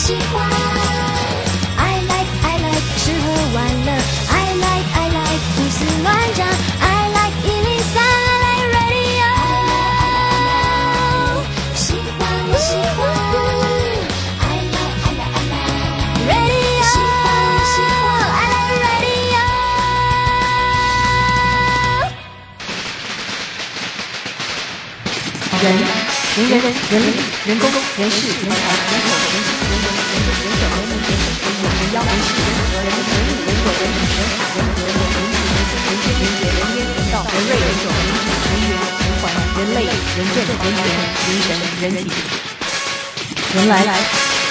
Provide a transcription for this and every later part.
喜欢 I like 吃喝玩乐 I like 胡思乱想 I like 103 I like radio 喜欢不喜欢 I like radio 喜欢不喜欢 I like radio 人工人事人才人口人心人文人手人民人手人妖人事人和人理人果人理人法人和人情人事人间人杰人烟人道人瑞人种人产人缘人环人类人政人权人神人体人来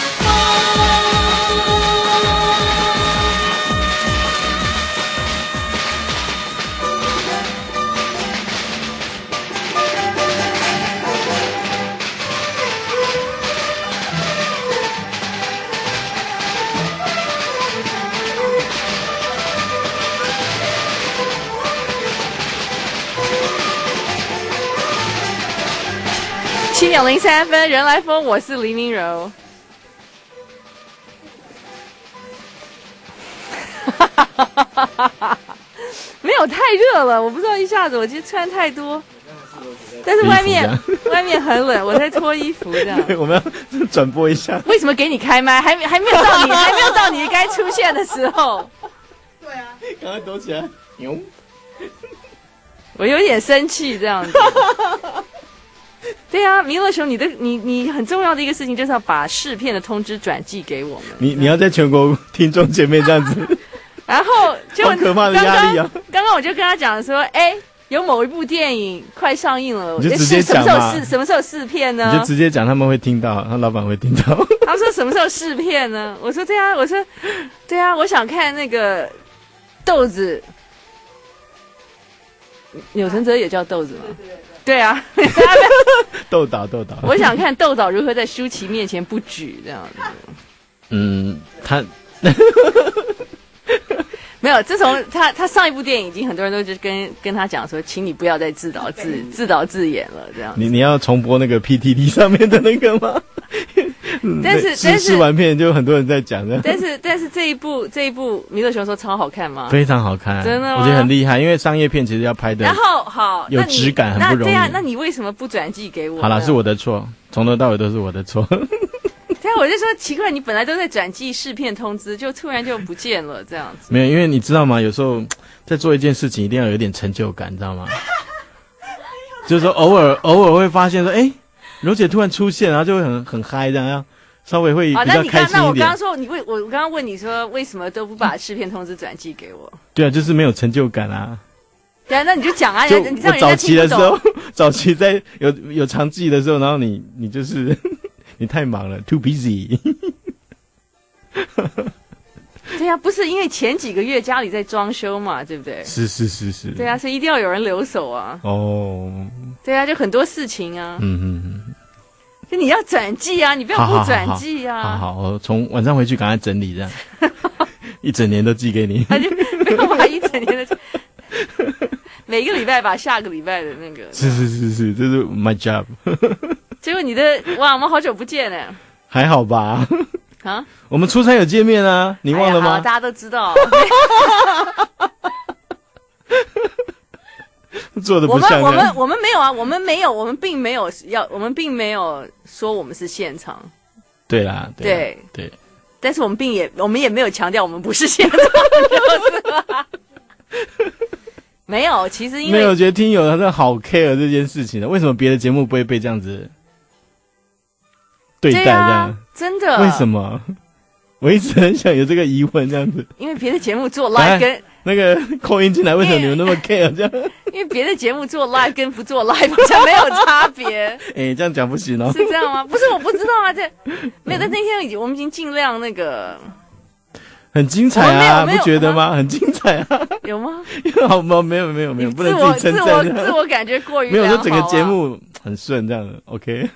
7秒03分，人来疯，我是黎明柔。没有太热了，我不知道一下子我今天穿太多，但是外面很冷，我在脱衣服这样。 对，我们要转播一下。 为什么给你开麦？还没有到你该出现的时候。 对啊，赶快躲起来。 我有点生气这样子。对啊，弥勒熊，你很重要的一个事情就是要把试片的通知转寄给我们。 你要在全国听众前面这样子， 然后就好可怕的压力啊！ 刚刚我就跟他讲说，有某一部电影快上映了， 你就直接讲嘛。 什么时候试片呢？ 你就直接讲，他们会听到，他老板会听到。 他说什么时候试片呢？我说对啊，我想看那个豆子，钮承泽也叫豆子吗？对啊， 豆导， 我想看豆导如何在舒淇面前不举这样子。 他没有，自从他上一部电影，已经很多人都就跟他讲说，请你不要再自导自演了，这样子。 你要重播那个 PTT 上面的那个吗？ 但是试完片就很多人在讲的。 但是这一部弥勒熊说超好看吗？ 非常好看， 真的吗？ 我觉得很厉害，因为商业片其实要拍的， 然后好有质感，很不容易。 对啊，那你为什么不转寄给我？ 好啦，是我的错，从头到尾都是我的错。 对啊，我就说奇怪，你本来都在转寄试片通知，就突然就不见了这样子。 没有，因为你知道吗？有时候在做一件事情，一定要有点成就感，你知道吗？就是说偶尔会发现说，柔姐突然出现，然后就会很嗨，这样稍微会比较开心一点。 那我刚刚说我刚刚问你说，为什么都不把试片通知转寄给我？ 对啊，就是没有成就感啊。 对啊，那你就讲啊， 就你这样人早家听不懂。 期的时候，早期在有长记的时候，然后你就是你太忙了 ，too busy。 对啊，不是因为前几个月家里在装修嘛，对不对？ 是。 对啊，所以一定要有人留守啊。 哦。 对啊，就很多事情啊。就你要转寄啊，你不要不转寄啊。 好，我从晚上回去赶快整理这样，一整年都寄给你。 他就没有把一整年的，每个礼拜把下个礼拜的那个。 是，这是 my job。 结果你的哇，我们好久不见了。 还好吧？ 啊， 我们出差有见面啊，你忘了吗？ 大家都知道。 做的不像我们没有啊，我们并没有说我们是现场。 对啦，对。 但是我们也没有强调我们不是现场，就是吧？没有，其实因为没有觉得听友他真的好 care 这件事情的，为什么别的节目不会被这样子对待这样？ 真的？ 为什么？我一直很想有这个疑问，这样子。 因为别的节目做 live 跟那个扣音进来，为什么你们那么 care 这样？ 因为别的节目做 live 跟不做 live 好像没有差别。 这样讲不行哦。 是这样吗？不是，我不知道啊，没有。但那天我们已经尽量那个。 很精彩啊，不觉得吗？很精彩啊。 有吗？ 好吗？没有，不能自己称赞。 自我感觉过于没有说整个节目很顺这样的 ，OK。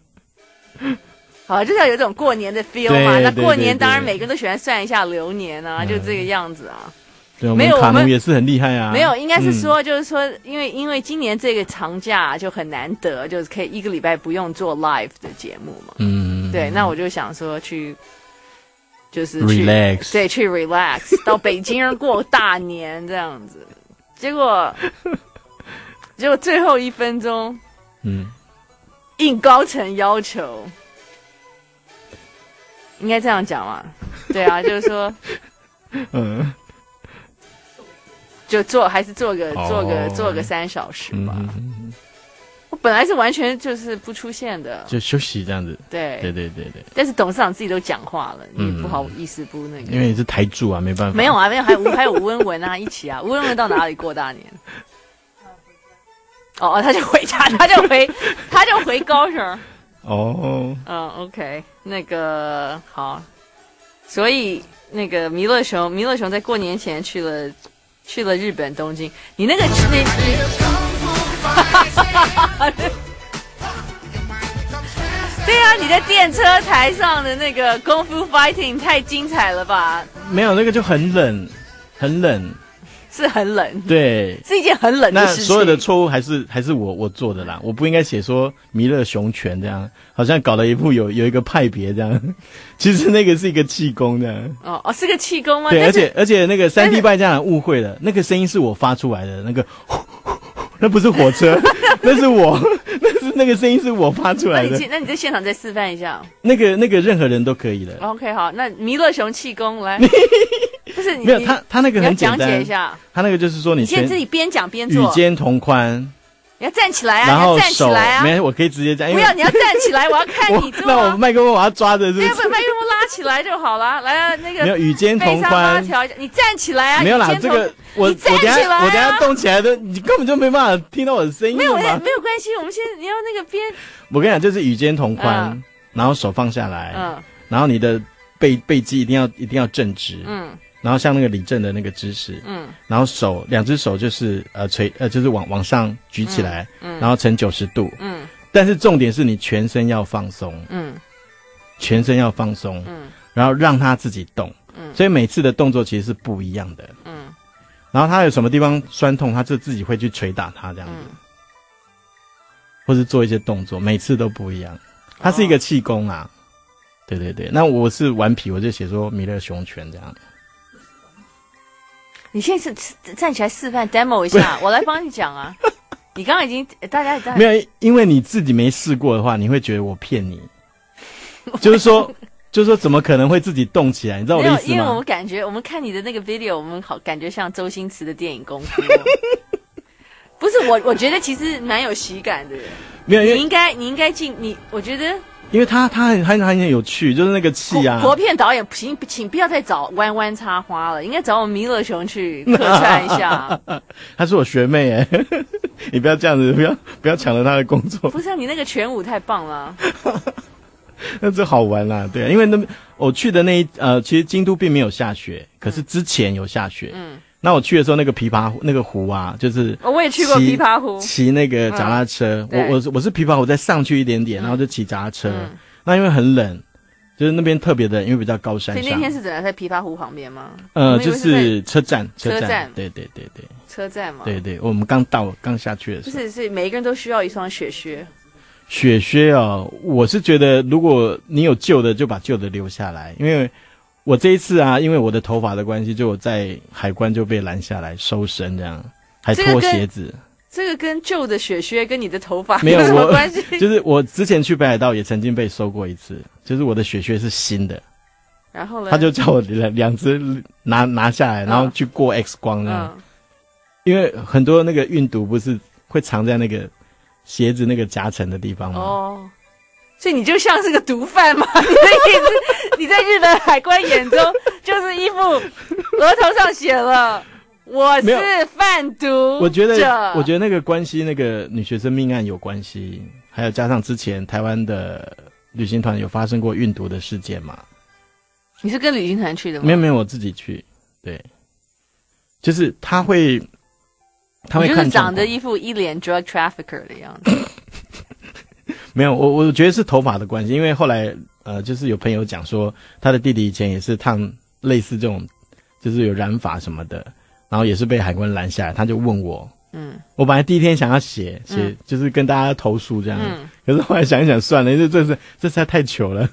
好，就是要有一种过年的 feel 嘛。那过年当然每个人都喜欢算一下流年啊，就这个样子啊。 对，我们卡奴也是很厉害啊。 没有，应该是说，就是说，因为今年这个长假就很难得，就是可以一个礼拜不用做 live 的节目嘛。对，那我就想说去就是去 relax 对，去 relax 到北京过大年这样子，结果最后1分钟，应高层要求，应该这样讲嘛？对啊，就是说，就还是做个3小时吧。我本来是完全就是不出现的， 就休息这样子。 对。 但是董事长自己都讲话了，你也不好意思不那个。 因为你是台柱啊，没办法。 没有啊，没有，还有吴文文啊，一起啊。吴文文到哪里过大年？他就回家，他就回高雄。OK， 那个好，所以那个弥勒熊在过年前去了日本东京。你那个对啊，你在电车台上的那个功夫 fighting 太精彩了吧？ 没有，那个就很冷，很冷。 是很冷， 对， 是一件很冷的事情。 那所有的错误还是我做的啦，我不应该写说弥勒熊拳这样，好像搞了一部有一个派别这样，其实那个是一个气功这样。 是个气功吗？ 对，而且那个3D 败家长误会了，那个声音是我发出来的，那个那不是火车，那是我，那个声音是我发出来的。 那你在现场再示范一下。 那个任何人都可以的。 OK， 好，那弥勒熊气功来。不是没有他那个很简单， 你要讲解一下。 他那个就是说你先自己边讲边做， 与肩同宽。 你要站起来啊！ 然后你要站起来啊！ 没有，我可以直接站。 不要，你要站起来，我要看你做。 那我麦克风我要抓着，是不是？ 麦克风拉起来就好了。来啊，那个没有与肩同宽， 你站起来啊！ 没有啦，这个我等下动起来的，你根本就没办法听到我的声音。 没有关系，我们你要那个边。 我跟你讲，就是与肩同宽，然后手放下来，然后你的背肌一定要正直，然后像那个李正的那个姿势，然后两只手就是就是往上举起来，然后呈90度，但是重点是你全身要放松，全身要放松，然后让它自己动，所以每次的动作其实是不一样的，然后他有什么地方酸痛，他就自己会去捶打它这样子，或是做一些动作，每次都不一样，它是一个气功啊，对，那我是顽皮，我就写说弥勒熊拳这样。 你现在是站起来示范 demo 一下，我来帮你讲啊。你刚刚已经大家没有，因为你自己没试过的话，你会觉得我骗你。就是说怎么可能会自己动起来？你知道我的意思吗？ 因为我们看你的那个 video， 我们好感觉像周星驰的电影功夫。不是我觉得其实蛮有喜感的。没有，你应该进你，我觉得。因为他很有趣，就是那个气啊。 国片导演请不要再找弯弯插花了，应该找我弥勒熊去客串一下。 她是我学妹哎，你不要这样子，不要抢了她的工作。 不是啊，你那个拳舞太棒了。 那这好玩啦，对啊，因为我去的其实京都并没有下雪，可是之前有下雪。那我去的时候，那个琵琶湖那个湖啊，就是我也去过琵琶湖， 骑那个脚踏车。我是琵琶湖再上去一点点，然后就骑脚踏车。那因为很冷，就是那边特别的，因为比较高山上。 所以那天是怎样在琵琶湖旁边吗？ 就是车站，对， 车站嘛。 对，我们刚下去的时候。 是每一个人都需要一双雪靴。 雪靴啊，我是觉得如果你有旧的，就把旧的留下来，因为。我这一次啊，因为我的头发的关系，就我在海关就被拦下来搜身，这样还脱鞋子。这个跟旧的雪靴跟你的头发有什么关系？ 就是我之前去北海道也曾经被搜过一次，就是我的雪靴是新的， 然后呢， 他就叫我两只拿下来，然后去过 X 光这样。因为很多那个运毒不是会藏在那个鞋子那个夹层的地方吗？ 所以你就像是个毒贩嘛？你的意思，你在日本海关眼中就是一副额头上写了“我是贩毒者”。 我觉得那个关系，那个女学生命案有关系，还有加上之前台湾的旅行团有发生过运毒的事件嘛。 你是跟旅行团去的吗？ 没有，我自己去。对，就是他会看， 就是长得一副一脸 drug trafficker 的样子。 没有，我觉得是头发的关系，因为后来就是有朋友讲说，他的弟弟以前也是烫类似这种，就是有染发什么的，然后也是被海关拦下来，他就问我，我本来第一天想要写，就是跟大家投诉这样，可是后来想一想算了，因为这实在太糗了。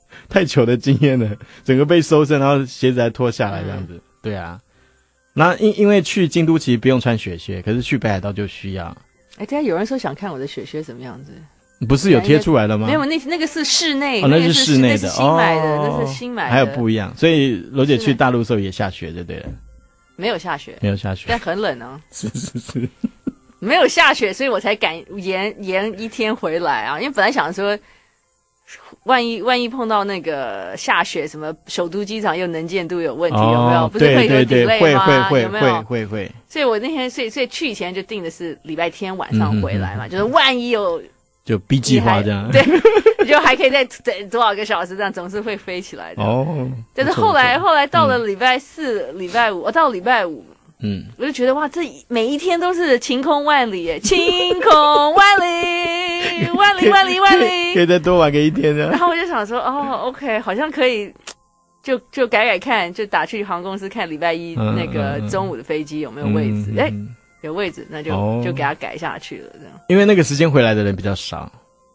太糗的经验了，整个被搜身，然后鞋子还脱下来这样子。对啊，那因为去京都其实不用穿雪靴，可是去北海道就需要。 哎，对啊，有人说想看我的雪靴什么样子。 不是有贴出来了吗？ 没有，那个是室内， 那是室内的， 那是新买的，那是新买的。 还有不一样，所以罗姐去大陆的时候也下雪就对了。 没有下雪， 没有下雪， 但很冷啊。 是。 没有下雪，所以我才敢延一天回来啊！因为本来想说，万一碰到那个下雪，什么首都机场又能见度有问题，有没有？不是会有 delay 吗？ 会。 所以我那天所以去以前就定的是礼拜天晚上回来嘛，就是万一有就 B 计划这样， 对，就还可以再等多少个小时，这样总是会飞起来的。 哦， 但是后来到了礼拜四、礼拜五，到礼拜五。我就觉得哇，这每一天都是晴空万里耶，晴空万里，万里万里万里， 可以再多玩个一天的。 然后我就想说，哦 ，OK， 好像可以，就改看，就打去航空公司看礼拜一那个中午的飞机有没有位置，有位置，那就给他改下去了，这样。 因为那个时间回来的人比较少。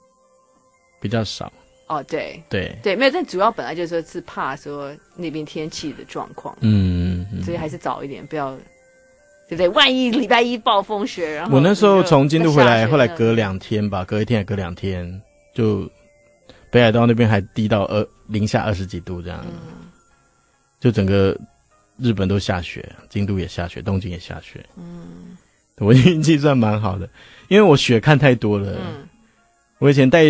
哦，对，没有，但主要本来就是说是怕说那边天气的状况，所以还是早一点，不要。对不对？万一礼拜一暴风雪，然后我那时候从京都回来，后来隔2天吧，隔一天还隔2天，就北海道那边还低到零下20几度这样，就整个日本都下雪，京都也下雪，东京也下雪。我运气算蛮好的，因为我雪看太多了。我以前带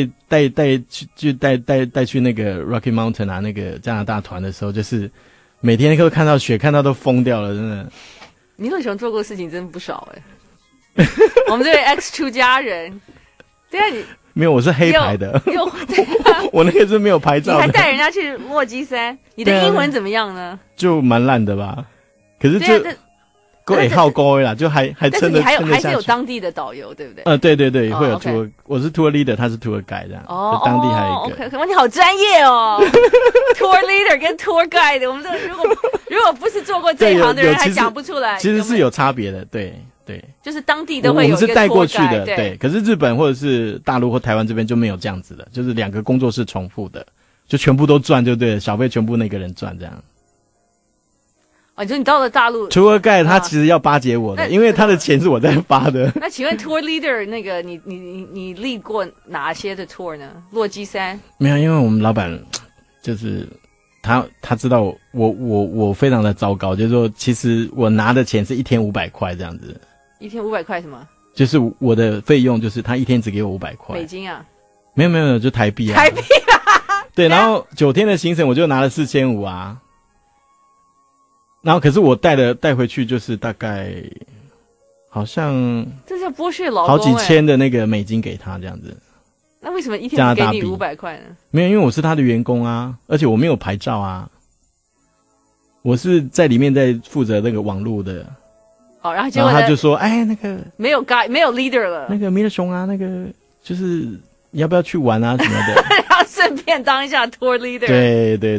去那个 Rocky Mountain 啊，那个加拿大团的时候，就是每天都看到雪，看到都疯掉了，真的。 你乐雄做过的事情真不少我们这位 X 出家人，对啊，你没有，我是黑牌的，我那个是没有牌照的。 你还带人家去落基山，你的英文怎么样呢？ 就蛮烂的吧，可是就够好高啦，就还撑得下去。 但是你还是有当地的导游，对不对？ 对，会有 tour，我是 tour leader， 他是 tour guide 这样。就当地还有一个。 OK， 你好专业哦 ，tour leader 跟 tour guide， 我们这如果不是做过这一行的人，还讲不出来。 其实是有差别的，对， 就是当地都会有一个 tour guide， 我们是带过去的，对。可是日本或者是大陆或台湾这边就没有这样子的，就是2个工作室重复的，就全部都赚就对了，小费全部那个人赚这样。 你说你到了大陆 ，tour guide 他其实要巴结我的，因为他的钱是我在发的。 那请问 tour leader 那个你lead过哪些的 tour 呢？落基山没有，因为我们老板就是他知道我非常的糟糕，就是说其实我拿的钱是1天500块这样子。 1天500块什么？ 就是我的费用就是他1天只给我500块。 美金啊？ 没有，就台币啊。 台币啊？ 对，然后9天的行程我就拿了4500啊。然后可是我带回去就是大概好像这叫剥削劳工， 好几千的那个美金给他这样子。 那为什么1天只给你500块呢？ 没有，因为我是他的员工啊，而且我没有牌照啊，我是在里面在负责那个网络的。 然后结果他就说：“哎，那个没有 leader 了， 那个米勒熊啊，那个就是你要不要去玩啊什么的？ 然后顺便当一下 tour leader。” 对。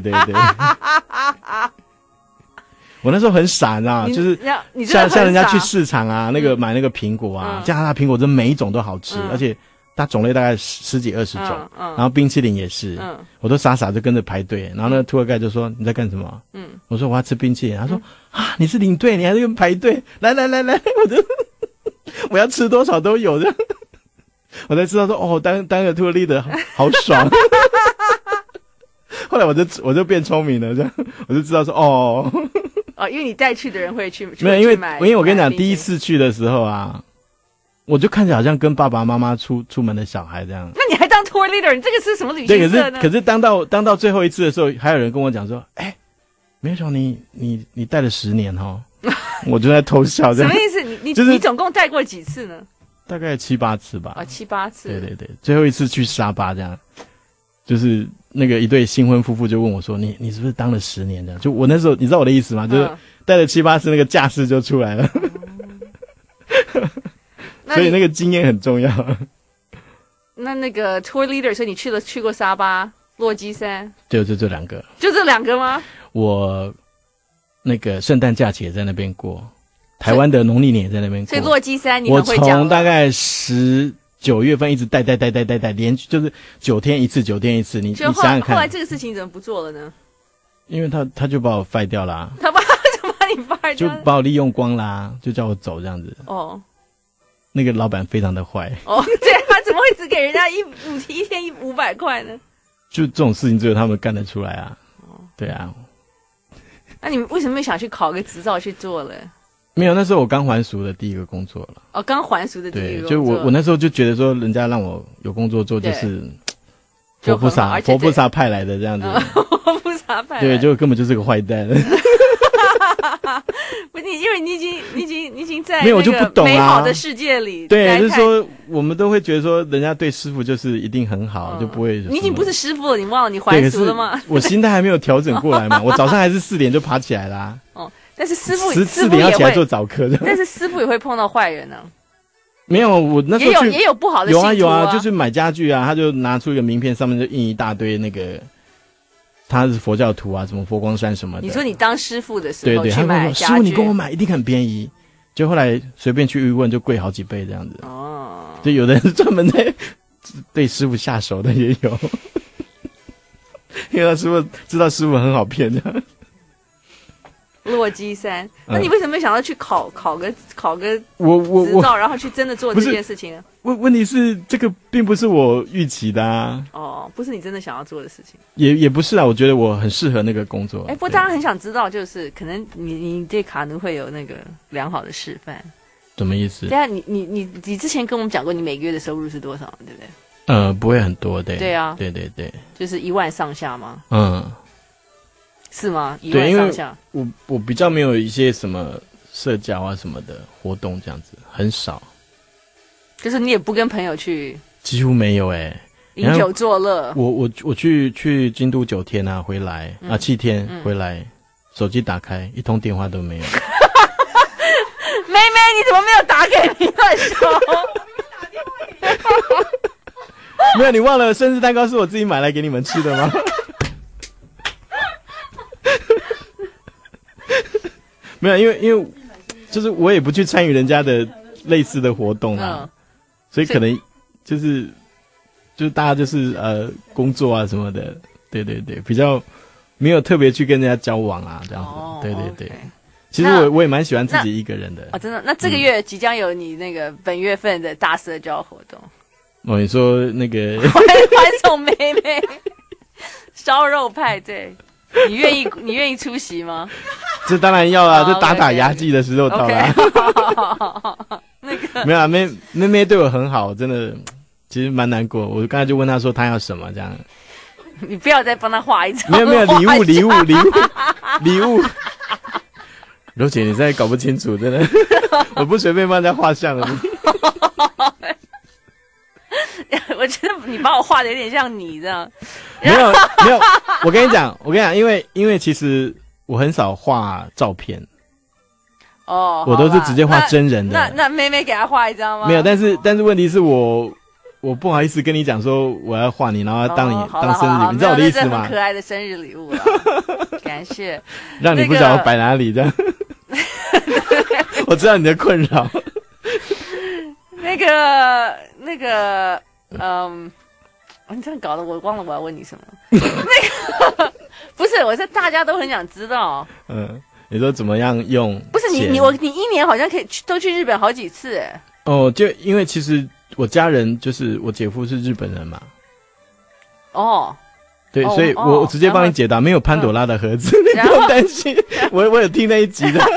我那时候很傻，你知道吗？就是像人家去市场啊，那个买那个苹果啊，加拿大苹果真每一种都好吃，而且它种类大概10几20种，然后冰淇淋也是，我都傻傻就跟着排队，然后那个tour guide就说你在干什么？我说我要吃冰淇淋，他说你是领队，你还在排队，来，我要吃多少都有的，我才知道说当个tour leader好爽。后来我就变聪明了，这样我就知道说因为你带去的人会去没有，因为我跟你讲，第一次去的时候啊，我就看起来好像跟爸爸妈妈出门的小孩这样。 那你还当 tour leader？ 你这个是什么旅行社呢？ 可是当到最后一次的时候，还有人跟我讲说：“没有，你带了10年哦。”我就在偷笑，这样什么意思？你总共带过几次呢？ 大概7、8次吧。 7、8次。 对，最后一次去沙巴这样，就是那个一对新婚夫妇就问我说：“你是不是当了10年的？”就我那时候，你知道我的意思吗？就是带了7、8次，那个架势就出来了。所以那个经验很重要。 那个 tour leader， 所以你去过沙巴、落基山， 就这2个， 就这2个吗？我那个圣诞假期也在那边过，台湾的农历年也在那边过。 所以落基山你们会讲？ 我从大概19 9月份一直带，连续就是9天一次，9天一次，你就想想看。 后来这个事情怎么不做了呢？ 因为他就把我废掉啦， 就把你fire 就掉了。 把我利用光啦，就叫我走这样子。 哦那个老板非常的坏， 哦，对，他怎么会只给人家一天500块呢？ 就这种事情只有他们干得出来啊。对啊， 那你为什么没想去考个执照去做了？ 没有，那时候我刚还俗的第一个工作了。 哦，刚还俗的第一对， 个工作。 就我那时候就觉得说，人家让我有工作做，就是就佛菩萨很好派来的这样子。 佛菩萨派来对，就根本就是个坏蛋。 不，因为你已经在没有我就不懂啊美好的世界里。 对，就是说我们都会觉得说，人家对师傅就是一定很好，就不会。 你已经不是师傅了，你忘了你还俗了吗？ 我心态还没有调整过来嘛，我早上还是4点就爬起来啦。 哦，但是师傅 4点要起来做早课的。 但是师傅也会碰到坏人呢。 没有，我那时候也有不好的信徒有啊，就是买家具啊，他就拿出一个名片，上面就印一大堆那个他是佛教徒啊，什么佛光山什么的。 你说你当师傅的时候， 对， 去买家具， 师傅你跟我买一定很便宜，就后来随便去问就贵好几倍这样子。 哦， 就有的人是专门在对师傅下手的也有，因为他师傅知道师傅很好骗的。 落基山，那你为什么没想到去考个我执照，然后去真的做这件事情呢？ 问题是这个并不是我预期的啊。 哦，不是你真的想要做的事情。 也不是啊，我觉得我很适合那个工作。 不过大家很想知道，就是可能你对卡奴会有那个良好的示范。 什么意思？ 对啊，你之前跟我们讲过，你每个月的收入是多少，对不对？ 不会很多，对。 对啊， 对， 就是1万上下吗？是吗？1万上下。 我比较没有一些什么社交啊什么的活动，这样子很少。 就是你也不跟朋友去， 几乎没有饮酒作乐。 我去京都9天啊，回来7天回来，手机打开一通电话都没有。 妹妹，你怎么没有打给你乱说？ 没有，你忘了生日蛋糕是我自己买来给你们吃的吗？没有，因为就是我也不去参与人家的类似的活动啊，所以可能就是大家就是工作啊什么的，对，比较没有特别去跟人家交往啊这样子，对。其实我也蛮喜欢自己一个人的。 真的？那这个月即将有你那个本月份的大社交活动。 你说那个欢送妹妹烧肉派对，你愿意出席吗？ 这当然要啦，这打牙祭的时候到了。 那个没有啊，妹妹对我很好，真的，其实蛮难过。我刚才就问她说她要什么这样。 你不要再帮她画一张。 没有礼物。柔姐，你现在搞不清楚，真的，我不随便帮人家画像了。 我觉得你把我画的有点像你这样。 没有，我跟你讲，因为其实我很少画照片。我都是直接画真人的。 那妹妹给她画一张吗？ 没有，但是问题是我不好意思跟你讲说我要画你，然后当生日礼物，你知道我的意思吗？ 很可爱的生日礼物啊，感谢。 让你不晓得摆哪里这样。我知道你的困扰。 那个，你这样搞得我忘了我要问你什么。那个不是，我是大家都很想知道。 你说怎么样用？ 不是你一年好像可以都去日本好几次就因为其实我家人就是我姐夫是日本人嘛。对，所以我直接帮你解答，没有潘朵拉的盒子，你不用担心。我有听那一集的。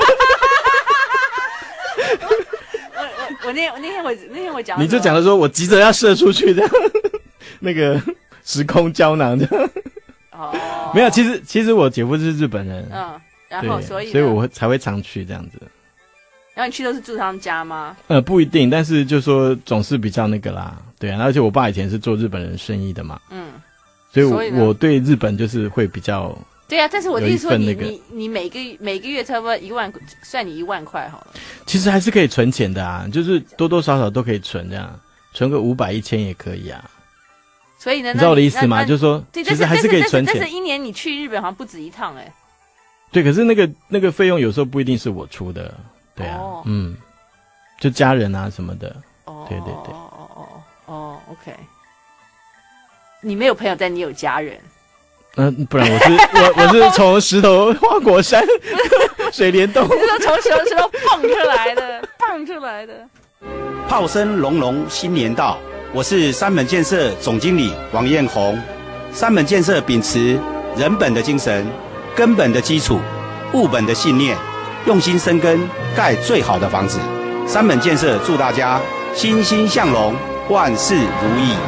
我那天我讲， 你就讲了说我急着要射出去这样，那个时空胶囊这样。没有，其实我姐夫是日本人， 然后所以我才会常去这样子。 然后你去都是住他们家吗？ 不一定，但是就说总是比较那个啦，对啊。而且我爸以前是做日本人生意的嘛，所以我对日本就是会比较。 对啊，但是我的意思说你每个月差不多1万，算你1万块好了。 其实还是可以存钱的啊，就是多多少少都可以存这样，存个500、1000也可以啊。 所以呢， 你知道我的意思吗？就是说，其实还是可以存钱。 但是一年你去日本好像不止一趟对，可是那个费用有时候不一定是我出的，对啊，就家人啊什么的，对。 哦 ，OK。你没有朋友，但你有家人。 不然我是从石头花果山水帘洞， 你是从石头蹦出来的。 炮声隆隆，新年到！我是三本建设总经理王彦宏。三本建设秉持人本的精神、根本的基础、物本的信念，用心深耕，盖最好的房子。三本建设祝大家欣欣向荣，万事如意。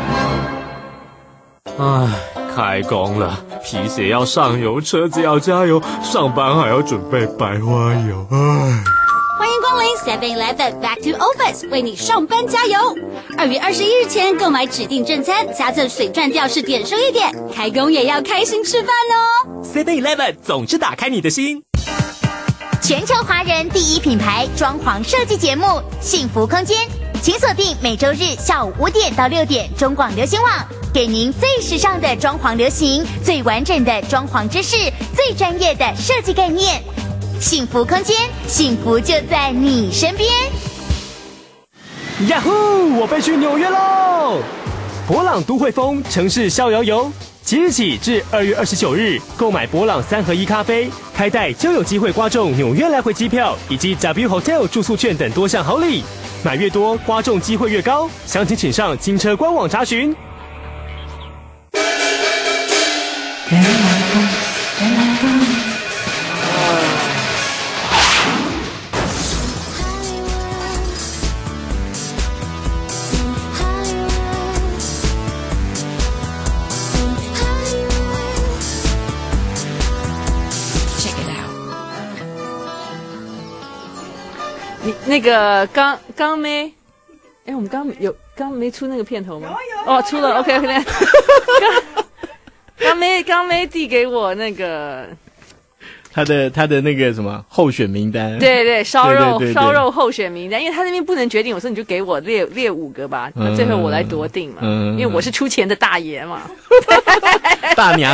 唉，开工了，皮鞋要上油，车子要加油，上班还要准备白花油。唉。 欢迎光临 7-Eleven Back to Office， 为你上班加油！2月21日前购买指定正餐，加赠水钻吊饰点数1点，开工也要开心吃饭哦。 7-Eleven 总是打开你的心。 全球华人第一品牌装潢设计节目《幸福空间》，请锁定每周日下午5点到6点中广流行网，给您最时尚的装潢流行、最完整的装潢知识、最专业的设计概念。幸福空间，幸福就在你身边。 呀呼！我飞去纽约喽！博朗都会风城市逍遥游，即日起至2月29日，购买博朗3合1咖啡，开袋就有机会刮中纽约来回机票以及 W Hotel 住宿券等多项好礼，买越多刮中机会越高。详情请上金车官网查询。 你那个刚没，我们刚没出那个片头吗？哦，出了 ，OK， 刚没递给我那个他的那个什么候选名单， 对，烧对肉候选名单，因为他那边不能决定，我说你就给我列5个吧，那最后我来夺定嘛，因为我是出钱的大爷嘛， 大娘。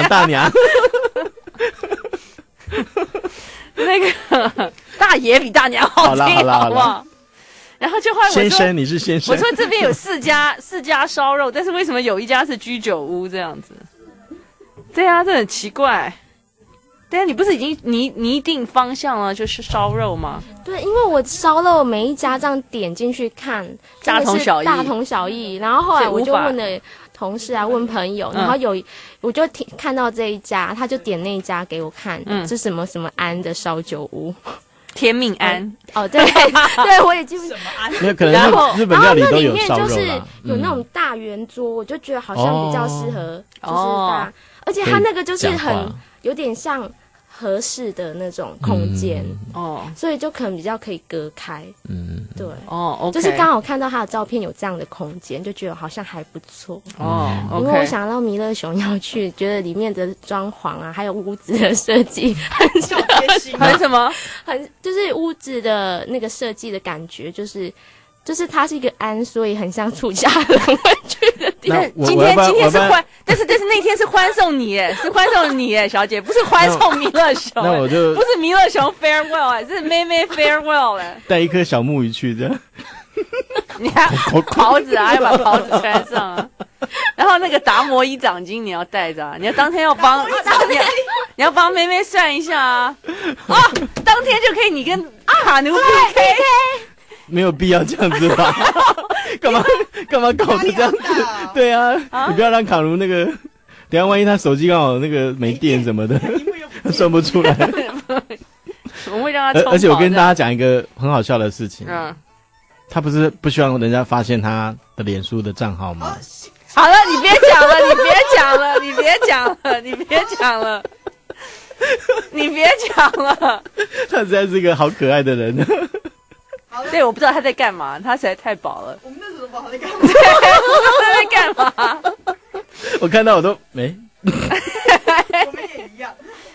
那个大爷比大娘好听，好不好？然后就后来我说， 先生你是先生， 我说这边有四家烧肉，但是为什么有一家是居酒屋这样子？对啊，这很奇怪。对啊，你不是已经拟定方向了，就是烧肉吗？ 对，因为我烧肉每一家这样点进去看， 大同小异。然后后来我就问了同事啊，问朋友，然后我就看到这一家，他就点那一家给我看，是什么安的烧酒屋。 天命庵对对，我也记不什么庵， 那可能日本料理都有烧肉啦， 有那种大圆桌，我就觉得好像比较适合，就是而且它那个就是很有点像合适的那种空间所以就可能比较可以隔开，对 ，OK， 就是刚好看到他的照片有这样的空间，就觉得好像还不错因为我想到弥勒熊要去，觉得里面的装潢啊，还有屋子的设计很很什么， 就是屋子的那个设计的感觉，就是它是一个庵，所以很像出家人会去的地方。 今天是欢，但是那天是欢送你耶，是欢送你耶，小姐，不是欢送弥勒熊。 那我就不是弥勒熊 farewell 是妹妹 farewell 带一颗小木鱼去的。 你看袍子啊，要把袍子穿上啊。然后那个达摩一掌经你要带着啊，你要当天要帮你要帮妹妹算一下啊。当天就可以你跟卡奴 PK。 没有必要这样子吧？干嘛搞成这样子？对啊，你不要让卡奴那个，等一下万一他手机刚好那个没电什么的，算不出来。 我会让他充。 而且我跟大家讲一个很好笑的事情，他不是不希望人家发现他的脸书的账号吗？ 好了，你别讲了，你别讲了，你别讲了，你别讲了，你别讲了。 他实在是一个好可爱的人。 对，我不知道他在干嘛，他实在太饱了。 我们那时候都不知道他在干嘛。 对，我不知道他在干嘛。 我看到我都没。 我们也一样。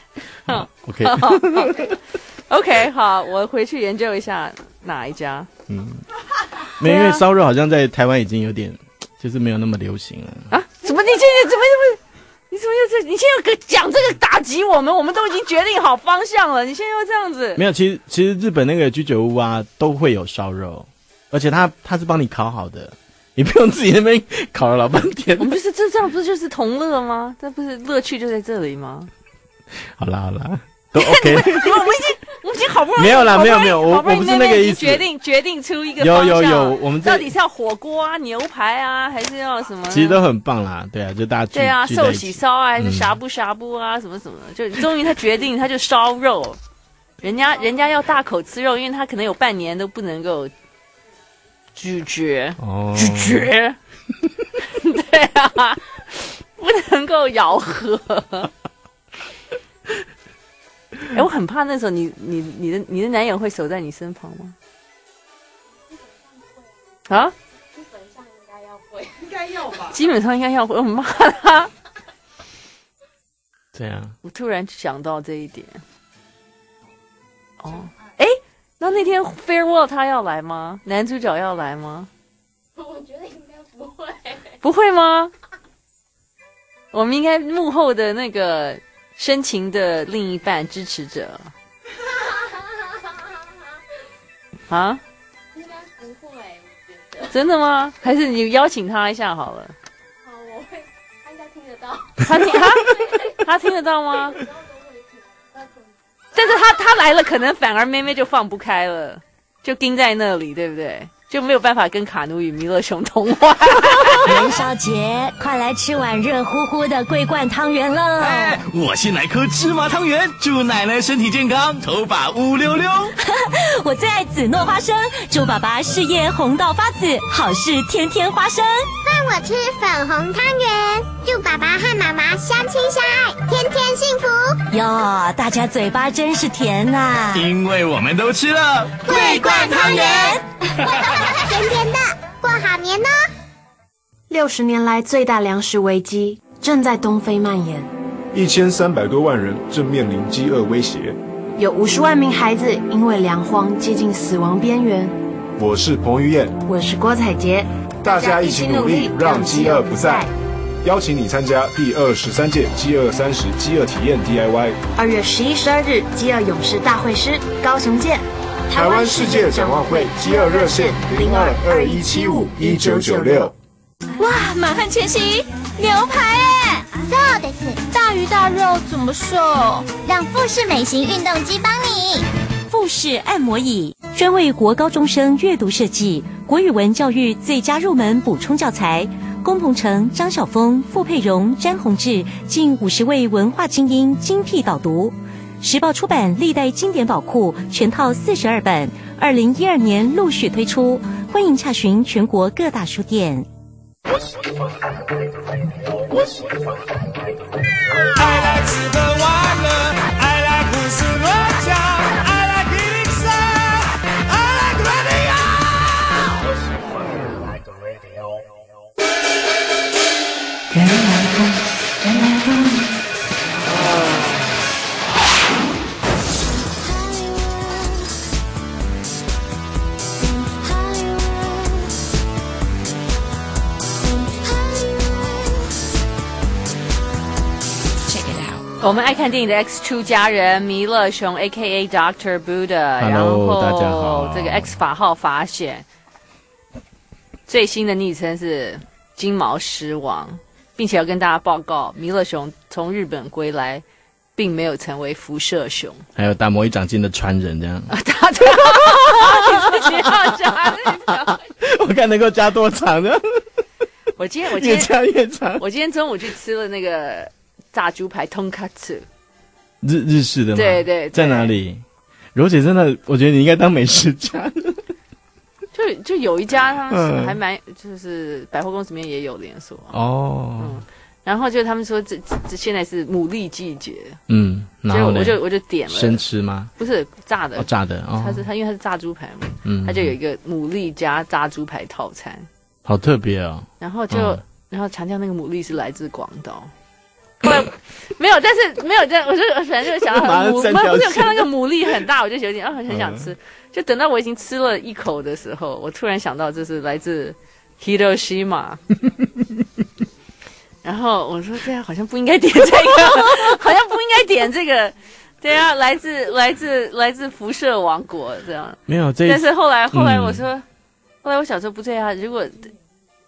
OK， 好，我回去研究一下哪一家。 没，因为烧肉好像在台湾已经有点，就是没有那么流行了。 啊？怎么？你现在怎么？你怎么又这？你现在讲这个打击我们都已经决定好方向了，你现在又这样子？ 没有，其实日本那个居酒屋啊都会有烧肉，而且它是帮你烤好的， 你不用自己那边考了老半天。 我们就是这样，不是就是同乐吗？这不是乐趣就在这里吗？ 好啦，都 OK。 我们已经好不容易没有啦，没有，我不是那个意思。 决定出一个方向。 有，我们到底是要火锅啊、牛排啊，还是要什么？ 其实都很棒啦，对啊，就大家对啊，寿喜烧啊，还是呷哺呷哺啊，什么什么的，就终于他决定，他就烧肉。人家要大口吃肉，因为他可能有半年都不能够咀嚼，对啊，不能够咬合。我很怕那时候你的男友会守在你身旁吗？啊？ 基本上应该要会， 应该要吧？ 基本上应该要会，我很怕他。 这样， 我突然想到这一点。哦，那天 farewell 他要来吗？男主角要来吗？ 我觉得应该不会。 不会吗？我们应该幕后的那个深情的另一半支持者。啊？ 应该不会，我觉得。 真的吗？还是你邀请他一下好了？ 好，我会，他应该听得到。 他听得到吗？但是他来了，可能反而妹妹就放不开了，就盯在那里，对不对？就没有办法跟卡努与弥勒熊通话。 元宵节，快来吃碗热乎乎的桂冠汤圆了！ 哎，我先来颗芝麻汤圆，祝奶奶身体健康，头发乌溜溜。 我最爱紫糯花生，祝爸爸事业红到发紫，好事天天花生。 换我吃粉红汤圆，祝爸爸和妈妈相亲相爱，天天幸福。 哟，大家嘴巴真是甜呐！ 因为我们都吃了桂冠汤圆，甜甜的，过好年哦。 60年来最大粮食危机正在东非蔓延 ，1300多万人正面临饥饿威胁， 有50万名孩子因为粮荒接近死亡边缘。 我是彭于晏， 我是郭采洁， 大家一起努力，让饥饿不再。邀请你参加第23届饥饿30饥饿体验 DIY。 2月11、12日，饥饿勇士大会师，高雄见！ 台湾世界展望会饥饿热线0221751996。 哇，满汉全席，牛排耶！ そうです。 大鱼大肉怎么瘦？ 让富士美型运动机帮你。 富士按摩椅专为国高中生阅读设计，国语文教育最佳入门补充教材。龚鹏程、张晓峰、傅佩荣、詹宏志近50位文化精英精辟导读。时报出版历代经典宝库全套42本，2012年陆续推出，欢迎洽询全国各大书店。 I like 吃喝玩乐 I like 胡思乱想 I like 103 I like radio 人来疯人来疯我们爱看电影的 X 出家人弥勒熊 AKA Dr. Buddha， 然后大家好， 这个 X 法号法显，最新的昵称是金毛狮王，并且要跟大家报告，弥勒熊从日本归来，并没有成为辐射熊， 还有打魔一掌镜的传人这样。 你自己要加那条， 我看能够加多长呢？ 我今天越加越长。 我今天中午去吃了那个炸猪排 tonkatsu， 日式的吗？ 对对， 在哪里？柔姐真的，我觉得你应该当美食家。 就有一家他们还蛮，就是百货公司里面也有连锁哦。 然后就他们说这现在是牡蛎季节， 然后所以我就点了。 生吃吗？ 不是炸的， 炸的。 它因为它是炸猪排嘛，它就有一个牡蛎加炸猪排套餐， 好特别哦。 然后强调那个牡蛎是来自广岛。没有，但是没有，我就反正就想到不是有看那个牡蛎很大，我就有点很想吃。就等到我已经吃了一口的时候，我突然想到这是来自 Hiroshima。然后我说对啊，好像不应该点这个，好像不应该点这个。对啊，来自辐射王国这样。 没有， 但是后来我说，后来我想说不对啊，如果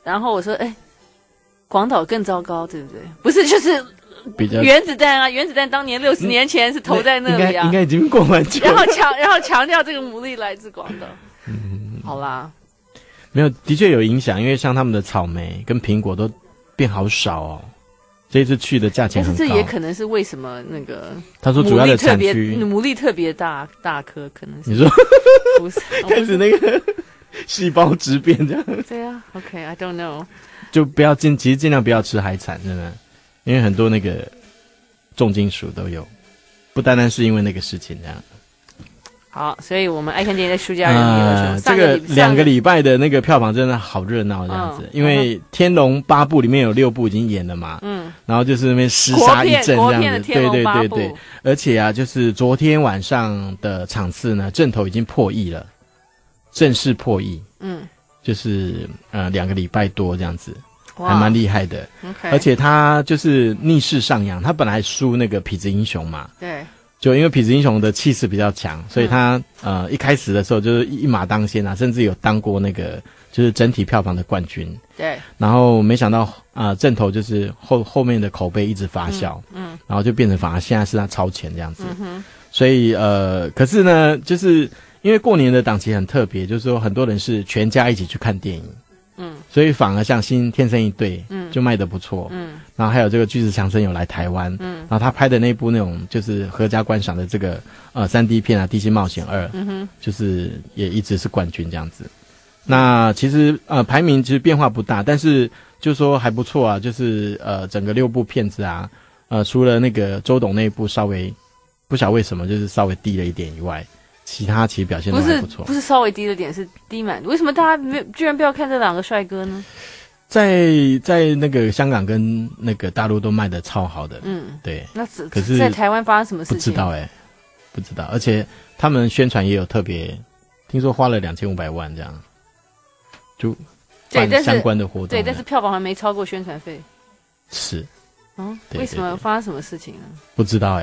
然后我说，广岛更糟糕，对不对？不是，就是比较原子弹啊，原子弹当年60年前是投在那里啊， 应该已经过完久了。 然后强调这个牡蛎来自广岛。好啦， 没有，的确有影响，因为像他们的草莓跟苹果都变好少哦。这一次去的价钱很高， 但是这也可能是为什么那个他说主要的产区牡蛎特别大颗，可能是你说不是开始那个细胞质变这样。 对啊 ，OK，I don't know， 就不要其实尽量不要吃海产，真的，因为很多那个重金属都有，不单单是因为那个事情这样。 好，所以我们爱看电影的书家人这个2个礼拜的那个票房真的好热闹这样子，因为《天龙8部》里面有6部已经演了嘛，然后就是那边厮杀一阵这样子，对，而且啊，就是昨天晚上的场次呢，阵头已经破亿了，正式破亿，就是2个礼拜多这样子，还蛮厉害的，而且他就是逆势上扬，他本来输那个痞子英雄嘛， 对。 就因为痞子英雄的气势比较强，所以他一开始的时候就是一马当先啊，甚至有当过那个就是整体票房的冠军。 对。然后没想到阵头就是后面的口碑一直发酵，然后就变成反而现在是他超前这样子。所以可是呢，就是因为过年的档期很特别，就是说很多人是全家一起去看电影。所以反而像新天生一对，就卖得不错，然后还有这个巨石强森有来台湾，然后他拍的那部那种就是合家观赏的这个3D 片啊，《地心冒险2》，就是也一直是冠军这样子。那其实排名其实变化不大，但是就说还不错啊，就是整个6部片子啊，除了那个周董那一部稍微不晓得为什么就是稍微低了一点以外。其他其实表现都还不错， 不是稍微低了点，是低满。为什么大家居然不要看这2个帅哥呢？ 在那个香港跟那个大陆都卖得超好的，对。 那可是在台湾发生什么事情？ 不知道不知道。而且他们宣传也有特别，听说花了2500万这样，就办相关的活动。 对，但是票房还没超过宣传费。 是。 为什么发生什么事情呢？ 不知道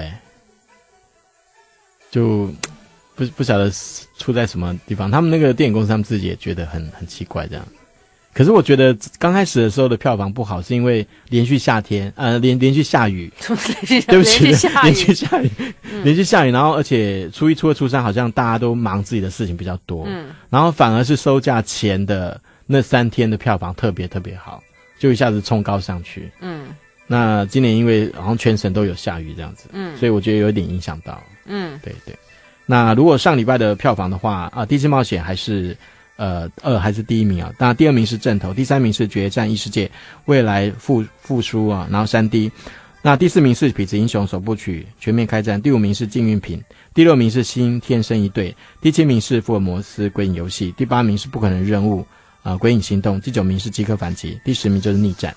就不晓得出在什么地方，他们那个电影公司他们自己也觉得很奇怪这样。可是我觉得刚开始的时候的票房不好，是因为连续夏天连续下雨，对不起，连续下雨，连续下雨，然后而且初1、初2、初3好像大家都忙自己的事情比较多，然后反而是收假前的那3天的票房特别好，就一下子冲高上去。那今年因为好像全省都有下雨这样子，所以我觉得有一点影响到。对。那如果上礼拜的票房的话《地质冒险》还是2还是第1名啊？当然第2名是阵头，第3名是决战异世界未来复苏啊，然后3D。那第4名是痞子英雄首部曲全面开战，第5名是幸运品，第6名是新天生一对，第7名是福尔摩斯鬼影游戏，第8名是不可能任务鬼影行动，第9名是即刻反击，第10名就是逆战。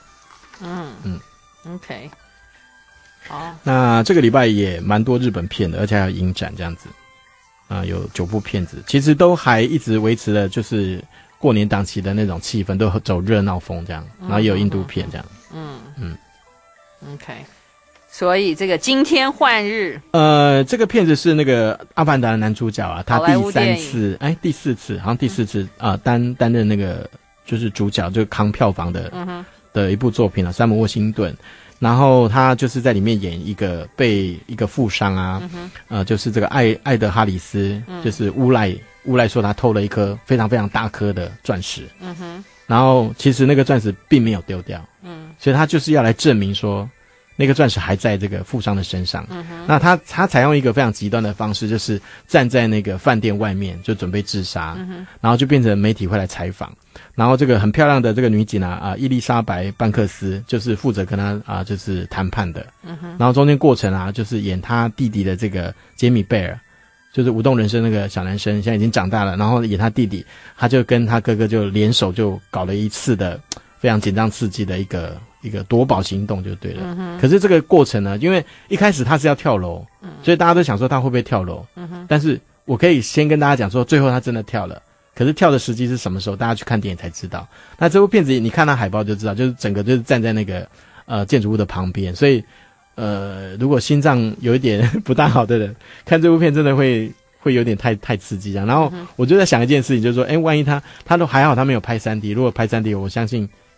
OK。好， 那这个礼拜也蛮多日本片的，而且还有影展这样子，有9部片子，其实都还一直维持了就是过年档期的那种气氛，都走热闹风这样，然后也有印度片这样。 OK， 所以这个惊天换日， 这个片子是那个阿凡达的男主角啊，他第4次，好像第4次担任那个就是主角，就扛票房的一部作品了，山姆沃辛顿。然后他就是在里面演被一个富商啊，就是这个艾德哈里斯，就是诬赖说他偷了一颗非常非常大颗的钻石，然后其实那个钻石并没有丢掉，所以他就是要来证明说那个钻石还在这个富商的身上。那他采用一个非常极端的方式，就是站在那个饭店外面就准备自杀，然后就变成媒体会来采访。然后这个很漂亮的这个女警伊丽莎白班克斯就是负责跟他就是谈判的，然后中间过程就是演他弟弟的这个杰米贝尔，就是舞动人生那个小男生，现在已经长大了，然后演他弟弟，他就跟他哥哥就联手就搞了一次的非常紧张刺激的一个夺宝行动就对了。可是这个过程呢，因为一开始他是要跳楼，所以大家都想说他会不会跳楼，但是我可以先跟大家讲说，最后他真的跳了。可是跳的时机是什么时候？大家去看电影才知道。那这部片子你看它海报就知道，就是整个就是站在那个建筑物的旁边，所以如果心脏有一点不大好的人看这部片，真的会有点太刺激这样。然后我就在想一件事情，就是说，万一他都还好，他没有拍3D，如果拍3D，我相信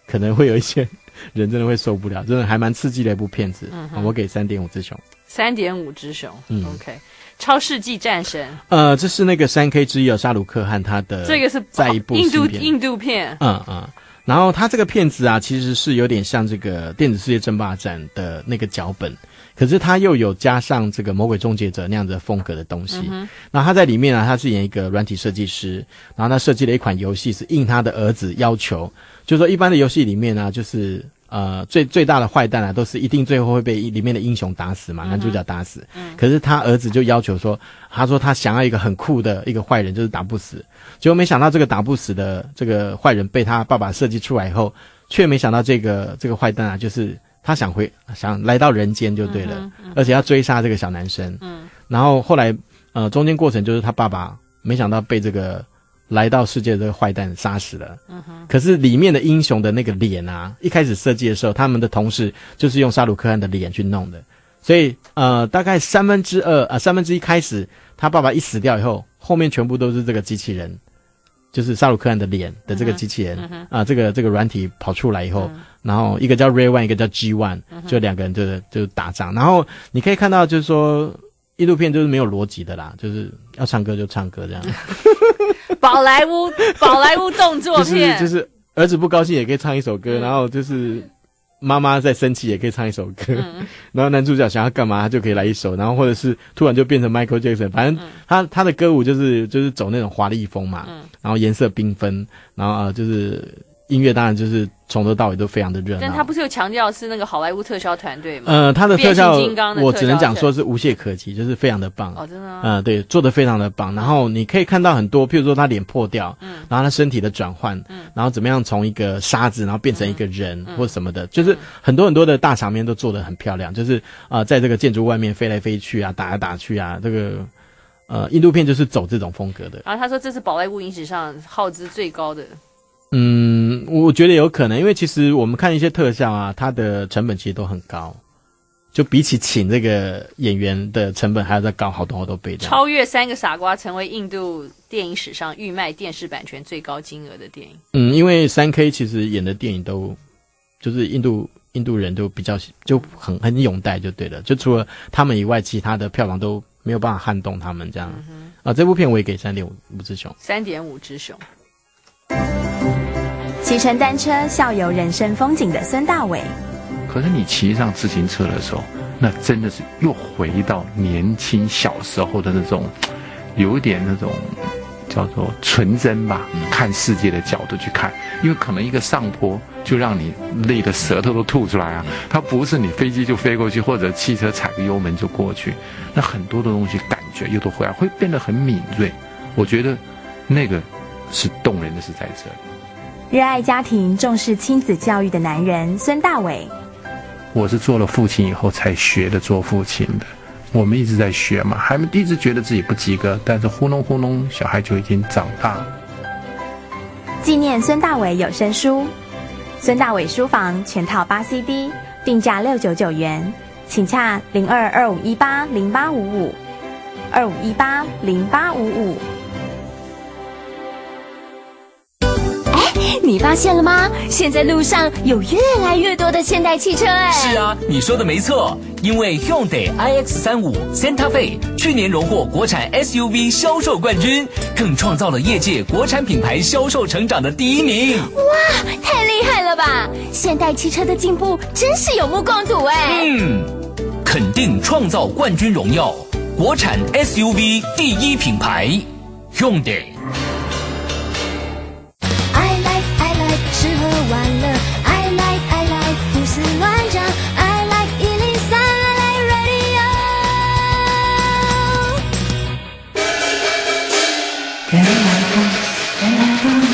可能会有一些人真的会受不了，真的还蛮刺激的一部片子。我给3.5只熊。 3.5只熊。OK。超世纪战神， 这是那个3K 之一沙鲁克汗他的这个是在一部印度片， 然后他这个片子啊，其实是有点像这个电子世界争霸战的那个脚本，可是他又有加上这个魔鬼终结者那样的风格的东西。然后他在里面啊，他是演一个软体设计师，然后他设计了一款游戏，是应他的儿子要求，就是说一般的游戏里面啊，就是最大的坏蛋啊，都是一定最后会被里面的英雄打死嘛，男主角打死。可是他儿子就要求说，他说他想要一个很酷的一个坏人，就是打不死。结果没想到这个打不死的这个坏人被他爸爸设计出来以后，却没想到这个坏蛋啊，就是他想来到人间就对了，而且要追杀这个小男生。然后后来中间过程就是他爸爸没想到被这个来到世界的这个坏蛋杀死了。可是里面的英雄的那个脸啊，一开始设计的时候，他们的同事就是用沙鲁克汗的脸去弄的，所以大概1/3开始，他爸爸一死掉以后，后面全部都是这个机器人，就是沙鲁克汗的脸的这个机器人这个软体跑出来以后，然后一个叫 Ray One， 一个叫 G1， 就两个人就打仗。然后你可以看到，就是说印度片就是没有逻辑的啦，就是要唱歌就唱歌这样。 宝莱坞动作片， 就是儿子不高兴也可以唱一首歌，然后就是妈妈在生气也可以唱一首歌，然后男主角想要干嘛他就可以来一首，然后或者是突然就变成 Michael Jackson， 反正他的歌舞就是走那种华丽风嘛，然后颜色缤纷，然后就是音乐当然就是从头到尾都非常的热闹。 但他不是有强调是那个好莱坞特效团队吗？ 他的特效我只能讲说说是无懈可击，就是非常的棒。 哦，真的吗？ 对，做得非常的棒。然后你可以看到很多，譬如说他脸破掉，然后他身体的转换，然后怎么样从一个沙子然后变成一个人或什么的，就是很多的大场面都做得很漂亮。就是在这个建筑外面飞来飞去啊，打来打去啊，这个印度片就是走这种风格的。 然后他说这是宝莱坞影史上耗资最高的。 我觉得有可能，因为其实我们看一些特效啊，它的成本其实都很高，就比起请这个演员的成本还要再高好多倍的。 超越《3个傻瓜》成为印度电影史上预卖电视版权最高金额的电影。 因为3K 其实演的电影都就是印度人都比较就很拥戴就对了，就除了他们以外，其他的票房都没有办法撼动他们这样。这部片我也给3.5只熊。 3.5只熊。 骑乘单车笑游人生风景的孙大伟， 可是你骑上自行车的时候，那真的是又回到年轻小时候的那种，有一点那种叫做纯真吧，看世界的角度去看。因为可能一个上坡就让你累得舌头都吐出来啊，它不是你飞机就飞过去，或者汽车踩个油门就过去，那很多的东西感觉又都回来，会变得很敏锐。我觉得那个是动人的是在这里。 热爱家庭、重视亲子教育的男人孙大伟， 我是做了父亲以后才学的做父亲的。我们一直在学嘛，还一直觉得自己不及格，但是糊弄小孩就已经长大了。 纪念孙大伟有声书，孙大伟书房全套8 CD， 定价699元，请洽0225180855 25180855。 你发现了吗？现在路上有越来越多的现代汽车是啊，你说的没错，因为 Hyundai iX35 Santa Fe 去年荣获国产 SUV 销售冠军，更创造了业界国产品牌销售成长的第1名。 哇，太厉害了吧！现代汽车的进步真是有目共睹肯定创造冠军荣耀，国产 SUV 第1品牌 Hyundai。 吃喝玩乐 I like 胡思乱想 I like 103 I like radio 给来风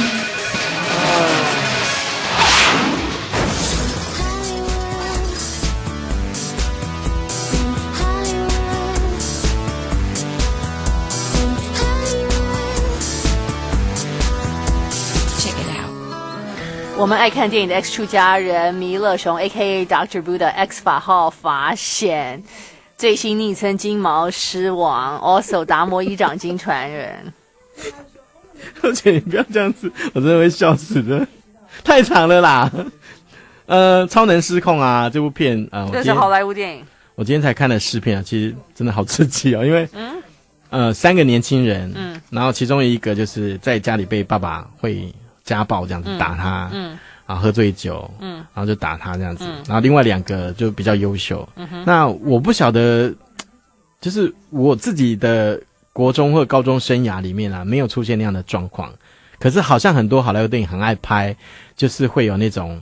我们爱看电影的 X 出家人弥勒熊 AKA Dr. Buddha X 法号法显，最新昵称金毛狮王 also 达摩一掌金传人。 而且你不要这样子，我真的会笑死的，太长了啦。 超能失控啊，这部片这是好莱坞电影。 我今天才看了试片啊，其实真的好刺激哦，因为3个年轻人，然后其中一个就是在家里被爸爸会家暴这样子打他，啊喝醉酒，然后就打他这样子，然后另外2个就比较优秀。那我不晓得，就是我自己的国中或高中生涯里面啊，没有出现那样的状况，可是好像很多好莱坞电影很爱拍，就是会有那种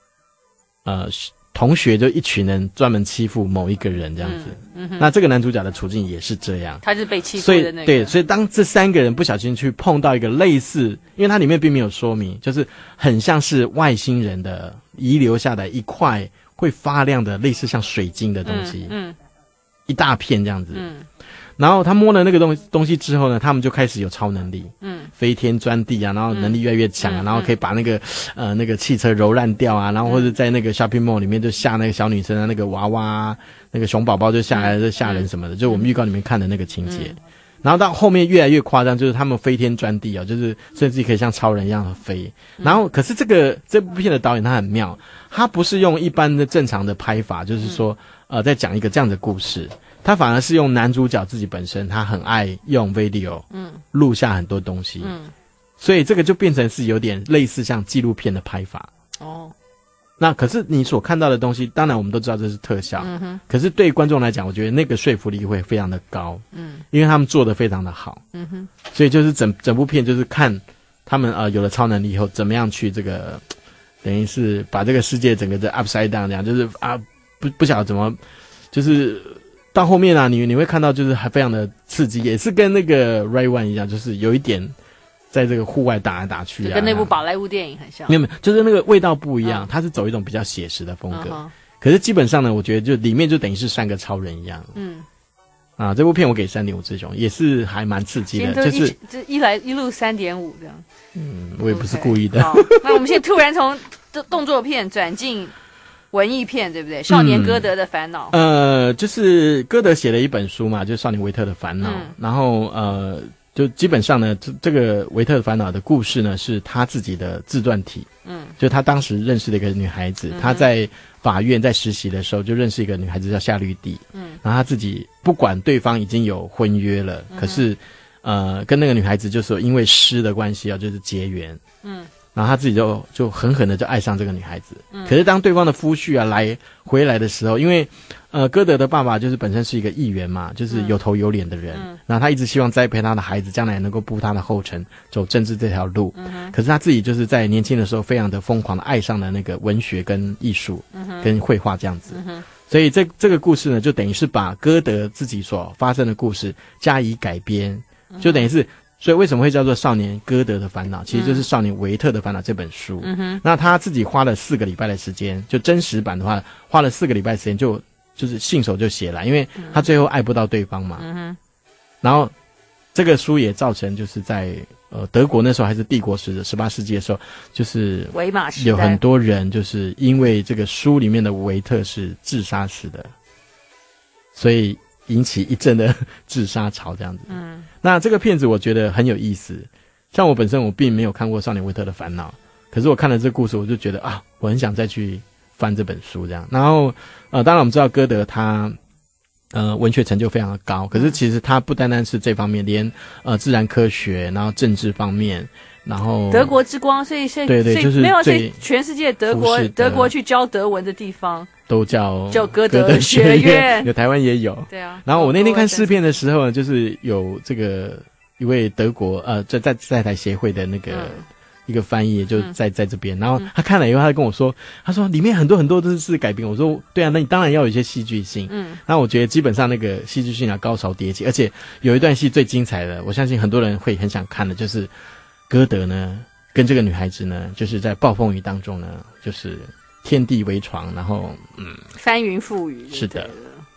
同学就一群人专门欺负某一个人这样子，那这个男主角的处境也是这样， 他是被欺负的那个。 对，所以当这3个人不小心去碰到一个类似，因为它里面并没有说明，就是很像是外星人的遗留下的一块会发亮的类似像水晶的东西，一大片这样子，然后他摸了那个东西之后呢，他们就开始有超能力，飞天钻地啊，然后能力越来越强啊，然后可以把那个汽车揉烂掉啊，然后或者在那个 shopping mall 里面就吓那个小女生啊，那个娃娃那个熊宝宝就下来就吓人什么的，就我们预告里面看的那个情节。然后到后面越来越夸张，就是他们飞天钻地啊，就是甚至可以像超人一样的飞。然后可是这部片的导演他很妙，他不是用一般的正常的拍法，就是说在讲一个这样的故事。他反而是用男主角自己本身，他很爱用 video， 录下很多东西，所以这个就变成是有点类似像纪录片的拍法。那可是你所看到的东西，当然我们都知道这是特效，可是对观众来讲，我觉得那个说服力会非常的高，因为他们做得非常的好，所以就是整部片就是看他们有了超能力以后，怎么样去这个等于是把这个世界整个的 upside down 这样，就是不晓得怎么就是。到后面啊，你会看到就是还非常的刺激，也是跟那个 Ray One 一样，就是有一点在这个户外打来打去啊， 跟那部宝莱坞电影很像。 没有，就是那个味道不一样，它是走一种比较写实的风格。可是基本上呢，我觉得就里面就等于是3个超人一样。这部片我给3.5只熊，也是还蛮刺激的，就是一路3.5这样。 我也不是故意的。 那我们现在突然从动作片转进文艺片，对不对？少年歌德的烦恼。 就是歌德写了一本书嘛，就是《少年维特的烦恼》。然后就基本上呢，这个维特的烦恼的故事呢，是他自己的自传体。就他当时认识的一个女孩子，他在法院在实习的时候就认识一个女孩子叫夏绿蒂。然后他自己不管对方已经有婚约了，可是跟那个女孩子就是因为诗的关系啊，就是结缘。然后他自己就狠狠的就爱上这个女孩子。可是当对方的夫婿啊回来的时候，因为歌德的爸爸就是本身是一个议员嘛，就是有头有脸的人，然后他一直希望栽培他的孩子将来能够步他的后尘，走政治这条路。可是他自己就是在年轻的时候非常的疯狂的爱上了那个文学跟艺术跟绘画这样子。所以这个故事呢，就等于是把歌德自己所发生的故事加以改编，就等于是。所以为什么会叫做少年歌德的烦恼？其实就是少年维特的烦恼这本书。那他自己花了4个礼拜的时间，就真实版的话，花了4个礼拜的时间就是信手就写来，因为他最后爱不到对方嘛。然后这个书也造成就是在德国那时候还是帝国时的18世纪的时候，就是维玛时代有很多人就是因为这个书里面的维特是自杀死的，所以引起一阵的自杀潮这样子。那这个片子我觉得很有意思，像我本身我并没有看过少年维特的烦恼，可是我看了这个故事我就觉得我很想再去翻这本书这样。然后当然我们知道歌德他文学成就非常的高，可是其实他不单单是这方面，连自然科学然后政治方面，然后德国之光，所以对就是没有，所以全世界德国去教德文的地方都叫歌德学院， 有台湾也有。 对啊。 然后我那天看试片的时候呢，就是有这个一位德国在台协会的那个一个翻译就在这边，然后他看了以后，他就跟我说，他说里面很多都是改编。我说对啊，那你当然要有一些戏剧性。那我觉得基本上那个戏剧性高潮迭起，而且有一段戏最精彩的，我相信很多人会很想看的，就是歌德呢跟这个女孩子呢，就是在暴风雨当中呢，就是天地为床，然后翻云覆雨。 是的。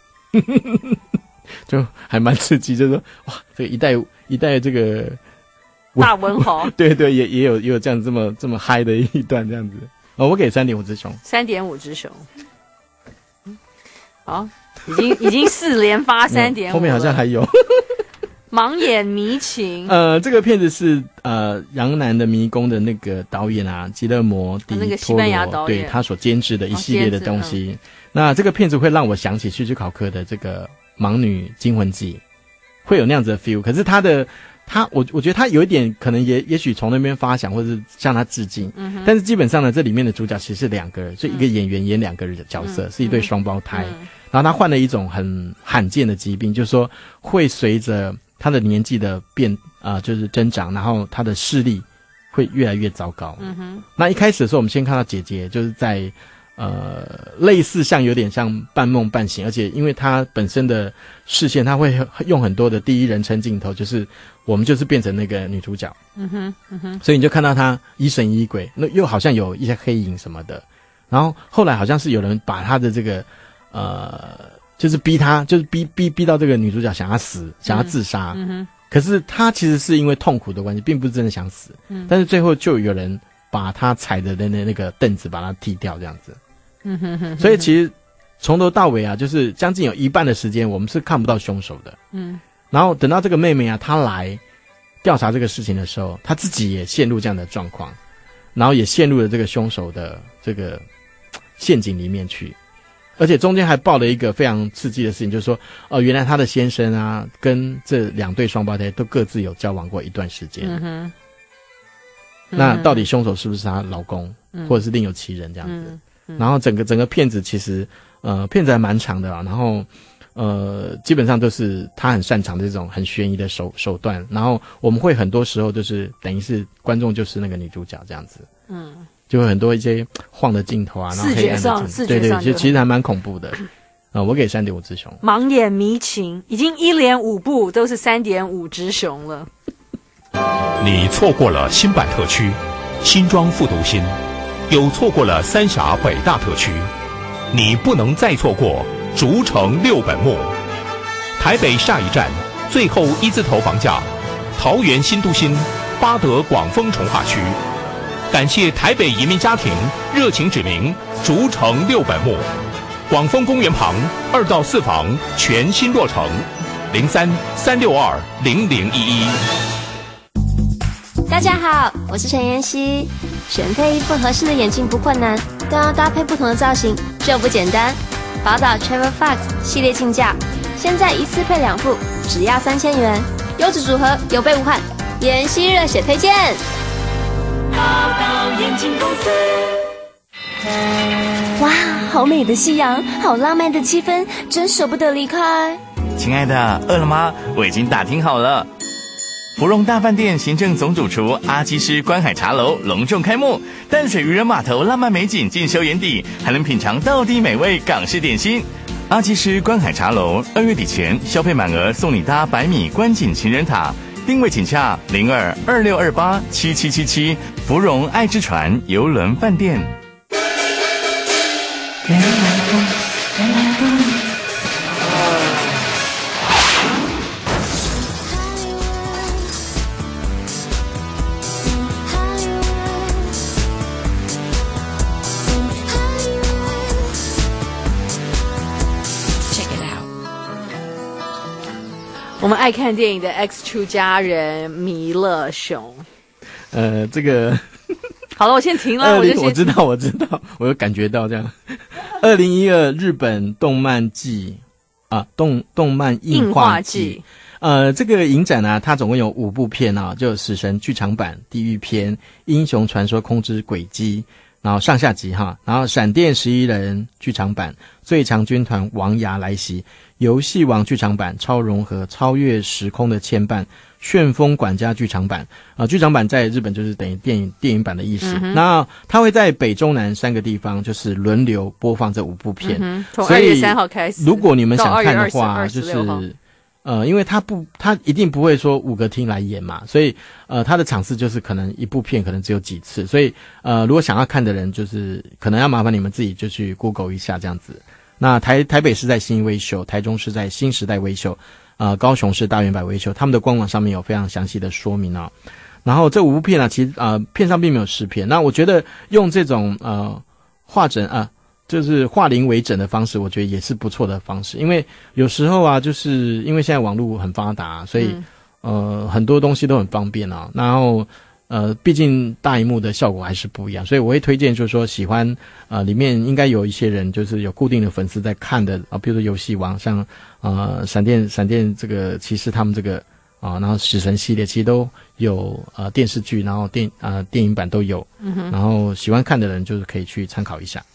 就还蛮刺激，就是说哇，这个一代这个大文豪， 对，也有这样这么嗨的一段这样子。我给3.5只熊 ，3.5只熊。好，已经4连发3.5， 后面好像还有。 盲眼迷情。 这个片子是杨楠的迷宫的那个导演啊，吉勒摩迪那个西班牙导演， 对他所监制的一系列的东西。那这个片子会让我想起希区考克的这个《盲女惊魂记》，会有那样子的 feel。可是我觉得他有一点可能也许从那边发想，或者是向他致敬。但是基本上呢，这里面的主角其实是两个人，就一个演员演两个人的角色，是一对双胞胎。然后他患了一种很罕见的疾病，就是说会随着他的年纪的就是增长，然后他的视力会越来越糟糕。那一开始的时候，我们先看到姐姐就是在类似有点像半梦半醒，而且因为他本身的视线，他会用很多的第一人称镜头，就是我们就是变成那个女主角。所以你就看到他疑神疑鬼，那又好像有一些黑影什么的。然后后来好像是有人把他的这个就是逼他，就是逼到这个女主角想要死，想要自杀。可是他其实是因为痛苦的关系，并不是真的想死。但是最后就有人把他踩的那个凳子把他踢掉，这样子。所以其实从头到尾啊，就是将近有一半的时间我们是看不到凶手的。然后等到这个妹妹啊，她来调查这个事情的时候，她自己也陷入这样的状况，然后也陷入了这个凶手的这个陷阱里面去。而且中间还爆了一个非常刺激的事情，就是说原来她的先生啊跟这两对双胞胎都各自有交往过一段时间。那到底凶手是不是她老公，或者是另有其人这样子？然后整个片子其实片子还蛮长的啊，然后基本上都是他很擅长的这种很悬疑的手段，然后我们会很多时候就是等于是观众就是那个女主角这样子。就会很多一些晃的镜头啊，然后黑暗的镜头，对，其实还蛮恐怖的。我给3.5只熊。 盲眼迷情已经一连5部都是3.5只熊了。 你错过了新版特区，新庄复读新，有错过了三峡北大特区，你不能再错过竹城6本木。台北下一站最后1字头房价，桃园新都新八德广丰重划区。感谢台北移民家庭热情指明竹城6本木，广丰公园旁2到4房全新落成，03-362-0011。 大家好，我是陈妍希。选配一副合适的眼镜不困难，但要搭配不同的造型就不简单。宝岛 Travel Fox 系列镜架，现在一次配2副，只要3000元，优质组合，有备无患。妍希热血推荐。 宝岛眼镜公司。 哇，好美的夕阳，好浪漫的气氛，真舍不得离开。 亲爱的，饿了吗？我已经打听好了。芙蓉大饭店行政总主厨阿基师观海茶楼隆重开幕，淡水渔人码头浪漫美景尽收眼底，还能品尝道地美味港式点心。阿基师观海茶楼2月底前消费满额送你搭100米观景情人塔。定位请洽02-2628-7777，芙蓉爱之船邮轮饭店。 我们爱看电影的 X 出家人弥勒熊。 这个好了，我先停了。 我知道，我有感觉到这样。2012日本动漫季啊，动漫映画季。这个影展啊，它总共有5部片啊，就死神剧场版、地狱篇、英雄传说空之轨迹，然后上下集哈，然后闪电11人剧场版、最强军团王牙来袭、游戏王剧场版、超融合、超越时空的牵绊、旋风管家剧场版。剧场版在日本就是等于电影版的意思。那它会在北中南3个地方就是轮流播放这5部片。 从2月3号开始， 如果你们想看的话，就是因为它一定不会说5个厅来演嘛，所以它的场次就是可能一部片可能只有几次，所以如果想要看的人就是可能要麻烦你们自己就去 Google 一下这样子。那台北是在新威秀，台中是在新时代威秀，高雄是大圆柏威秀，他们的官网上面有非常详细的说明啊。然后这5部片啊，其实片上并没有试片，那我觉得用这种画诊就是化零为整的方式，我觉得也是不错的方式。因为有时候啊，就是因为现在网络很发达，所以很多东西都很方便啊，然后毕竟大荧幕的效果还是不一样，所以我会推荐就是说喜欢里面应该有一些人就是有固定的粉丝在看的比如说游戏王，像闪电这个骑士他们这个然后死神系列其实都有电视剧，然后电影版都有，然后喜欢看的人就是可以去参考一下。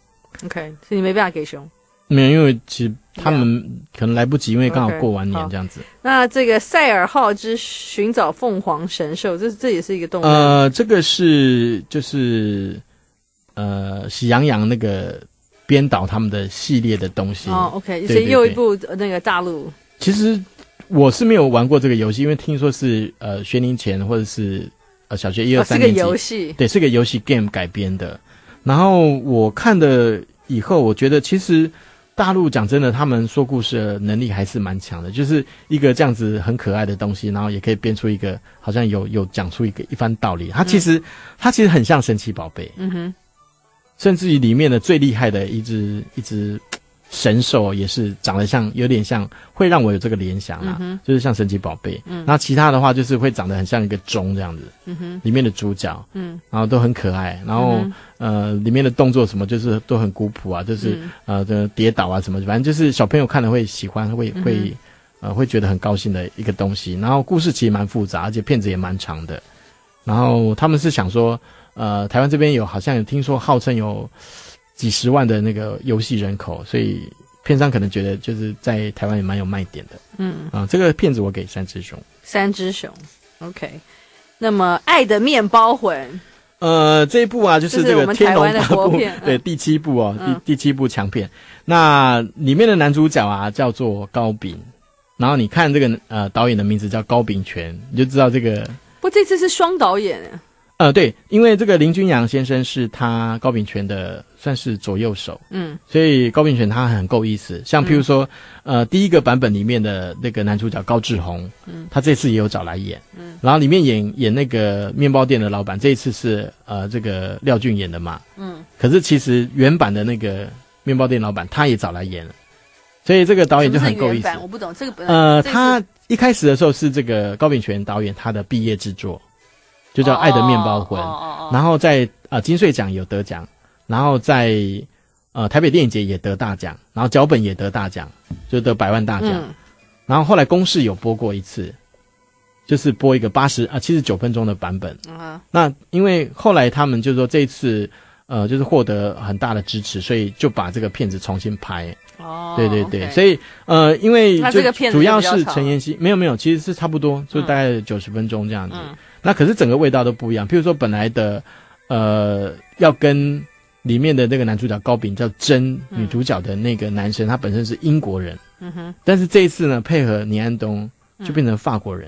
OK， 所以你没办法给熊。 没有，因为其实他们可能来不及，因为刚好过完年这样子。 那这个赛尔号之寻找凤凰神兽，这也是一个动漫。 这个是就是喜羊羊那个编导他们的系列的东西。 OK， 所以又一部那个大陆。 其实我是没有玩过这个游戏，因为听说是学龄前或者是小学1、2、3年级， 是个游戏， 对，是个游戏 game 改编的。然后我看的以后，我觉得其实大陆讲真的，他们说故事的能力还是蛮强的，就是一个这样子很可爱的东西，然后也可以编出一个好像有讲出一番道理。它其实很像神奇宝贝，甚至于里面的最厉害的一只神兽也是长得有点像，会让我有这个联想啦，就是像神奇宝贝。那其他的话就是会长得很像一个钟这样子，里面的主角，然后都很可爱，然后里面的动作什么就是都很古朴啊，就是跌倒啊什么，反正就是小朋友看了会喜欢，会觉得很高兴的一个东西。然后故事其实蛮复杂，而且片子也蛮长的。然后他们是想说，台湾这边好像有听说号称有几十万的那个游戏人口，所以片商可能觉得就是在台湾也蛮有卖点的。这个片子我给3只熊。 3只熊 ，OK。那么《爱的面包魂》 这一部啊，就是这个《天龙八部》对第7部第7部强片。那里面的男主角啊叫做高秉，然后你看这个导演的名字叫高秉权，你就知道这个。 不，这次是双导演。 对，因为这个林君阳先生是他高秉权的算是左右手，所以高秉权他很够意思。像譬如说，第一个版本里面的那个男主角高志宏，他这次也有找来演，然后里面演那个面包店的老板，这一次是这个廖俊演的嘛，可是其实原版的那个面包店老板他也找来演了，所以这个导演就很够意思。 我不懂这个他一开始的时候是这个高秉权导演他的毕业之作。就叫《爱的面包魂》，然后在金穗奖有得奖，然后在台北电影节也得大奖，然后脚本也得大奖，就得100万大奖。然后后来公视有播过一次，就是播一个79分钟的版本。那因为后来他们就说这一次就是获得很大的支持，所以就把这个片子重新拍。对对对， okay. 所以因为就主要是陈妍希，没有，其实是差不多，就大概90分钟这样子。那可是整个味道都不一样，譬如说本来的要跟里面的那个男主角高秉叫真女主角的那个男生，他本身是英国人，但是这一次呢配合倪安东就变成法国人。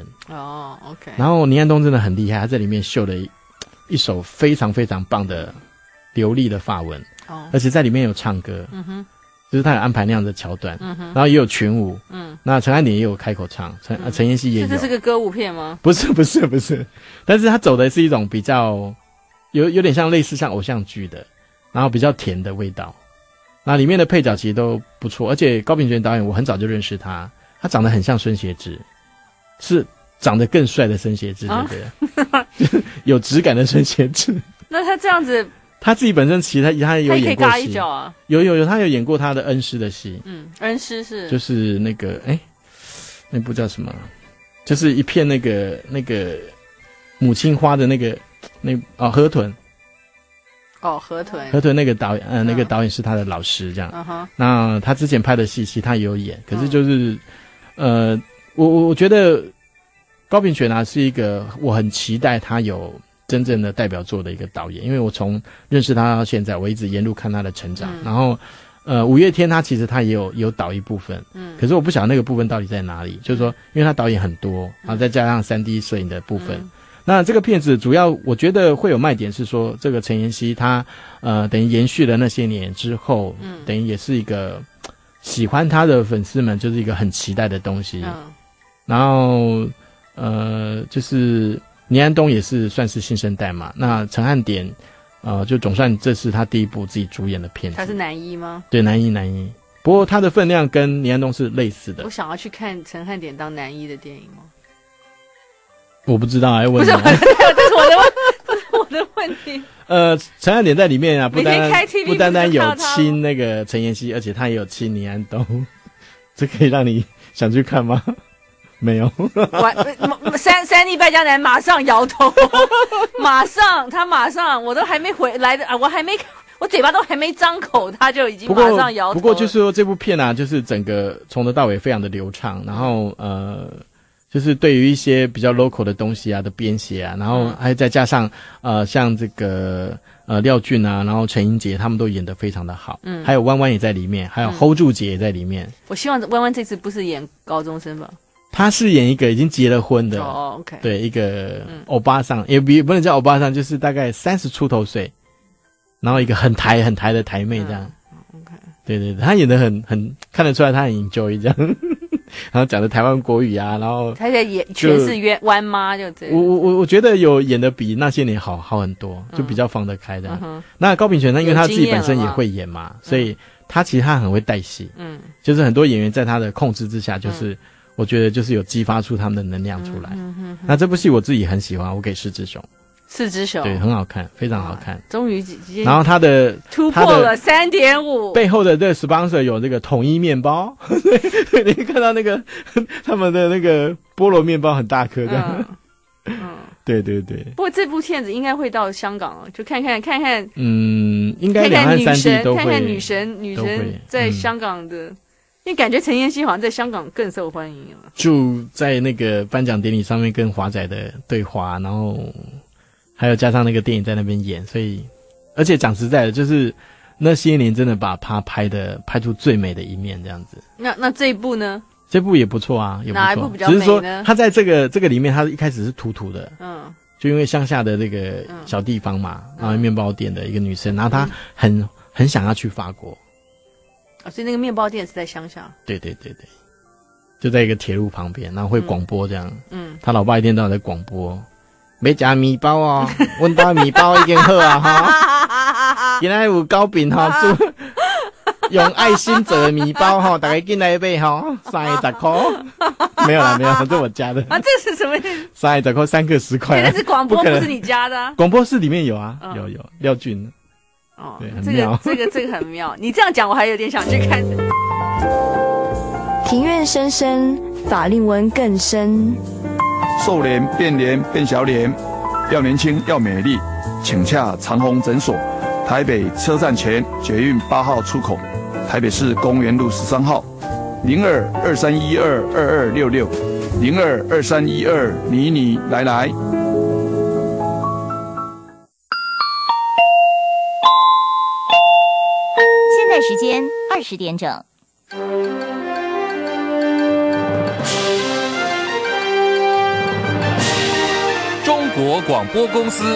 OK。 然后倪安东真的很厉害，他在里面秀了一手非常非常棒的流利的法文，而且在里面有唱歌，就是他有安排那样的桥段，然后也有群舞，那陈汉典也有开口唱，陈妍希也有。 这是个歌舞片吗？ 不是，但是他走的是一种比较有点像类似像偶像剧的，然后比较甜的味道。那里面的配角其实都不错，而且高秉权导演我很早就认识他，他长得很像孙协志，是长得更帅的孙协志，对不对？有质感的孙协志。 那他这样子。 他自己本身其实他有演过戏，他也可以嘎一脚啊。 有，他有演过他的恩师的戏。 恩师是就是那个那部叫什么？就是一片那个母亲花的那个河豚。 河豚那个导演那个导演是他的老师这样。那他之前拍的戏其实他也有演，可是就是我觉得高秉权啊是一个我很期待他有真正的代表作的一个导演，因为我从认识他到现在，我一直沿路看他的成长。然后五月天他其实他也有导一部分，可是我不晓得那个部分到底在哪里，就是说因为他导演很多，然后再加上 3D 摄影的部分。那这个片子主要我觉得会有卖点是说，这个陈妍希他等于延续了那些年之后，等于也是一个喜欢他的粉丝们就是一个很期待的东西。然后就是倪安东也是算是新生代嘛，那陈汉典就总算这是他第一部自己主演的片子。 他是男一吗？ 对，男一。不过他的分量跟倪安东是类似的。 我想要去看陈汉典当男一的电影吗？ 我不知道，要问你。 不是，这是我的问题。 陈汉典在里面啊，不单单有亲那个陈妍希，而且他也有亲倪安东，这可以让你想去看吗？没有。 三立败家男马上摇头，马上，我都还没回来的啊，我嘴巴都还没张口，他就已经马上摇头了。 不过就是说这部片啊，就是整个从头到尾非常的流畅，然后就是对于一些比较 local 的东西啊的编写啊，然后还再加上像这个廖俊啊，然后陈英杰他们都演得非常的好，还有弯弯也在里面，还有 hold 住姐也在里面。 我希望弯弯这次不是演高中生吧？ 他是演一个已经结了婚的 ，OK， 对，一个欧巴桑，也不能叫欧巴桑，就是大概30出头岁，然后一个很台的台妹这样。OK， 对对对，他演得很看得出来他很 enjoy 这样。然后讲的台湾国语啊，然后他在演全是弯妈，就这样。 我觉得有演的比那些年好很多，就比较放得开的。那高秉权呢，因为他自己本身也会演嘛，所以他其实他很会带戏。就是很多演员在他的控制之下，就是我觉得就是有激发出他们的能量出来。那这部戏我自己很喜欢，我给4只熊。4只熊对，很好看，非常好看。 终于， 然后他的突破了3.5， 背后的这个 sponsor 有这个统一面包，对，你看到那个他们的那个菠萝面包很大颗的，对对对。 不过这部片子应该会到香港哦，就看看， 应该两岸三地都会， 看看女神在香港的。因为感觉陈妍希好像在香港更受欢迎了， 就在那个颁奖典礼上面跟华仔的对话，然后还有加上那个电影在那边演，所以而且讲实在的，就是那些年真的把他拍出最美的一面这样子。 那这一部呢？ 这部也不错啊，也不错。 哪一部比较美呢？ 只是说他在这个里面，他一开始是土土的，就因为乡下的这个小地方嘛，然后面包店的一个女生，然后她很想要去法国。 所以那个面包店是在乡下。对， 就在一个铁路旁边，然后会广播这样。他老爸一天到晚在广播，没加米包哦，问到米包已经好啊哈。今天有糕饼哈，用爱心做的米包哈，大家进来买哈，30块。没有啦，这是我家的。 啊，这是什么 ？30块3个10块。 那是广播，不是你家的。 广播室里面有啊，有廖俊。对，很妙。 这个很妙。你这样讲，我还有点想去看。 庭院深深，法令纹更深。 瘦脸变小脸，要年轻要美丽，请洽长虹诊所，台北车站前捷运8号出口，台北市公园路13号，02-2312-2266，02-2312你来。 现在时间20点整。 中国广播公司。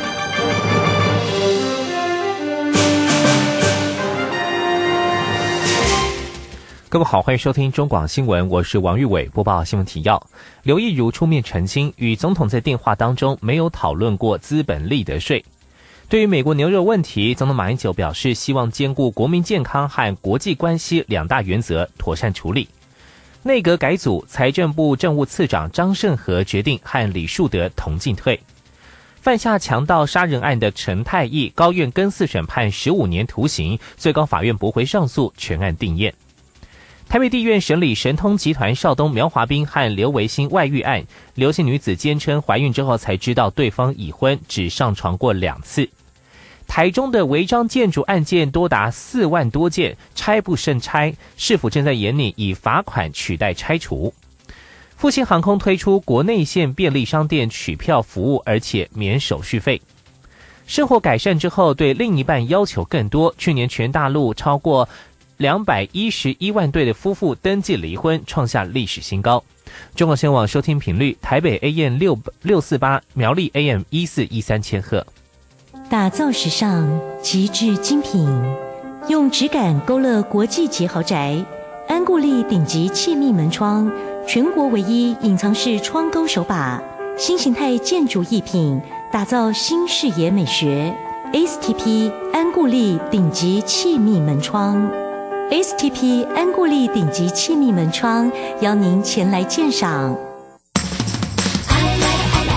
各位好，欢迎收听中广新闻，我是王玉伟，播报新闻提要。刘益如出面澄清，与总统在电话当中没有讨论过资本利得税。对于美国牛肉问题，总统马英九表示，希望兼顾国民健康和国际关系2大原则，妥善处理。内阁改组，财政部政务次长张盛和决定和李树德同进退。犯下强盗杀人案的陈太义，高院更4审判15年徒刑，最高法院驳回上诉，全案定验。台北地院审理神通集团少东苗华斌和刘维新外遇案，刘姓女子坚称怀孕之后才知道对方已婚，只上床过2次。台中的违章建筑案件多达4万多件，拆不胜拆，市府正在研拟以罚款取代拆除。复兴航空推出国内线便利商店取票服务，而且免手续费。生活改善之后，对另一半要求更多，去年全大陆超过211万对的夫妇登记离婚，创下历史新高。中国新闻网收听频率：台北 AM 648，苗栗 AM 1413千赫。 打造时尚，极致精品，用质感勾勒国际级豪宅。安固力顶级气密门窗，全国唯一隐藏式窗钩手把，新形态建筑艺品，打造新视野美学。STP 安固力顶级气密门窗。STP 安固力顶级气密门窗，邀您前来鉴赏。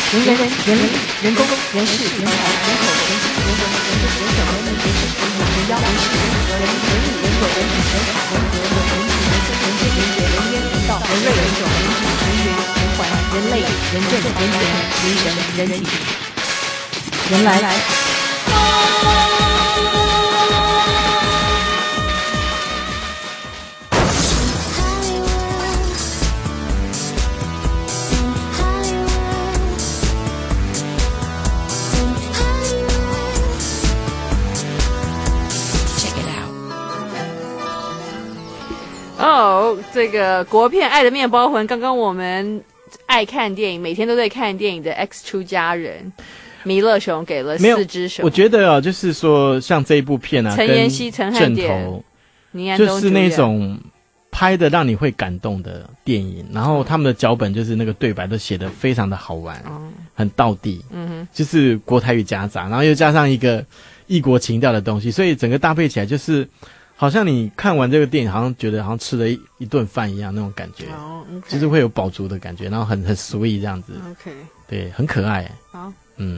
人工、人事、人才、人口、人情、人手、人手、人力、人事、人妖、人事、人和、人物、人果、人体、人法、人格、人情、人事、人间、人杰、人烟、人道、人瑞、人种、人体、人缘、人环、人类、人政、人权、人神、人体、人来。 这个国片《爱的面包魂》，刚刚我们爱看电影，每天都在看电影的 X 出家人弥勒熊给了4只熊。 我觉得啊，就是说像这一部片啊， 陈妍希、陈汉典、倪安东就是那种拍的让你会感动的电影，然后他们的脚本就是那个对白都写得非常的好玩，很道地，就是国台语夹杂，然后又加上一个异国情调的东西，所以整个搭配起来就是好像你看完这个电影，好像觉得好像吃了一顿饭一样那种感觉，就是会有饱足的感觉，然后很sweet 这样子。 OK， 对，很可爱。 好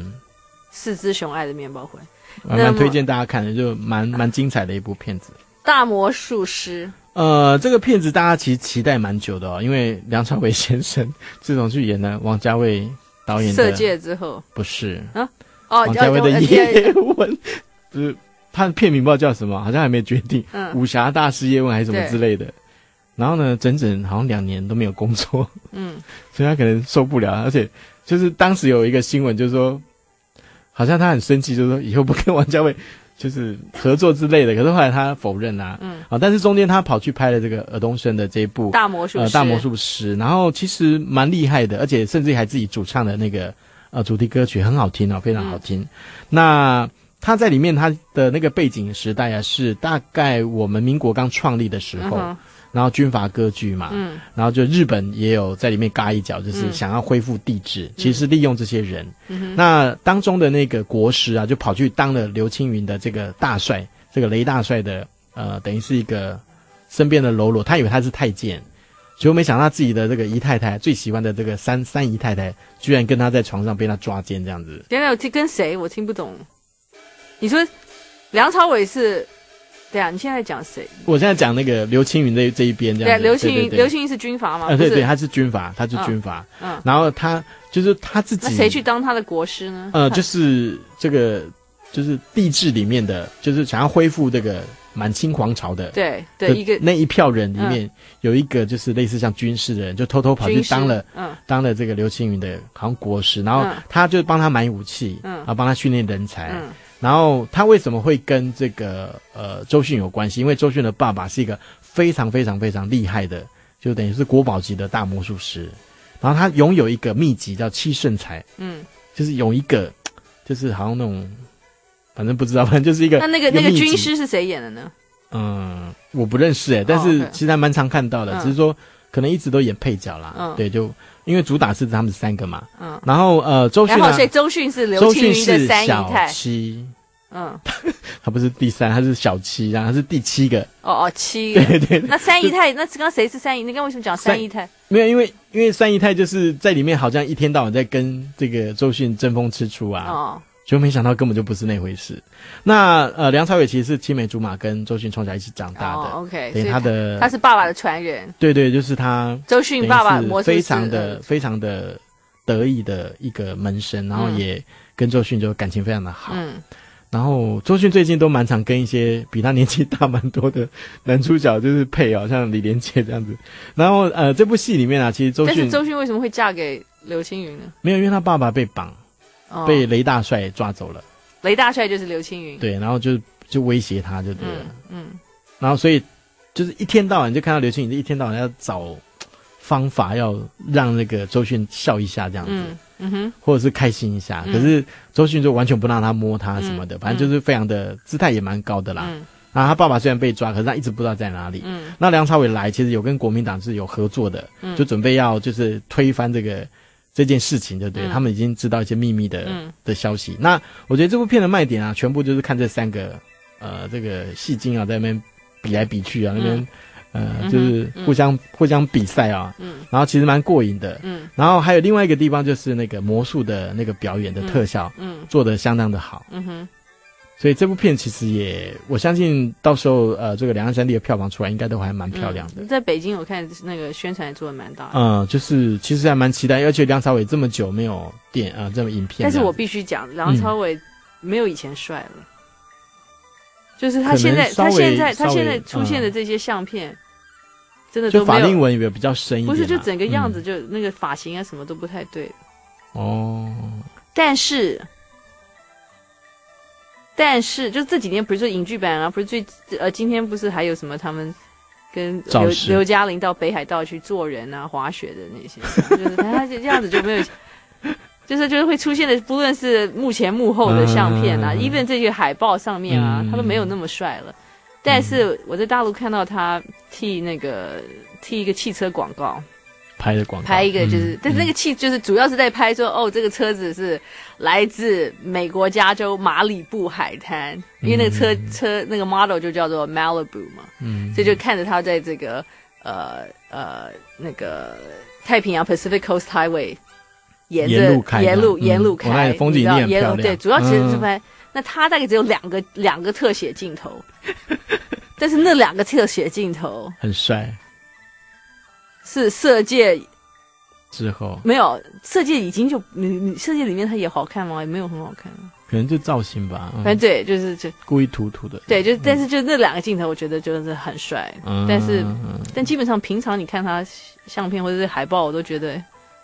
，4只熊爱的面包魂， 蛮推荐大家看的，就蛮精彩的一部片子。 大魔术师， 这个片子大家其实期待蛮久的哦，因为梁朝伟先生自从去演了王家卫导演的《 色戒》之后， 不是王家卫的《叶问》，不是。他的片名不知道叫什么，好像还没决定，武侠大师叶问还是什么之类的。然后呢，整整好像2年都没有工作，所以他可能受不了，而且就是当时有一个新闻，就是说，好像他很生气，就是说以后不跟王家卫就是合作之类的。可是后来他否认啦，但是中间他跑去拍了这个尔冬升的这一部大魔术师，然后其实蛮厉害的，而且甚至还自己主唱的那个主题歌曲很好听哦，非常好听。那他在里面，他的那个背景时代啊，是大概我们民国刚创立的时候，然后军阀割据嘛，然后就日本也有在里面嘎一脚，就是想要恢复帝制，其实是利用这些人。那当中的那个国师啊，就跑去当了刘青云的这个大帅，这个雷大帅的等于是一个身边的喽啰，他以为他是太监，结果没想到他自己的这个姨太太最喜欢的这个三姨太太，居然跟他在床上被他抓奸这样子。 等一下，跟谁？我听不懂。你说梁朝伟是？对啊，你现在讲谁？ 我现在讲那个刘青云这一边这样子。 对，刘青云是军阀吗？ 对，他是军阀，他是军阀。然后他就是他自己。 那谁去当他的国师呢？ 就是这个，就是帝制里面的，就是想要恢复这个满清皇朝的。 对，一个那一票人里面有一个就是类似像军师的人，就偷偷跑去当了这个刘青云的好像国师，然后他就帮他买武器，然后帮他训练人才。然后他为什么会跟这个周迅有关系？因为周迅的爸爸是一个非常非常非常厉害的，就等于是国宝级的大魔术师。然后他拥有一个秘籍叫七圣才，就是有一个，就是好像那种，反正不知道，反正就是一个。 那个军师是谁演的呢？ 我不认识但是其实还蛮常看到的，只是说可能一直都演配角啦。对，就因为主打是他们3个嘛。然后周迅所以周迅是刘青云的三姨太。 小七。他不是第3，他是小7，然后他是第7个。 7个。 对。 那三姨太，那刚刚谁是三姨？你刚刚为什么讲三姨太？ 没有，因为三姨太就是在里面好像一天到晚在跟这个周迅争风吃醋啊。就没想到根本就不是那回事。那梁朝伟其实是青梅竹马，跟周迅从小一起长大的。 OK， 所以他是爸爸的传人。 对，就是他。周迅爸爸非常的得意的一个门生，然后也跟周迅就感情非常的好。然后周迅最近都蛮常跟一些比他年纪大蛮多的男主角就是配像李连杰这样子。然后这部戏里面啊，其实但是周迅为什么会嫁给刘青云呢？ 没有，因为他爸爸被绑。被雷大帅抓走了。 雷大帅就是刘青云。 对，然后就威胁他就对了。然后所以就是一天到晚就看到刘青云，一天到晚要找方法要让那个周迅笑一下这样子，或者是开心一下。可是周迅就完全不让他摸他什么的，反正就是非常的姿态也蛮高的啦。然后他爸爸虽然被抓，可是他一直不知道在哪里。那梁朝伟来其实有跟国民党是有合作的，就准备要就是推翻这件事情，对不对？他们已经知道一些秘密的消息。那我觉得这部片的卖点啊，全部就是看这3个这个戏精啊，在那边比来比去啊，那边就是互相比赛啊，然后其实蛮过瘾的，然后还有另外一个地方就是那个魔术的那个表演的特效，做得相当的好，所以这部片其实我相信到时候这个两岸三地的票房出来应该都还蛮漂亮的。 在北京我看那个宣传也做得蛮大的， 就是其实还蛮期待，而且梁朝伟这么久没有这么影片， 但是我必须讲，梁朝伟没有以前帅了。就是他现在出现的这些相片，真的都没有。就法令纹有比较深一点，不是就整个样子就那个发型啊什么都不太对。哦，但是就这几年不是说影剧版啊，不是今天不是还有什么他们跟刘嘉玲到北海道去做人啊滑雪的那些，就是他这样子就没有。就是会出现的，不论是幕前幕后的相片啊，even 这些海报上面啊，他都没有那么帅了。但是我在大陆看到他替一个汽车广告拍的广告， 拍一个就是，但是那个就是主要是在拍说，这个车子是来自美国加州马里布海滩，因为那个车那个 model 就叫做 Malibu 嘛，所以就看着他在这个那个太平洋 Pacific Coast Highway。沿路开， 风景也很漂亮。 对，主要其实是拍。那他大概只有两个特写镜头，但是那2个特写镜头很帅。 是色戒之后没有色戒已经就你色戒里面他也好看吗？也没有很好看， 可能就造型吧。 反正对，就是故意涂的。 对，但是就那2个镜头，我觉得就是很帅。但基本上平常你看他相片或者是海报，我都觉得。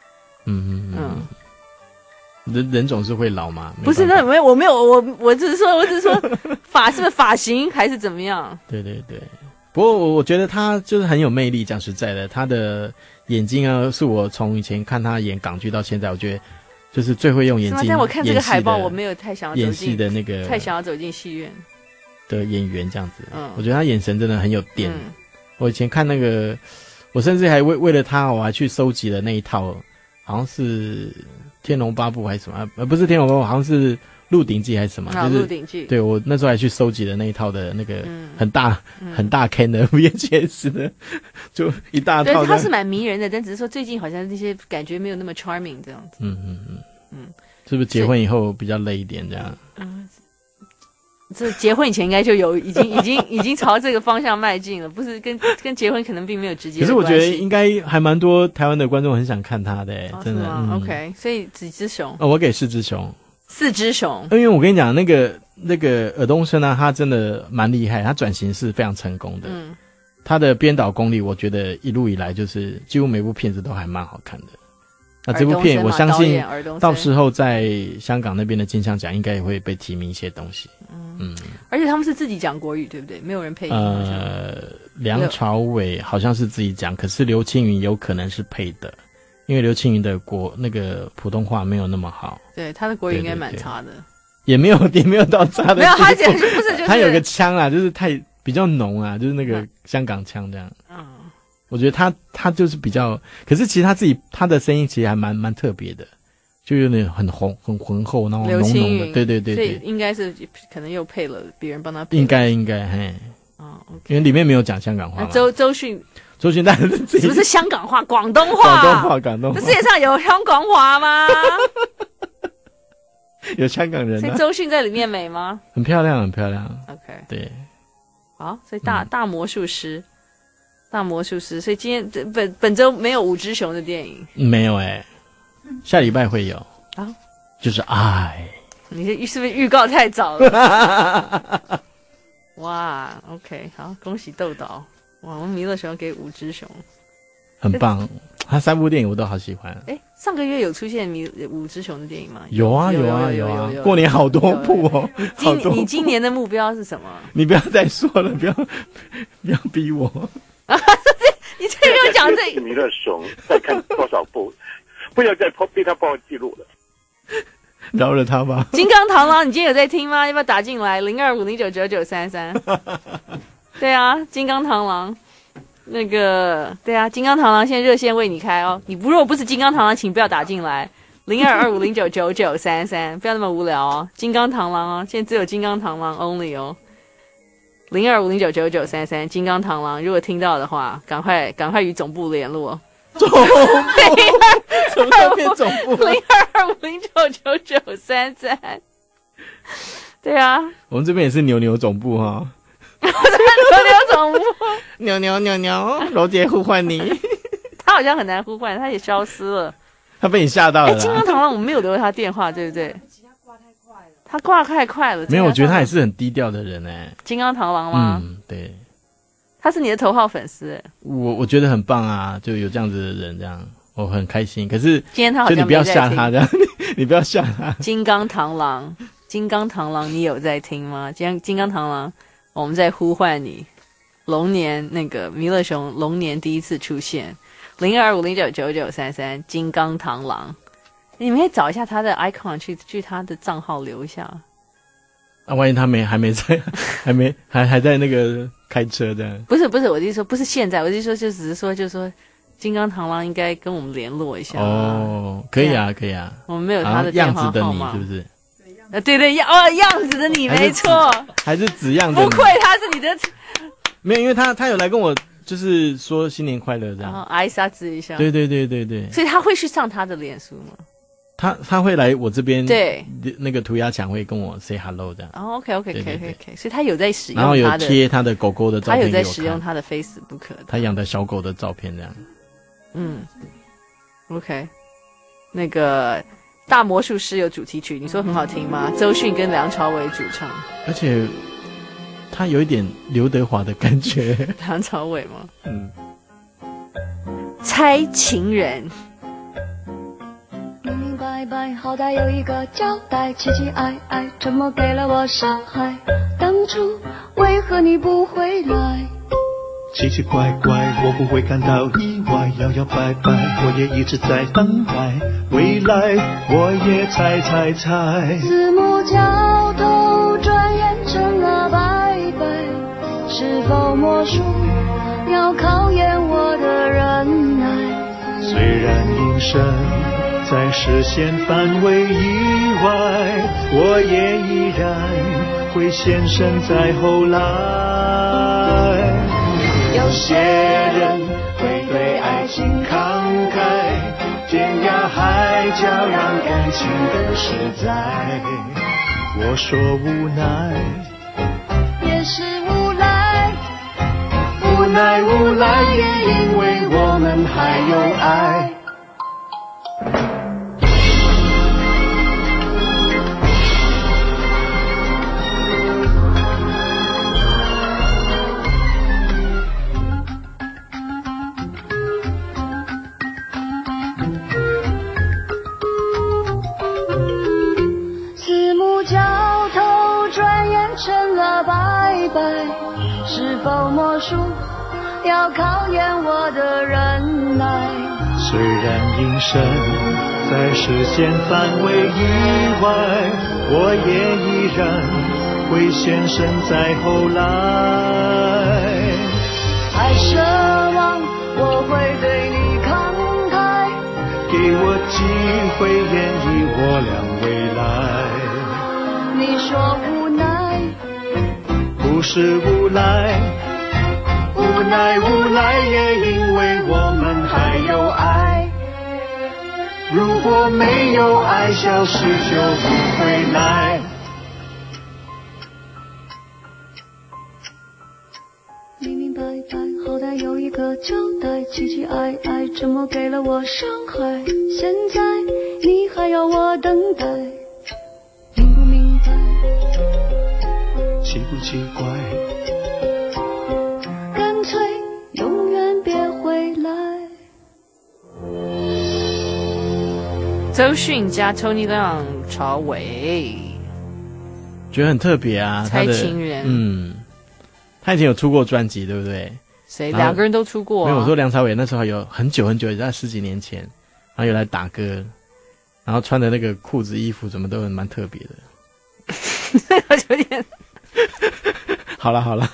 人总是会老嘛。 不是，那我没有，我只是说是不是发型还是怎么样？ 对。不过我觉得他就是很有魅力。讲实在的，他的眼睛啊，是我从以前看他演港剧到现在，我觉得就是最会用眼睛。 但我看这个海报，我没有太想要演戏的那个， 太想要走进戏院的演员这样子。我觉得他眼神真的很有电。我以前看那个，我甚至还为了他，我还去收集了那一套。好像是《天龙八部》还是什么，不是《天龙八部》，好像是《鹿鼎记》还是什么，就是《 鹿鼎记》。 对，我那时候还去收集了那一套的那个很大 Ken 的 VHS 的，就一大套。 对，它是蛮迷人的，但只是说最近好像这些感觉没有那么 charming 这样子。 是不是结婚以后比较累一点这样？ 这结婚以前应该就有，已经朝这个方向迈进了，不是跟结婚可能并没有直接的关系。可是我觉得应该还蛮多台湾的观众很想看他的，真的。 OK， 所以几只熊？ 我给4只熊。 4只熊。 因为我跟你讲，那个尔冬升啊，他真的蛮厉害，他转型是非常成功的。他的编导功力，我觉得一路以来就是几乎每部片子都还蛮好看的。那这部片我相信到时候在香港那边的金像奖应该也会被提名一些东西。 而且他们是自己讲国语，对不对？没有人配音。 梁朝伟好像是自己讲，可是刘青云有可能是配的，因为刘青云的那个普通话没有那么好。 对，他的国语应该蛮差的。 也没有到差的。 没有，他简直不是就是他有个腔啊，就是比较浓啊，就是那个香港腔这样。我觉得他就是比较，可是其实他的声音其实还蛮特别的，就有点很浑厚，然后浓浓的，对， 所以应该是可能又配了别人帮他配， 应该嘿，因为里面没有讲香港话嘛。 周迅当然是什么是香港话？广东话， 广东话， 这世界上有香港话吗？ 有香港人， 所以周迅在里面美吗？ 很漂亮。 OK， 对， 好，所以大魔术师。所以今天本周没有5只熊的电影， 没有下礼拜会有啊， 就是爱。 你是不是预告太早了？哇 ，OK， 好，恭喜豆导，哇，我们弥勒熊给5只熊， 很棒。他3部电影我都好喜欢。 上个月有出现5只熊的电影吗？ 有啊，过年好多部哦。 你今年的目标是什么？ 你不要再说了，不要逼我。 你这又讲这弥勒熊再看多少部，不要再逼他帮我记录了， 饶了他吧。 金刚螳螂，你今天有在听吗？要不要打进来0250999933？对啊，金刚螳螂，那个对啊，金刚螳螂现在热线为你开哦。你如果不是金刚螳螂，请不要打进来0225099933，不要那么无聊哦。金刚螳螂哦，现在只有金刚螳螂 only 哦。 0250999933，金刚螳螂，如果听到的话，赶快与总部联络。 总部怎么变总部 ？0250999933。对啊， 我们这边也是牛总部哈。 牛总部， 牛，罗杰呼唤你。 他好像很难呼唤，他也消失了。 他被你吓到了啦。 金刚螳螂我们没有留他电话，对不对？他挂太快了。 没有，我觉得他也是很低调的人哎。 金刚螳螂吗？ 对。 他是你的头号粉丝。 我觉得很棒啊，就有这样子的人，这样我很开心。可是今天他好像就你不要吓他这样，你不要吓他。 金刚螳螂，你有在听吗？金刚螳螂，我们在呼唤你。龙年那个弥勒熊龙年第一次出现，0250999933，金刚螳螂。你们可以找一下他的 icon 去他的账号留一下。 万一他还没在，还在那个开车的。 不是，我是说不是现在，我是说就只是说金刚螳螂应该跟我们联络一下。 哦，可以啊。我们没有他的电话号码。 样子的你是不是？ 对，样子的你没错。 还是纸样的你。 不愧他是你的。 没有，因为他有来跟我就是说新年快乐这样。 挨杀子一下。 对。 所以他会去上他的脸书吗？ 他会来我这边， 对， 那个涂鸦墙会跟我 say hello 这样。 OK， 所以他有在使用， 然后有贴他的狗狗的照片给我看， 他有在使用他的 Facebook 他养的小狗的照片这样。 OK， 那个大魔术师有主题曲，你说很好听吗？周迅跟梁朝伟主唱， 而且他有一点刘德华的感觉。 梁朝伟吗？猜情人。 明明白白，好歹有一个交代，期期爱爱，沉默给了我伤害。当初为何你不回来？ 奇奇怪怪，我不会感到意外，摇摇摆摆，我也一直在等待。未来我也猜。 四目交投，转眼成了拜拜。是否魔术要考验我的忍耐？ 虽然隐身在视线范围以外，我也依然会现身在后来。 有些人会对爱情慷慨，天涯海角让感情更实在。 我说无奈， 也是无奈， 无奈也因为我们还有爱。 是否魔术要考验我的忍耐？ 虽然隐身在视线范围以外，我也依然会现身在后来。 太奢望我会对你慷慨， 给我机会演绎我俩未来。 你说无奈， 不是无奈，无奈也因为我们还有爱。如果没有爱，消失就不回来。 明明白白，好歹有一个交代，期期爱爱，沉默给了我伤害。现在你还要我等待，明不明白？ 奇不奇怪？ 干脆永远别回来。 周迅加 Tony 梁朝伟， 觉得很特别啊。 猜情人， 他以前有出过专辑，对不对？ 谁？两个人都出过、啊。 没有，我说梁朝伟那时候有很久，在10几年前，然后有来打歌，然后穿的那个裤子、衣服怎么都蛮特别的。 有点。 好了。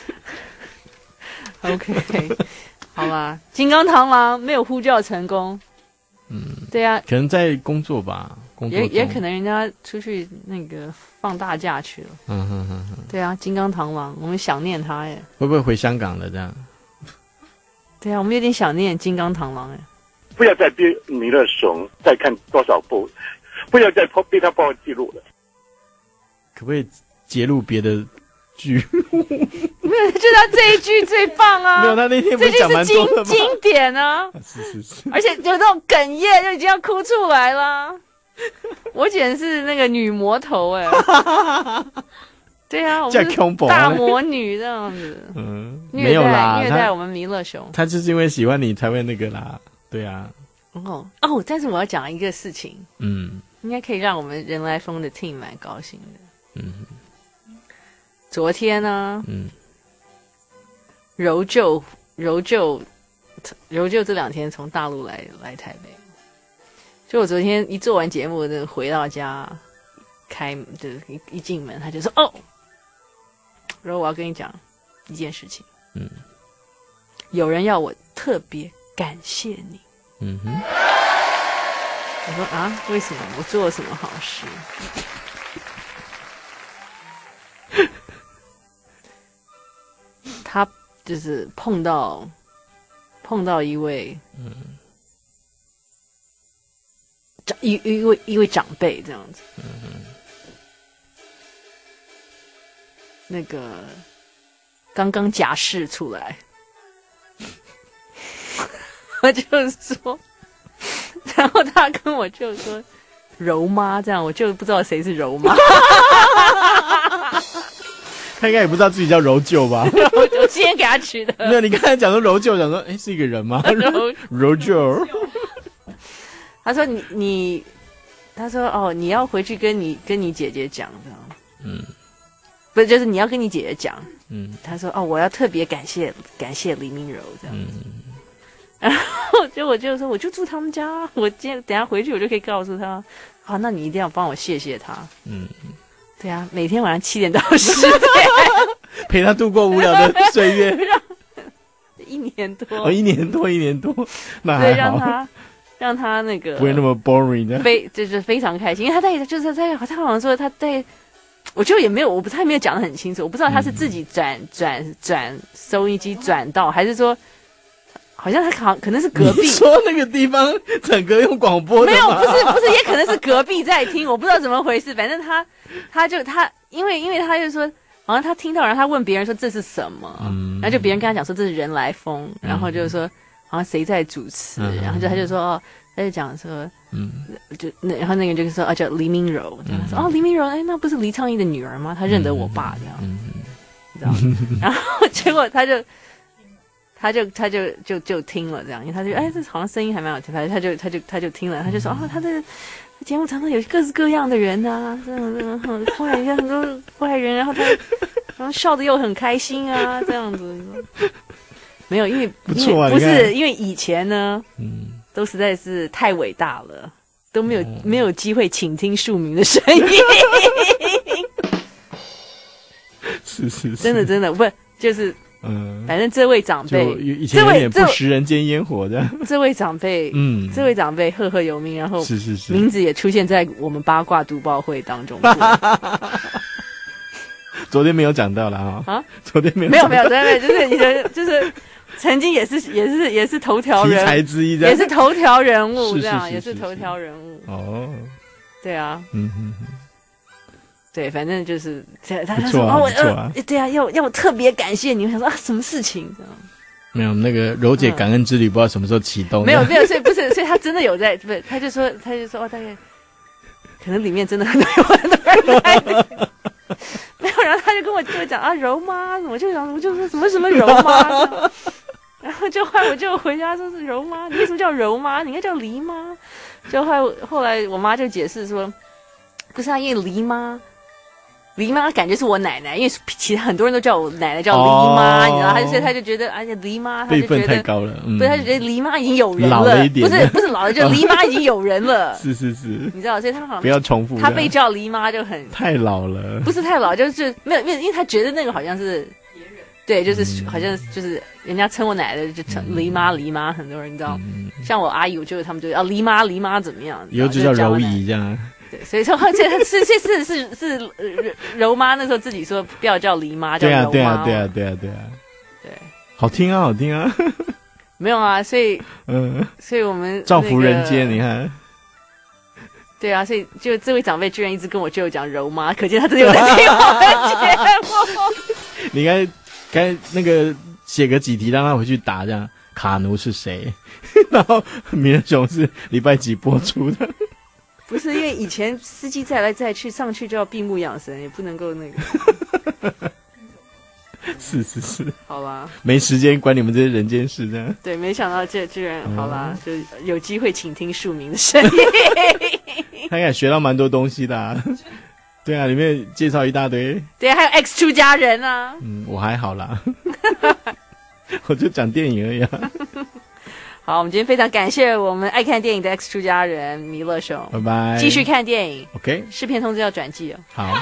OK， 好吧。金刚螳螂没有呼叫成功。 对啊，可能在工作吧。 也可能人家出去那个放大假去了。对啊，金刚螳螂，我们想念他耶。 会不会回香港了这样？ 对啊，我们有点想念金刚螳螂耶。 不要再逼弥勒熊再看多少部，不要再逼他报记录了。 可不可以揭露别的剧？ 没有，就他这一句最棒啊！ 没有，他那天不是讲蛮多的吗？ 这句是经典啊！ 是， 而且有那种哽咽，就已经要哭出来了。我简直是那个女魔头哎！对啊，我们是大魔女这样子。 没有啦， 虐待我们弥勒熊。 他就是因为喜欢你才会那个啦。对啊。 但是我要讲一个事情，应该可以让我们人来疯的 team 蛮高兴的。昨天呢，柔舅这2天从大陆来台北，就我昨天一做完节目，回到家一进门，他就说然后我要跟你讲一件事情，有人要我特别感谢你。我说啊，为什么？我做了什么好事？他就是碰到一位一位长辈这样子，那个刚刚假释出来，我就说，然后他跟我就说柔妈这样，我就不知道谁是柔妈。 他应该也不知道自己叫柔舅吧？ 我今天给他取的。 没有，你刚才讲说柔舅，讲说是一个人吗？柔舅。 他说他说你要回去跟你姐姐讲这样。不是，就是你要跟你姐姐讲。他说我要特别感谢黎明柔这样。然后我就说我就住他们家，我今天等一下回去我就可以告诉他，好，那你一定要帮我谢谢他。对啊，每天晚上7点到10点， 陪他度过无聊的岁月。 1年多 ，1年多，那对， 还好。 让他那个不会那么 boring 的， 就是非常开心，因为他好像说他在，我就也没有，我不太没有讲得很清楚，我不知道他是自己转收音机转到，还是说。好像他可能是隔壁， 你说那个地方整个用广播的吗？ 没有，不是，也可能是隔壁在听，我不知道怎么回事。反正他因为他就说，好像他听到，然后他问别人说这是什么，然后就别人跟他讲说这是人来疯，然后就是说好像谁在主持，然后他就说他就讲说，然后那个人就说叫黎明柔，他说黎明柔，那不是黎昌钰的女儿吗？他认得我爸这样，你知道吗？然后结果他就听了这样，因为他就这好像声音还蛮好听，他就听了，他就说他的节目常常有各式各样的人啊，这样坏人很多坏人，然后笑得又很开心啊，这样子。没有，因为不是因为以前呢，都实在是太伟大了，都没有机会倾听庶民的声音。 是， 真的不就是。反正这位长辈以前有点不食人间烟火的。 这位长辈，这位长辈赫赫有名，然后名字也出现在我们八卦读报会当中。 昨天没有讲到了哈。昨天没有， 昨天没有，就是曾经也是头条人题材之一， 也是头条人物这样，也是头条人物。对啊，对，反正就是他说对啊，要我特别感谢你。我想说什么事情这样？ 没有，那个柔姐感恩之旅不知道什么时候启动。 没有，所以所以他真的有在，不是？他就说大概可能里面真的很多人在。没有，然后他就跟我讲柔妈，我就说什么柔妈，然后我就回家说是柔妈，你为什么叫柔妈？你应该叫黎妈。就后来我妈就解释说，不是因为黎妈感觉是我奶奶，因为其实很多人都叫我奶奶叫黎妈，你知道，所以他就觉得黎妈，他就觉得辈分太高了， 对，他就觉得黎妈已经有人了， 老了一点， 不是老了，就黎妈已经有人了， 是， 你知道，所以他好像不要重复， 他被叫黎妈就很太老了， 不是太老，就是没有，因为他觉得那个好像是对，就是好像就是人家称我奶奶就称姨妈，很多人知道。像我阿姨，我就他们就姨妈怎么样？ 以后就叫柔姨这样。 对，所以说这是柔妈那时候自己说不要叫姨妈，叫柔妈。 对，好听啊。 没有啊，所以我们造福人间，你看。 对啊，所以就这位长辈居然一直跟我舅舅讲柔妈，可见他真的有在听我的节目。 你该那个写个几题让他回去答，这样卡奴是谁，然后名人雄是礼拜几播出的。 不是因为以前司机再来再去上去就要闭目养神，也不能够那个。 是， 好吧， 没时间管你们这些人间事，这样。 对，没想到这居然好吧，就有机会倾听庶民的声音。 他应该学到蛮多东西的啊。对啊，里面介绍一大堆。 对，还有 X 出家人啊。 我还好啦，我就讲电影而已啊。 好，我们今天非常感谢我们爱看电影的 X 出家人弥勒兄， 拜拜。 继续看电影 ，OK。 试片通知要转寄哦。 好。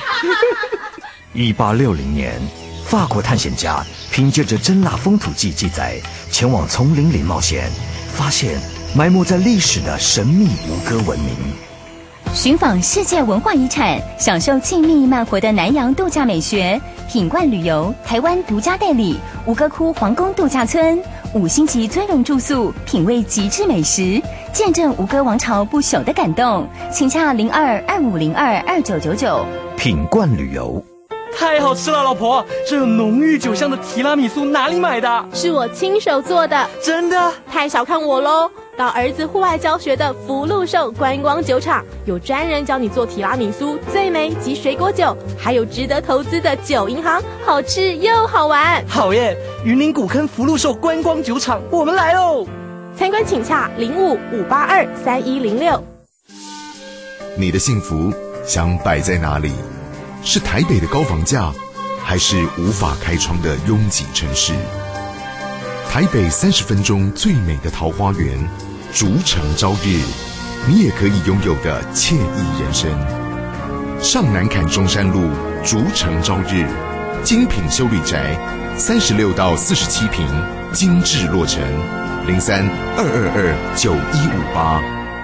1860年，法国探险家凭借着《真腊风土记》记载，前往丛林里冒险，发现埋没在历史的神秘吴哥文明。 寻访世界文化遗产，享受静谧慢活的南洋度假美学。品冠旅游台湾独家代理吴哥窟皇宫度假村，5星级尊荣住宿，品味极致美食，见证吴哥王朝不朽的感动。请洽02-2502-2999。 品冠旅游。 太好吃了，老婆！这有浓郁酒香的提拉米苏哪里买的？ 是我亲手做的。 真的？ 太小看我喽！到儿子户外教学的福禄寿观光酒厂，有专人教你做提拉米苏、醉梅及水果酒，还有值得投资的酒银行，好吃又好玩。 好耶！云林古坑福禄寿观光酒厂，我们来喽！ 参观请洽05-582-3106。 你的幸福想摆在哪里？是台北的高房价，还是无法开窗的拥挤城市？台北30分钟最美的桃花源，竹城朝日，你也可以拥有的惬意人生。上南坎中山路竹城朝日，精品休旅宅，36到47坪，精致落成，03-222-9158。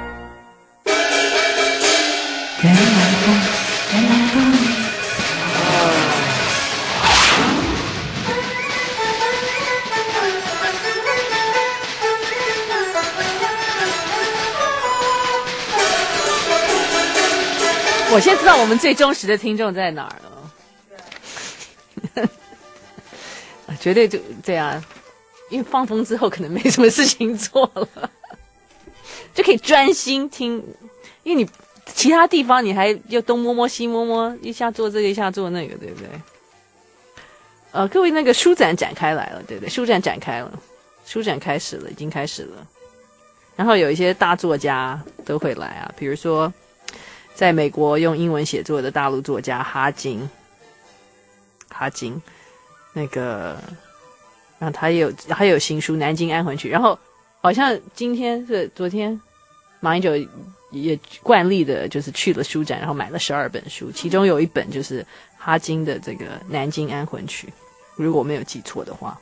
人来疯，人来疯。 我现在知道我们最忠实的听众在哪儿了。绝对就这样，因为放风之后可能没什么事情做了，就可以专心听。因为你其他地方你还要东摸摸西摸摸，一下做这个一下做那个，对不对？各位，那个书展展开来了，对不对？书展展开了，书展开始了，已经开始了。然后有一些大作家都会来啊，比如说在美国用英文写作的大陆作家哈金，那个，然后他有新书《南京安魂曲》，然后好像昨天马英九也惯例的就是去了书展，然后买了12本书，其中有一本就是哈金的这个《南京安魂曲》，如果我没有记错的话。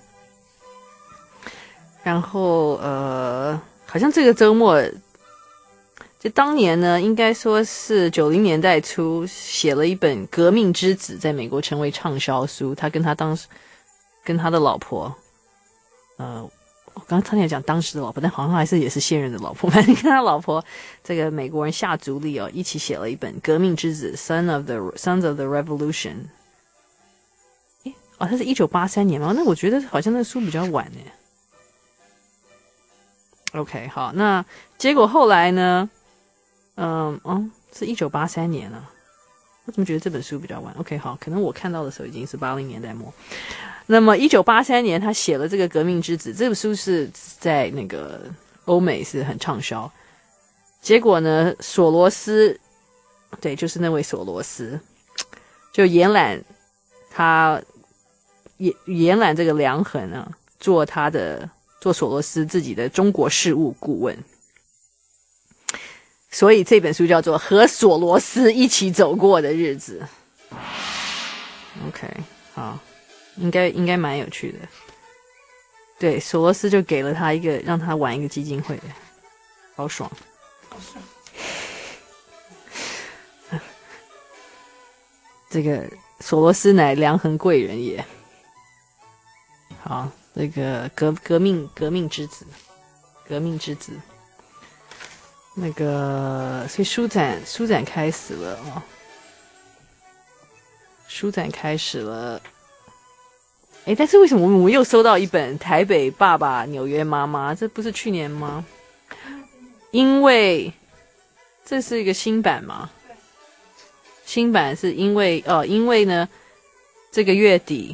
然后好像这个周末。就当年呢，应该说是90年代初写了一本《革命之子》，在美国成为畅销书。他跟他的老婆，我刚刚差点讲当时的老婆，但好像还是也是现任的老婆。反正跟他老婆这个美国人夏足利一起写了一本《革命之子》（Sons of the Revolution）。他是1983年嘛？那我觉得好像那书比较晚呢。OK， 好，那结果后来呢？是1983年啊，我怎么觉得这本书比较晚 ？OK， 好，可能我看到的时候已经是80年代末。那么1983年，他写了这个《革命之子》，这本书是在那个欧美是很畅销。结果呢，索罗斯，对，就是那位索罗斯，就延揽这个梁衡啊，做索罗斯自己的中国事务顾问。所以这本书叫做《和索罗斯一起走过的日子》。OK， 好， 应该蛮有趣的。对，索罗斯就给了他一个让他玩一个基金会，好爽。这个索罗斯乃良衡贵人也。好，这个革命之子，那个所以书展开始了啊，书展开始了。哎，但是为什么我们又收到一本《台北爸爸纽约妈妈》？这不是去年吗？因为这是一个新版嘛。新版是因为呢，这个月底，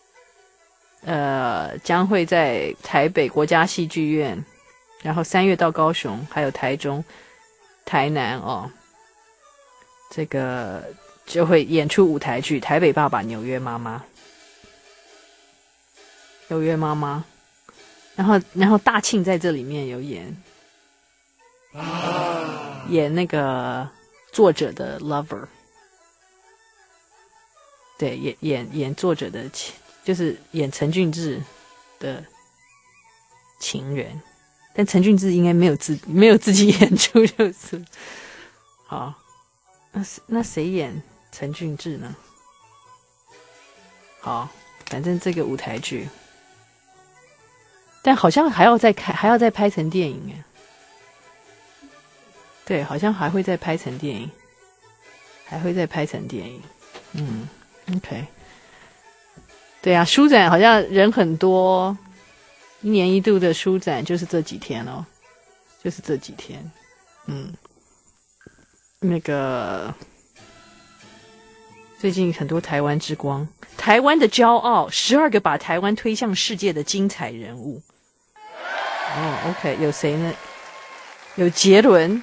将会在台北国家戏剧院，然后3月到高雄，还有台中、台南哦，这个就会演出舞台剧《台北爸爸纽约妈妈》。纽约妈妈，然后大庆在这里面有演那个作者的 lover。对，演作者的就是演陈俊志的情人，但陈俊志应该没有自己演出，就是好。那谁演陈俊志呢？好，反正这个舞台剧，但好像还要再拍成电影哎。对，好像还会再拍成电影，嗯。OK， 对啊，书展好像人很多，一年一度的书展就是这几天哦，那个最近很多台湾之光，台湾的骄傲，12个把台湾推向世界的精彩人物。哦 ，OK， 有谁呢？有杰伦。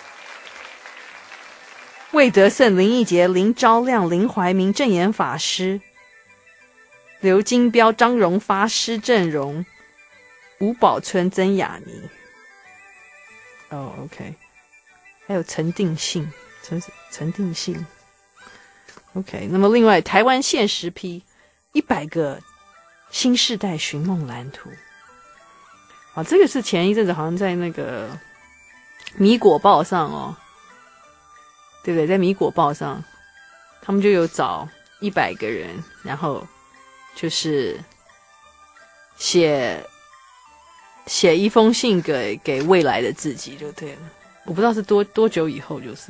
魏德胜、林义杰、林昭亮、林怀民、正言法师、刘金彪、张荣发、施正荣、吴宝春、曾雅妮。哦 ，OK， 还有陈定信。OK， 那么另外台湾现实批100个新世代寻梦蓝图。啊，这个是前一阵子好像在那个米果报上哦。对不对？在米果报上，他们就有找100个人，然后就是写一封信给未来的自己就对了。我不知道是多久以后，就是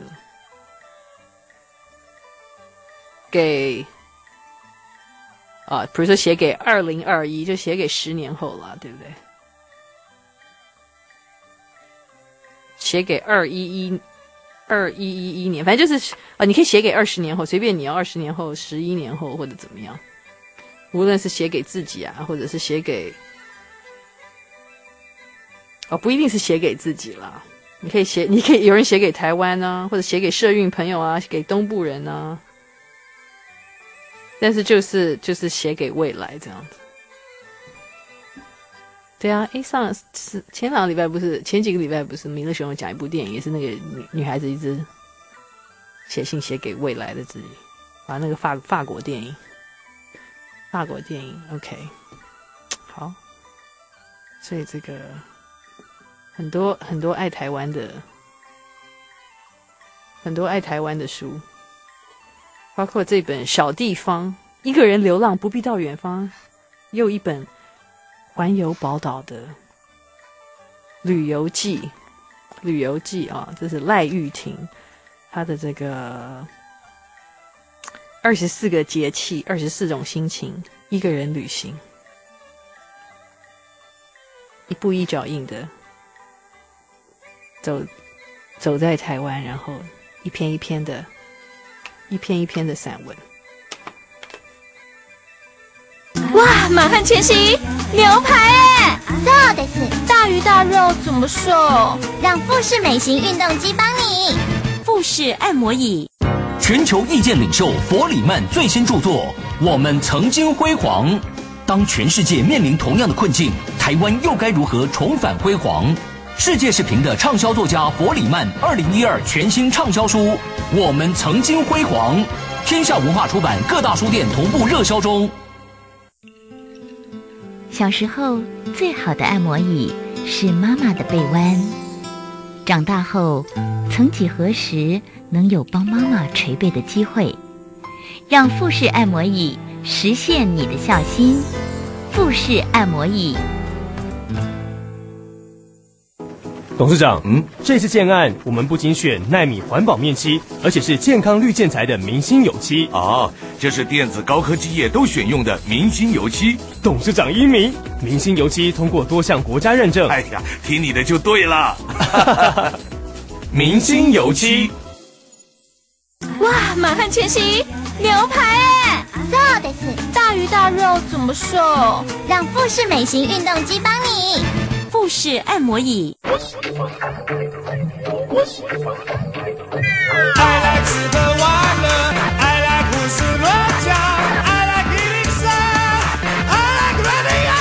给比如说写给2021，就写给10年后了，对不对？写给2011年，反正就是你可以写给20年后，随便你要20年后、11年后或者怎么样，无论是写给自己啊，或者是写给不一定是写给自己啦，你可以有人写给台湾啊，或者写给社运朋友啊，给东部人啊，但是就是写给未来这样子。对啊，前几个礼拜不是弥勒熊有讲一部电影，也是那个女孩子一直写信写给未来的自己，那个法国电影 OK， 好，所以这个很多爱台湾的书，包括这本《小地方》，一个人流浪不必到远方，又一本环游宝岛的旅游记啊，这是赖玉婷她的这个24个节气，24种心情，一个人旅行，一步一脚印的走在台湾，然后一篇一篇的散文。 哇，满汉全席，牛排哎！そうです。大鱼大肉怎么瘦？让富士美型运动机帮你。 富士按摩椅。 全球意见领袖佛里曼最新著作《我们曾经辉煌》。当全世界面临同样的困境，台湾又该如何重返辉煌？世界视频的畅销作家佛里曼2012全新畅销书《我们曾经辉煌》，天下文化出版，各大书店同步热销中。 小时候最好的按摩椅是妈妈的背弯，长大后曾几何时能有帮妈妈捶背的机会，让富士按摩椅实现你的孝心。富士按摩椅。 董事长，这次建案我们不仅选奈米环保面漆，而且是健康绿建材的明星油漆啊，这是电子高科技业都选用的明星油漆。 董事长英明，明星油漆通过多项国家认证。 哎呀，听你的就对了。 明星油漆。 哇，满汉全席，牛排哎！ そうです。 大鱼大肉怎么瘦？ 让富士美型运动机帮你。 富士按摩椅。 I like 吃喝玩乐 I like 胡思乱想 I like 103 I like radio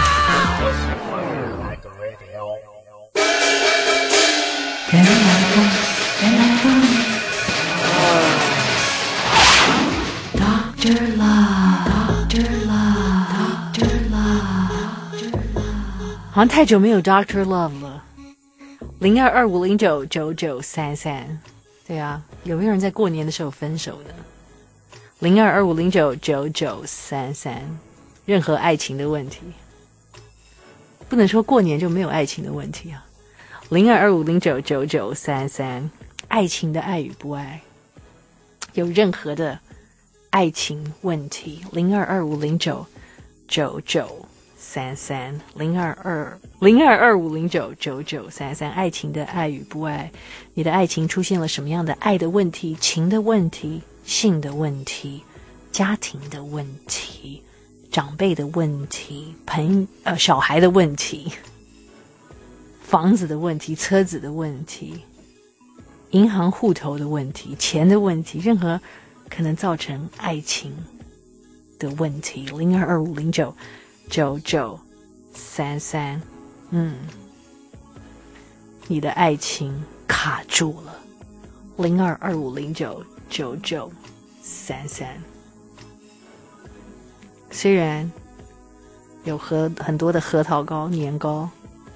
Dr. Love Dr. Love Dr. Love 好像太久没有 Dr. Love 了。0225099933，对啊，有没有人在过年的时候分手呢？0225099933，任何爱情的问题，不能说过年就没有爱情的问题啊。0225099933，爱情的爱与不爱，有任何的爱情问题，0225099933，0225099933，爱情的爱与不爱，你的爱情出现了什么样的爱的问题、情的问题、性的问题、家庭的问题、长辈的问题、小孩的问题、房子的问题、车子的问题、银行户头的问题、钱的问题，任何可能造成爱情的问题，0225099933，你的爱情卡住了，0225099933。虽然有很多的核桃糕、年糕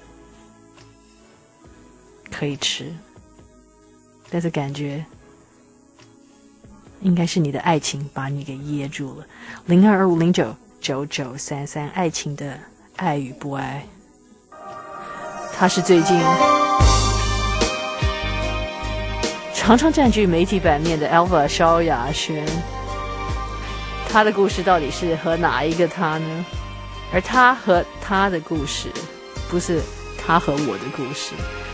可以吃，但是感觉应该是你的爱情把你给噎住了。0225099933，爱情的爱与不爱。他是最近常常占据媒体版面的 Alpha 萧亚轩，他的故事到底是和哪一个他呢？而他和他的故事，不是他和我的故事。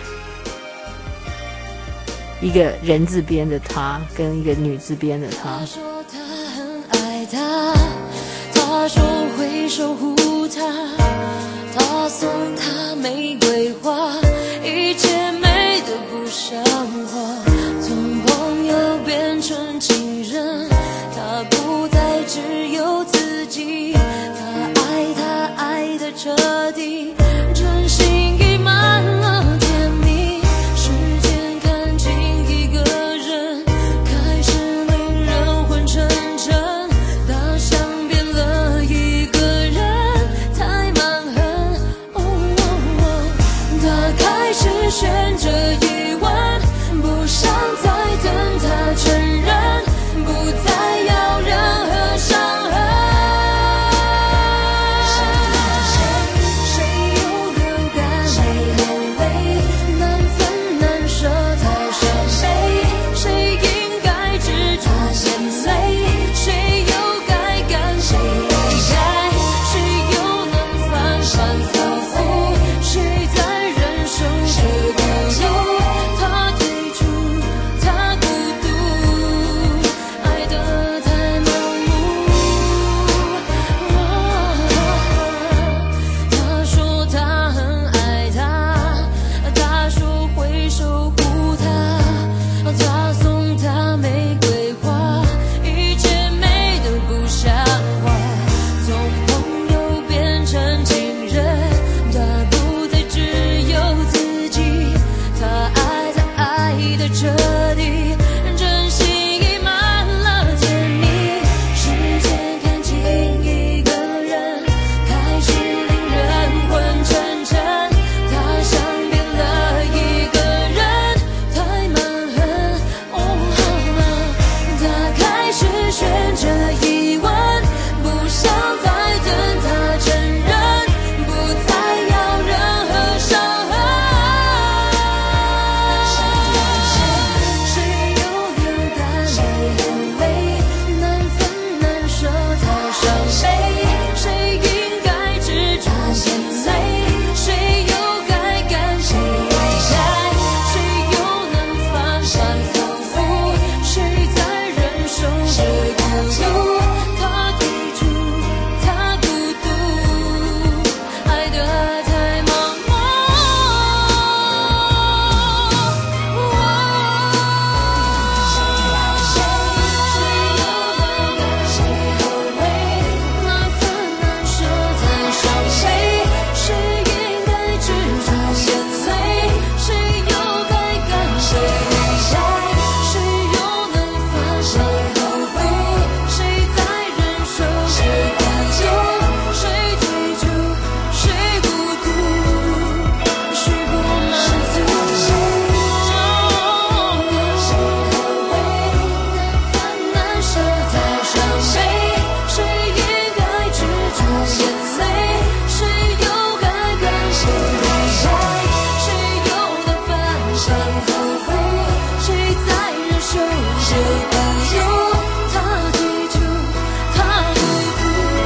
一个人字边的他跟一个女字边的他。 他说他很爱他，他说会守护他，他送他玫瑰花，一切美得不像话。从朋友变成情人，他不再只有自己，他爱得彻底，真心溢满了甜蜜。时间看清一个人，开始令人昏沉沉，他像变了一个人，太蛮横。他开始选择遗忘，不想再等他承认， 选这一吻，不想再等他承认，不再要任何伤痕。谁又流干泪和泪，难分难舍太伤悲，谁应该执着眼泪，谁又该感谁离开，谁又能反反复复，谁在忍受这孤独，他抵触，他孤独，爱得太盲目。谁后悔，难分难舍太伤悲，谁应该执着眼泪，谁又该感谁离开，谁又能反反复复，谁在忍受这孤独，谁追逐，谁孤独，谁不满足。谁后悔，难分难舍太伤悲，谁应该执着眼泪，谁又该感谁离开，谁又能反反复复，谁在忍受这孤独，他记住，他孤独，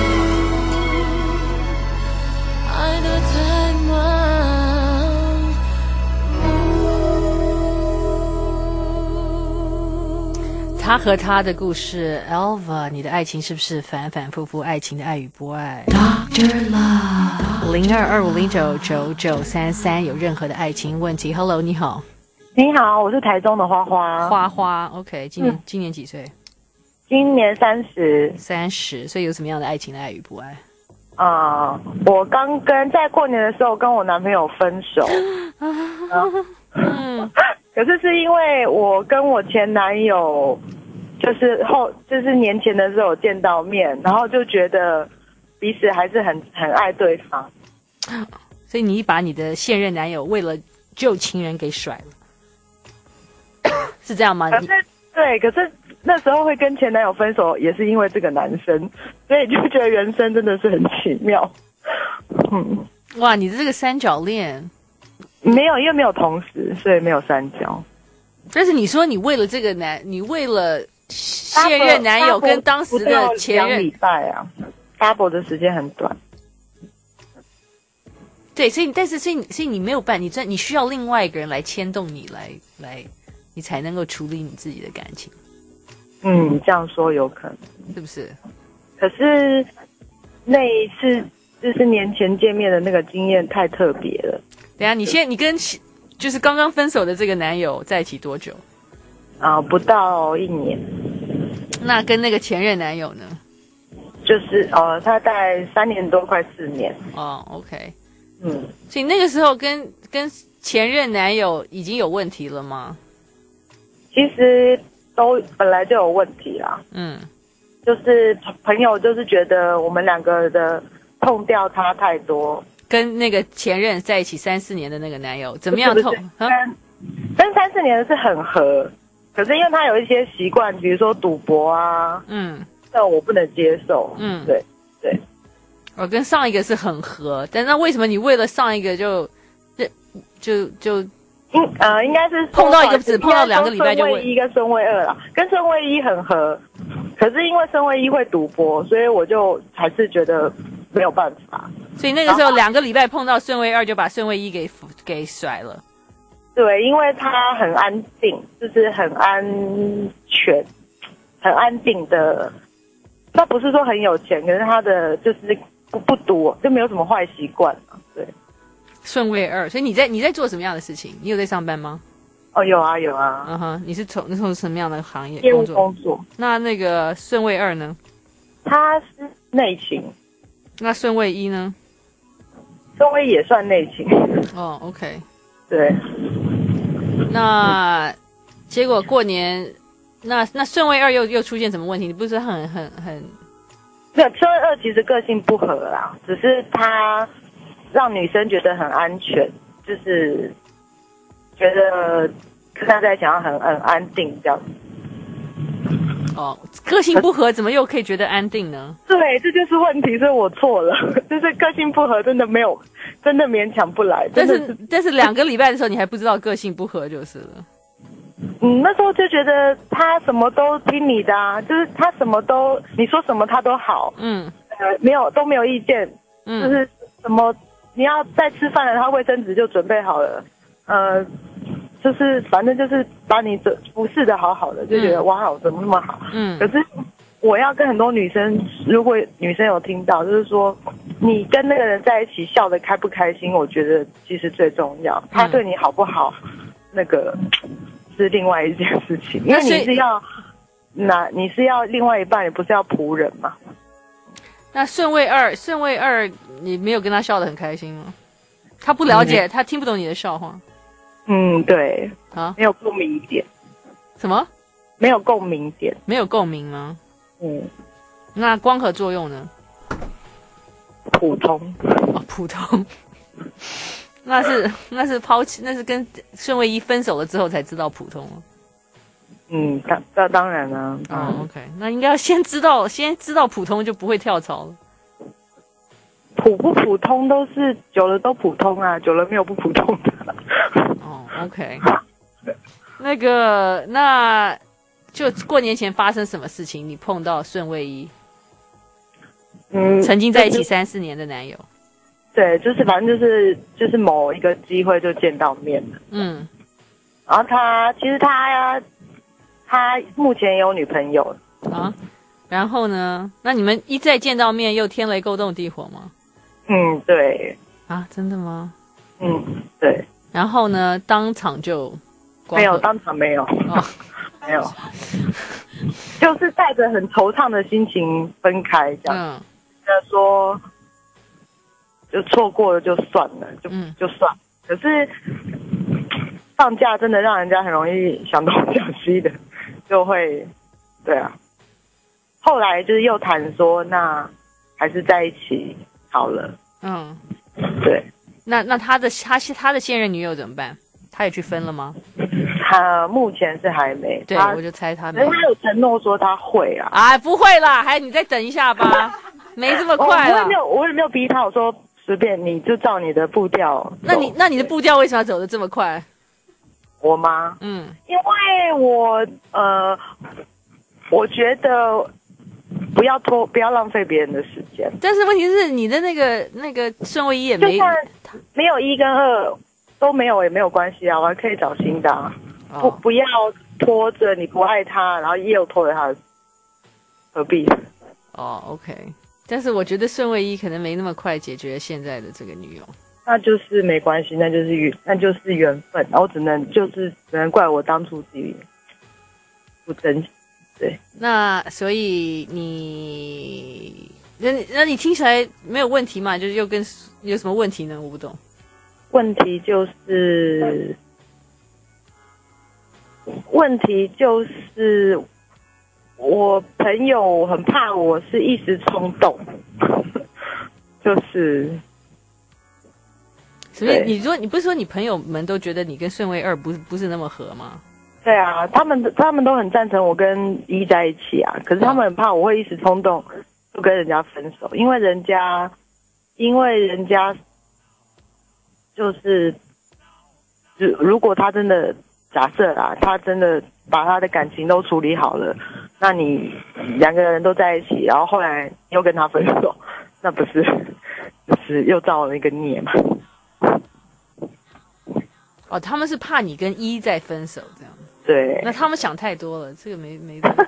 爱得太盲他和他的故事 ，Elva， 你的爱情是不是反反复复？爱情的爱与不爱 ，Dr. Love，0225099933，有任何的爱情问题 ，Hello， 你好， 你好，我是台中的花花。 花花 ，OK， 今年几岁？ 今年30， 所以有什么样的爱情的爱与不爱？ 我刚在过年的时候跟我男朋友分手，可是因为我跟我前男友就是年前的时候有见到面，然后就觉得彼此还是很爱对方， 所以你把你的现任男友为了旧情人给甩了，是这样吗？ 可是那时候会跟前男友分手，也是因为这个男生，所以就觉得人生真的是很奇妙。 哇，你的这个三角恋没有，因为没有同时，所以没有三角。 但是你说你为了这个你为了现任男友跟当时的前任 2礼拜啊 ，double 的时间很短。 对，所以你没有办，你需要另外一个人来牵动你，来，你才能够处理你自己的感情。 这样说有可能， 是不是？ 可是那一次就是年前见面的那个经验太特别了。 等一下，你跟就是刚刚分手的这个男友在一起多久？ 不到1年。 那跟那个前任男友呢？ 就是他大概3年多，快4年。 OK。所以那个时候跟前任男友已经有问题了吗？ 其实都本来就有问题啦。就是朋友就是觉得我们两个的痛调差太多。 跟那个前任在一起3、4年的那个男友怎么样痛？ 跟3、4年的是很合，可是因为他有一些习惯，比如说赌博啊，但我不能接受。对。 我跟上一个是很合，但那为什么你为了上一个就应该是碰到一个只碰到2个礼拜就顺位1跟顺位2啦，跟顺位1很合，可是因为顺位1会赌博，所以我就还是觉得没有办法。 所以那个时候2个礼拜碰到顺位2就把顺位1给甩了。 对，因为他很安定，就是很安全、很安定的。他不是说很有钱，可是他的就是不赌，就没有什么坏习惯。对， 顺位2，所以你在做什么样的事情？你有在上班吗？ 有啊。 你是从什么样的行业业务工作？ 那个顺位2呢？ 他是内勤。 那顺位1呢？ 顺位也算内勤。 OK。 对。 那结果过年，那顺位2又出现什么问题？你不是很对，顺位2其实个性不合啦，只是他让女生觉得很安全，就是觉得跟他在一起要很安定这样子。 哦，个性不合怎么又可以觉得安定呢？ 对，这就是问题，所以我错了，就是个性不合真的没有，真的勉强不来。 但是2个礼拜的时候你还不知道个性不合就是了。 那时候就觉得他什么都听你的啊，就是他什么都你说什么他都好，都没有意见，就是什么你要再吃饭了，他卫生纸就准备好了，就是反正就是把你服侍的好好的，就觉得哇，怎么那么好？可是我要跟很多女生，如果女生有听到，就是说你跟那个人在一起笑得开不开心，我觉得其实最重要。他对你好不好，那个是另外一件事情，因为你是要另外一半，你不是要仆人嘛？ 那顺位二，你没有跟他笑得很开心吗？他不了解，他听不懂你的笑话。 对啊， 没有共鸣点。 什么？ 没有共鸣点？ 没有共鸣吗？那光合作用呢？ 普通。 哦，普通。那是抛弃，那是跟顺位一分手了之后才知道普通了。 当然了。 OK， 那应该要先知道普通就不会跳槽了。 普不普通都是久了都普通啊，久了没有不普通的。 OK， 那就过年前发生什么事情？你碰到顺位一，曾经在一起3、4年的男友。 对，就是反正就是某一个机会就见到面了。然后他目前也有女朋友啊。然后呢？那你们一再见到面又天雷勾动地火吗？ 对。 啊，真的吗？ 对。 然后呢？当场就没有，当场没有。没有。就是带着很惆怅的心情分开，这样。说。就错过了就算了，就算。可是放假真的让人家很容易想东想西的，就会，对啊。后来就是又谈说，那还是在一起好了。对。 那他的现任女友怎么办？他也去分了吗？ 他目前是还没。 对，我就猜他没。 他有承诺说他会啊。 哎，不会啦，你再等一下吧，没这么快啦。 我也没有逼他，我说。随便你就照你的步调。 那你的步调为什么要走得这么快？ 我吗？因为我觉得不要浪费别人的时间。 但是问题是你的那个顺位一也没， 就算没有1跟2都没有也没有关系啊，我还可以找新的啊。不要拖着你不爱他，然后又拖着他，何必 ？OK。但是我觉得顺位一可能没那么快解决现在的这个女友， 那就是没关系，那就是缘分，然后只能怪我当初自己不珍惜。对， 那所以那你听起来没有问题嘛？就是又跟有什么问题呢？我不懂。 问题就是我朋友很怕我是一时冲动，就是， 所以你不是说你朋友们都觉得你跟顺位二不是那么合吗？ 对啊，他们都很赞成我跟一在一起啊，可是他们很怕我会一时冲动就跟人家分手，因为人家就是如果他真的假设啊，他真的把他的感情都处理好了，那你2个人都在一起，然后后来又跟他分手，那不是就是又造了一个孽嘛？ 他们是怕你跟一再分手这样。 对。 那他们想太多了，这个没。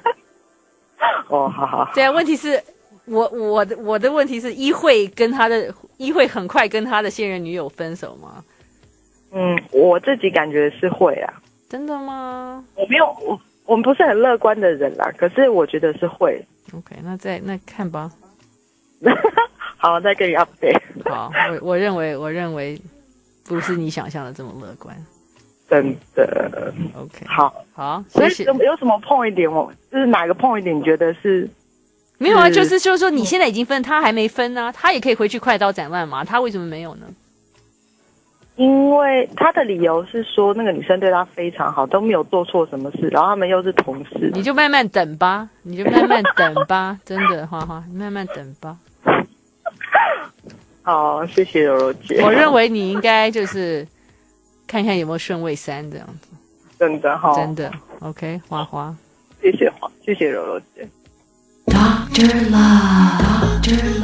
好。 对啊，问题是我的问题是一会很快跟他的现任女友分手吗？ 我自己感觉是会啊。 真的吗？ 我们不是很乐观的人啦，可是我觉得是会。 OK， 那看吧。 好，再给你 update。 好，我认为不是你想象的这么乐观。 真的。 OK， 好， 谢谢。 所以有什么point点？就是哪个point点你觉得是？ 没有啊，就是说你现在已经分，他还没分啊，他也可以回去快刀斩乱麻，他为什么没有呢？ 因为他的理由是说那个女生对他非常好，都没有做错什么事，然后他们又是同事。 你就慢慢等吧，真的，花花，你慢慢等吧。 好，谢谢柔柔姐。 我认为你应该就是看看有没有顺位3这样子。 真的哈， 真的 ，OK， 花花， 谢谢柔柔姐。 Dr. Love。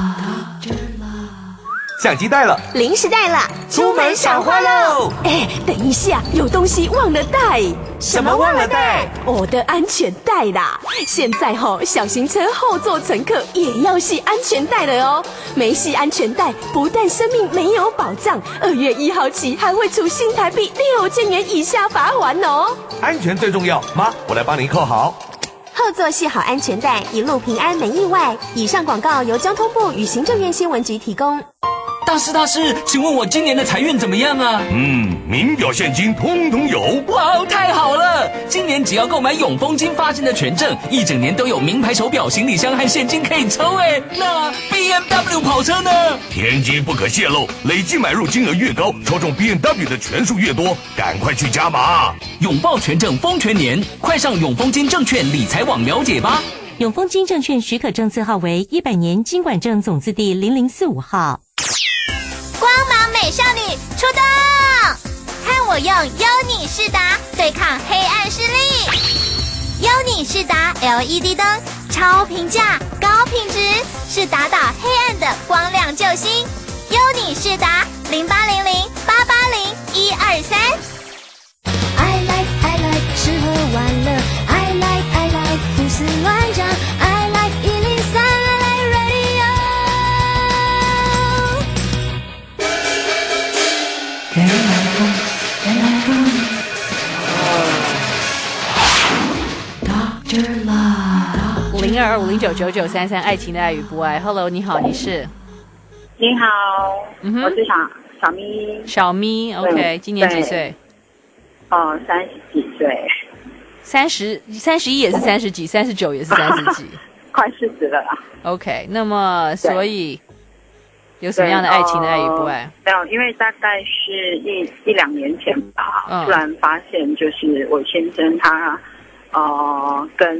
相机带了， 零食带了， 出门赏花喽！ 哎，等一下，有东西忘了带。 什么忘了带？ 我的安全带啦！现在小型车后座乘客也要系安全带了哦。没系安全带，不但生命没有保障，2月1号起还会处新台币6000元以下罚款哦。 安全最重要，妈，我来帮您扣好。 后座系好安全带，一路平安没意外。以上广告由交通部与行政院新闻局提供。 大师，请问我今年的财运怎么样啊？ 名表现金通通有。 哇，太好了！今年只要购买永丰金发行的权证，一整年都有名牌手表、行李箱和现金可以抽哎。那 BMW 跑车呢？ 天机不可泄露，累计买入金额越高，抽中 BMW 的权数越多，赶快去加码！ 拥抱权证丰全年，快上永丰金证券理财网了解吧。 永丰金证券许可证字号为100年金管证总字第0045号。 光芒美少女出动，看我用优妮士达对抗黑暗势力。优妮士达 LED 灯，超平价高品质，是打倒黑暗的光亮救星。优妮士达0800880123。 I like 吃喝玩乐 I like 胡思乱想 I like 103 I like radio 原来风 Dr. Love 0225099933爱情的爱与不爱 Hello 你好，你是？ 你好，我是小咪。 小咪 OK 今年几岁 ？30几岁。 31也是30几，39也是30几， 快40了啦。 OK， 那么所以有什么样的爱情的爱与不爱？ 没有，因为大概是一两年前吧，突然发现就是我先生他跟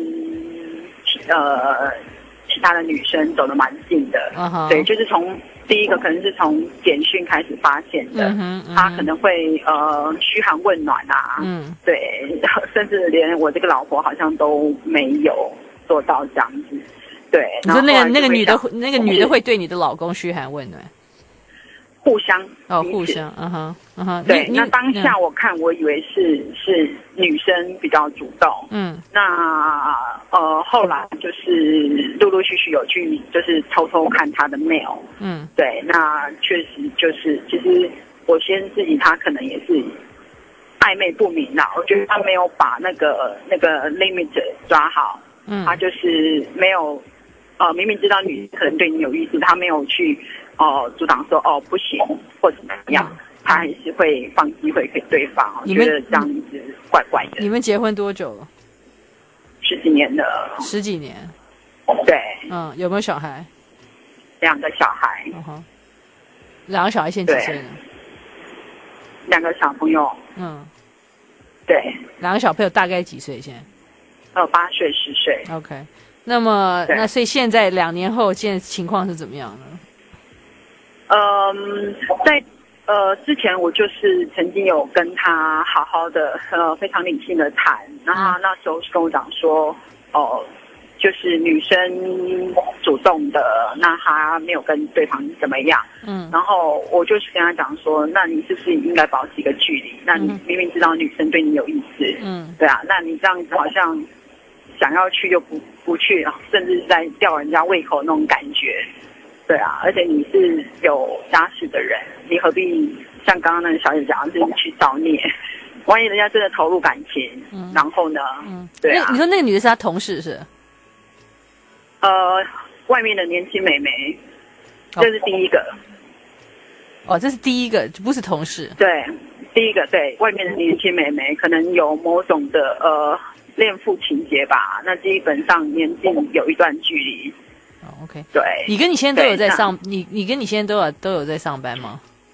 其他的女生走得蛮近的，对，就是从第一个可能是从简讯开始发现的，他可能会嘘寒问暖啊，对，甚至连我这个老婆好像都没有做到这样子，对。 你说那个女的会对你的老公嘘寒问暖？ 互相互相， 对。那当下我以为是女生比较主动，那后来就是陆陆续续有去就是偷偷看他的 mail，对，那确实就是其实我先自己他可能也是暧昧不明啦，我觉得他没有把那个 limit 抓好，他就是没有明明知道女生可能对你有意思，他没有去阻挡说不行或者怎么样，他还是会放机会给对方。我觉得这样子怪怪的。 你们结婚多久了 ？10几年了。 10几年。 对。 有没有小孩 ？2个小孩。 2个小孩现在几岁呢 ？2个小朋友。对。 2个小朋友大概几岁现在 ？8岁、10岁。 OK。那么那所以现在2年后现在情况是怎么样呢？ 在之前我就是曾经有跟他好好的非常理性的谈，然后他那时候是跟我讲说就是女生主动的，那他没有跟对方怎么样，然后我就是跟他讲说，那你是不是应该保持一个距离？那你明明知道女生对你有意思，对啊，那你这样子好像想要去又不去，甚至是在吊人家胃口那种感觉。对啊，而且你是有家室的人，你何必像刚刚那个小姐讲的，就是去造孽？万一人家真的投入感情，然后呢？对啊。 你说那个女的是他同事是？ 外面的年轻美眉，这是第一个。 这是第一个，不是同事。 对，第一个对外面的年轻美眉，可能有某种的恋父情节吧。那基本上年纪有一段距离。 OK， 对， 你跟你现在都有在上，你跟你现在都有在上班吗？ 是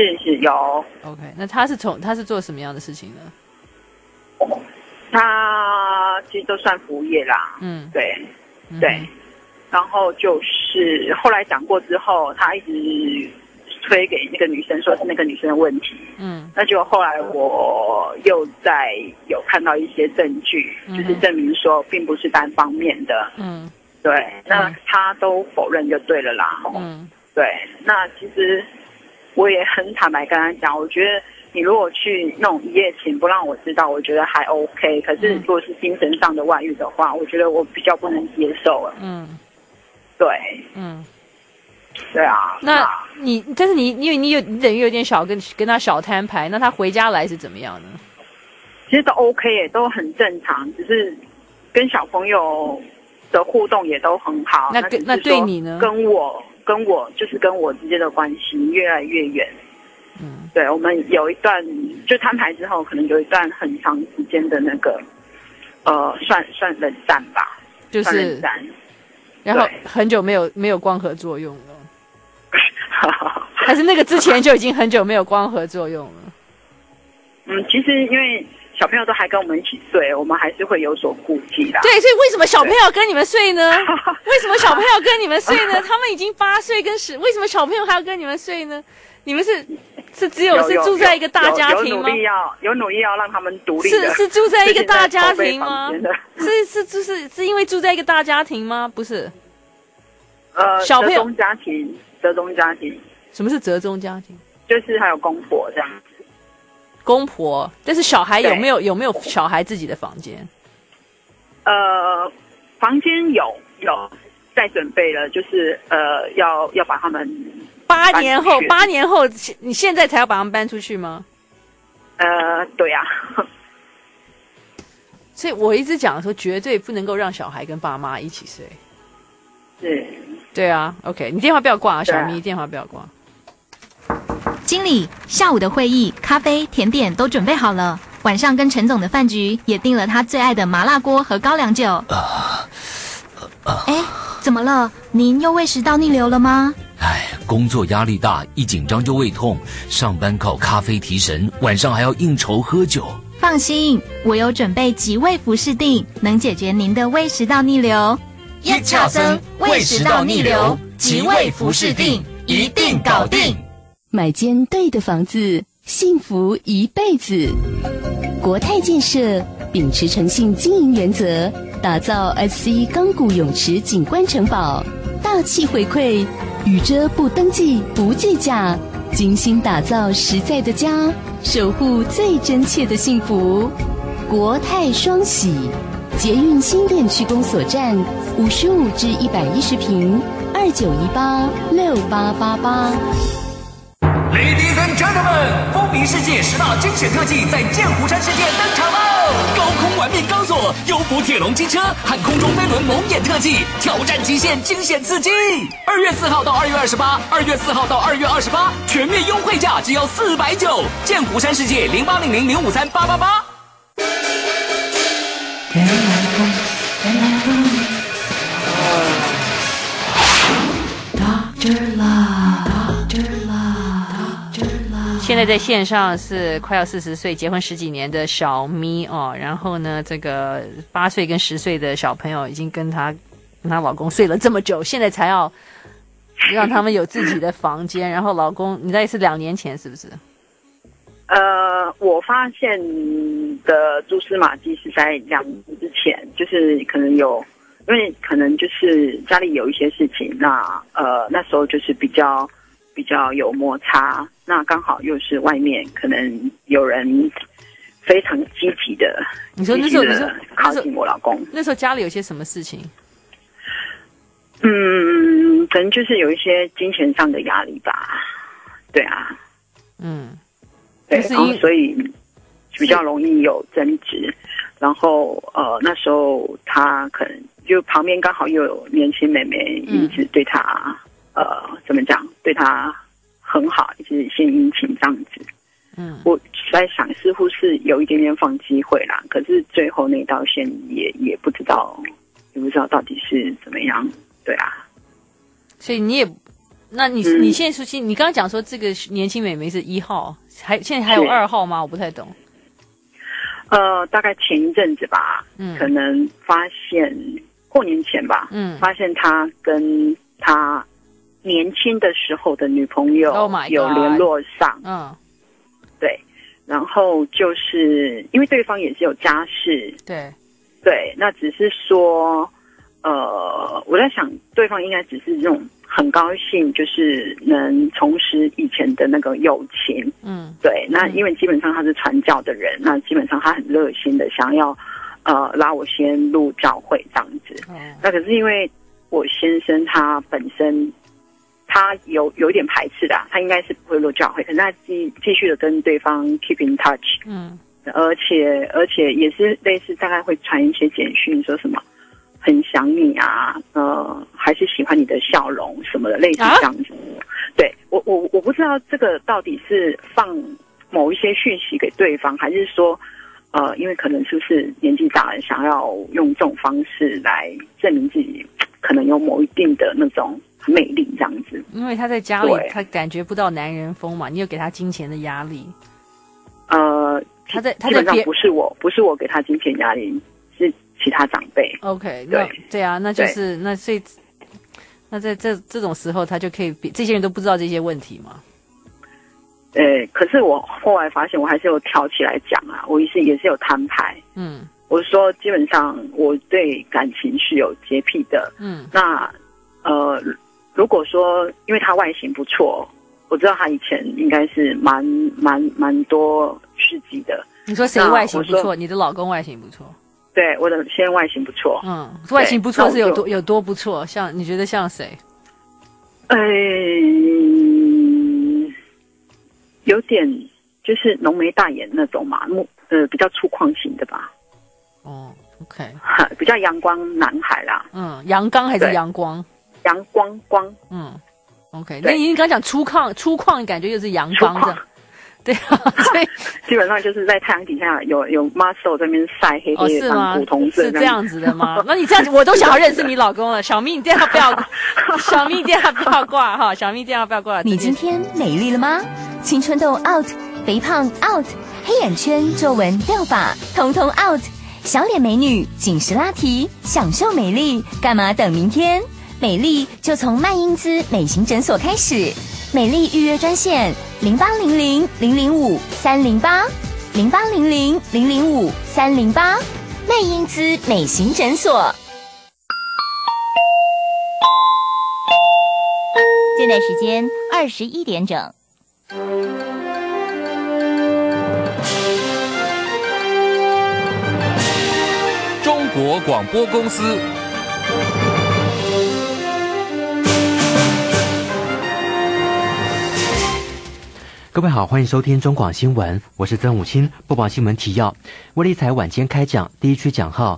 是有。 OK， 那他是做什么样的事情呢？ 他其实都算服务业啦。对，对。然后就是后来讲过之后，他一直推给那个女生，说是那个女生的问题。那就后来我又在有看到一些证据，就是证明说并不是单方面的。对，那他都否认就对了啦。对，那其实我也很坦白跟他讲，我觉得你如果去弄一夜情不让我知道，我觉得还 OK。可是如果是精神上的外遇的话，我觉得我比较不能接受了。对，对啊。 那但是你因为你等于有点跟他小摊牌，那他回家来是怎么样呢？ 其实都 OK 耶，都很正常，只是跟小朋友的互动也都很好。 那对你呢？ 跟我就是跟我之间的关系越来越远。对，我们有一段就摊牌之后，可能有一段很长时间的那个算冷战吧， 就是冷战。 然后很久没有光合作用了，还是那个之前就已经很久没有光合作用了？ 其实因为小朋友都还跟我们一起睡，我们还是会有所顾忌啦。 对，所以为什么小朋友要跟你们睡呢？为什么小朋友要跟你们睡呢？他们已经8岁跟10，为什么小朋友还要跟你们睡呢？你们是只有是住在一个大家庭吗？ 有努力要让他们独立的。 是住在一个大家庭吗？是因为住在一个大家庭吗？不是。小朋友折中家庭。 什么是折中家庭？ 就是还有公婆这样子。 公婆，但是小孩有没有小孩自己的房间？ 房间有在准备了，就是要把他们。 8年后，你现在才要把他们搬出去吗？ 对呀。 所以我一直讲说，绝对不能够让小孩跟爸妈一起睡。 是。 对啊 ，OK， 你电话不要挂啊，小咪，电话不要挂。 经理，下午的会议、咖啡、甜点都准备好了，晚上跟陈总的饭局也订了他最爱的麻辣锅和高粱酒。哎，怎么了？您又胃食道逆流了吗？ 工作压力大，一紧张就胃痛，上班靠咖啡提神，晚上还要应酬喝酒。 放心，我有准备极胃服侍定，能解决您的胃食道逆流。 一恰森胃食道逆流极胃服侍定，一定搞定。 买间对的房子，幸福一辈子。国泰建设秉持诚信经营原则，打造 SC 钢骨泳池景观城堡，大气回馈，雨遮不登记不计价，精心打造实在的家，守护最真切的幸福。国泰双喜，捷运新店区公所站55至110坪，29186888。 Ladies and gentlemen， 风靡世界10大惊险特技在剑湖山世界登场喽！高空玩命钢索、幽浮铁笼机车和空中飞轮蒙眼特技，挑战极限，惊险刺激！2月4号到2月28，2月4号到2月28，全面优惠价只要490。剑湖山世界0800053888。 现在在线上是快要40岁，结婚10几年的小咪哦，然后呢，这个8岁跟10岁的小朋友已经跟她老公睡了这么久，现在才要让他们有自己的房间。然后老公，你大概是2年前是不是？ 我发现的蛛丝马迹是在2年之前，就是可能有，因为可能就是家里有一些事情，那时候就是比较有摩擦，那刚好又是外面可能有人非常积极的， 你说那时候靠近我老公， 那时候家里有些什么事情？ 可能就是有一些金钱上的压力吧，对啊，对，然后所以比较容易有争执，然后那时候他可能就旁边刚好又有年轻妹妹一直对他怎么讲，对他很好，一直献殷勤这样子。我在想似乎是有一点点放机会啦，可是最后那道线也不知道到底是怎么样，对啊。 所以你也那你现在你刚刚讲说这个年轻美眉是1号，现在还有2号吗？我不太懂。 大概前一阵子吧，可能发现过年前吧，发现他跟他年轻的时候的女朋友有联络上，对，然后就是因为对方也是有家室，对，那只是说，我在想，对方应该只是这种很高兴，就是能重拾以前的那个友情，对。那因为基本上他是传教的人，那基本上他很热心的想要，拉我先入教会这样子。那可是因为我先生他本身他有一点排斥的，他应该是不会入教会，可是他继续的跟对方 keep in touch，而且也是类似大概会传一些简讯，说什么很想你啊，还是喜欢你的笑容什么的，类似这样子。对，我不知道这个到底是放某一些讯息给对方，还是说因为可能是不是年纪大了，想要用这种方式来证明自己可能有某一定的那种魅力这样子。 因为他在家里他感觉不到男人风嘛，你有给他金钱的压力。他基本上不是我给他金钱压力，是其他长辈。 OK， 对啊，那就是那所以那在这种时候，他就可以这些人都不知道这些问题吗？ 可是我后来发现，我还是有挑起来讲啊，我也是有摊牌。我说基本上我对感情是有洁癖的。那如果说因为他外形不错，我知道他以前应该是蛮多事迹的。你说谁外形不错？你的老公外形不错？ 对，我的先生外形不错。 外形不错是有多不错？像你觉得像谁？ 有点就是浓眉大眼那种嘛，比较粗犷型的吧。 OK， 比较阳光男孩啦。 阳刚还是阳光？ 阳光。 OK， 那你刚讲粗犷，感觉又是阳刚的。对啊，所以基本上就是在太阳底下有 muscle 在那边晒黑黑的当古铜色， 是这样子的吗？那你这样子我都想要认识你老公了。小蜜，你电话不要挂哈，小蜜电话不要挂。 你今天美丽了吗？青春痘 out， 肥胖 out， 黑眼圈皱纹掉发统统 out， 小脸美女紧实拉提，享受美丽，干嘛等明天？美丽就从曼英姿美型诊所开始。美丽预约专线0800-005-308，0800-005-308，曼英姿美型诊所。现在时间21点整。 中国广播公司。 各位好，欢迎收听中广新闻，我是曾武清，播报新闻提要。威力彩晚间开奖，第一区奖号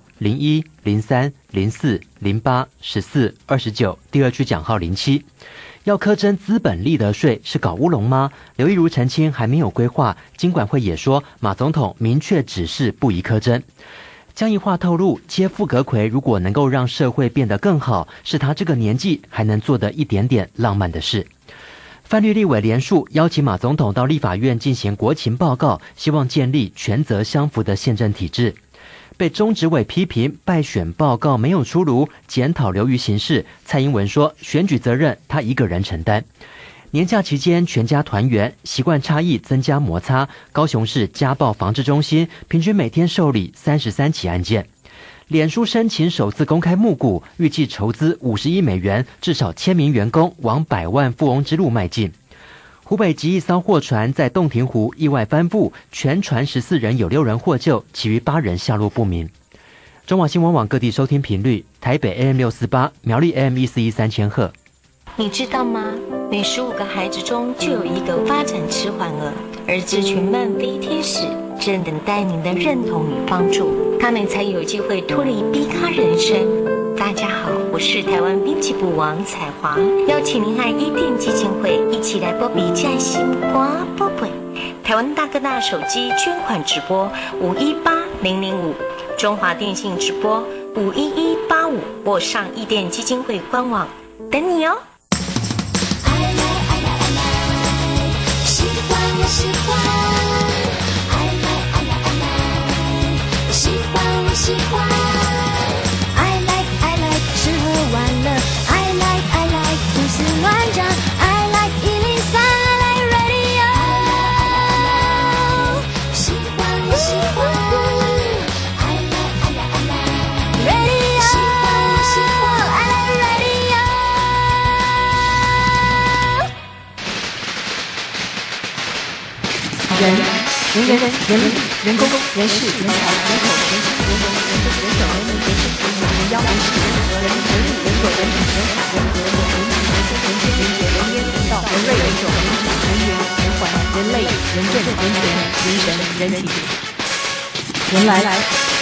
01、03、04、08、14、29，第二区奖号07。要苛征资本利得税是搞乌龙吗？刘益如澄清还没有规划，金管会也说马总统明确指示不宜苛征。江宜桦透露，接副阁揆如果能够让社会变得更好，是他这个年纪还能做的一点点浪漫的事。泛绿立委联署邀请马总统到立法院进行国情报告，希望建立权责相符的宪政体制。被中执委批评败选报告没有出炉，检讨流于形式，蔡英文说选举责任他一个人承担。年假期间全家团圆，习惯差异增加摩擦。高雄市家暴防治中心平均每天受理33起案件。脸书申请首次公开募股，预计筹资50亿美元，至少1000名员工往100万富翁之路迈进。湖北籍一艘货船在洞庭湖意外翻覆，全船14人有6人获救，其余8人下落不明。中网新闻网各地收听频率：台北 AM648， 苗栗 AM1413000赫。 你知道吗？每15个孩子中就有1个发展迟缓儿，而这群漫飞天使正等待您的认同与帮助，他们才有机会脱离逼咖人生。大家好，我是台湾编辑部王彩华，邀请您和伊甸基金会一起来波比占星瓜波比。台湾大哥大手机捐款直播518005，中华电信直播51185，或上伊甸基金会官网等你哦。 我喜欢。I like I like I like， 我喜欢我喜欢。I like I like， 吃喝玩乐。I like I like， 胡思乱想。I like 103 I like radio， 我喜欢我喜欢。I like I like I like radio， 喜欢我喜欢。I like radio。 人工人事人才人口人情人文人手人民人事人妖人事人和人物人果人品人海人格人情人性人杰人烟人道人瑞人种人体人缘人环人类人政人权人神人体人来。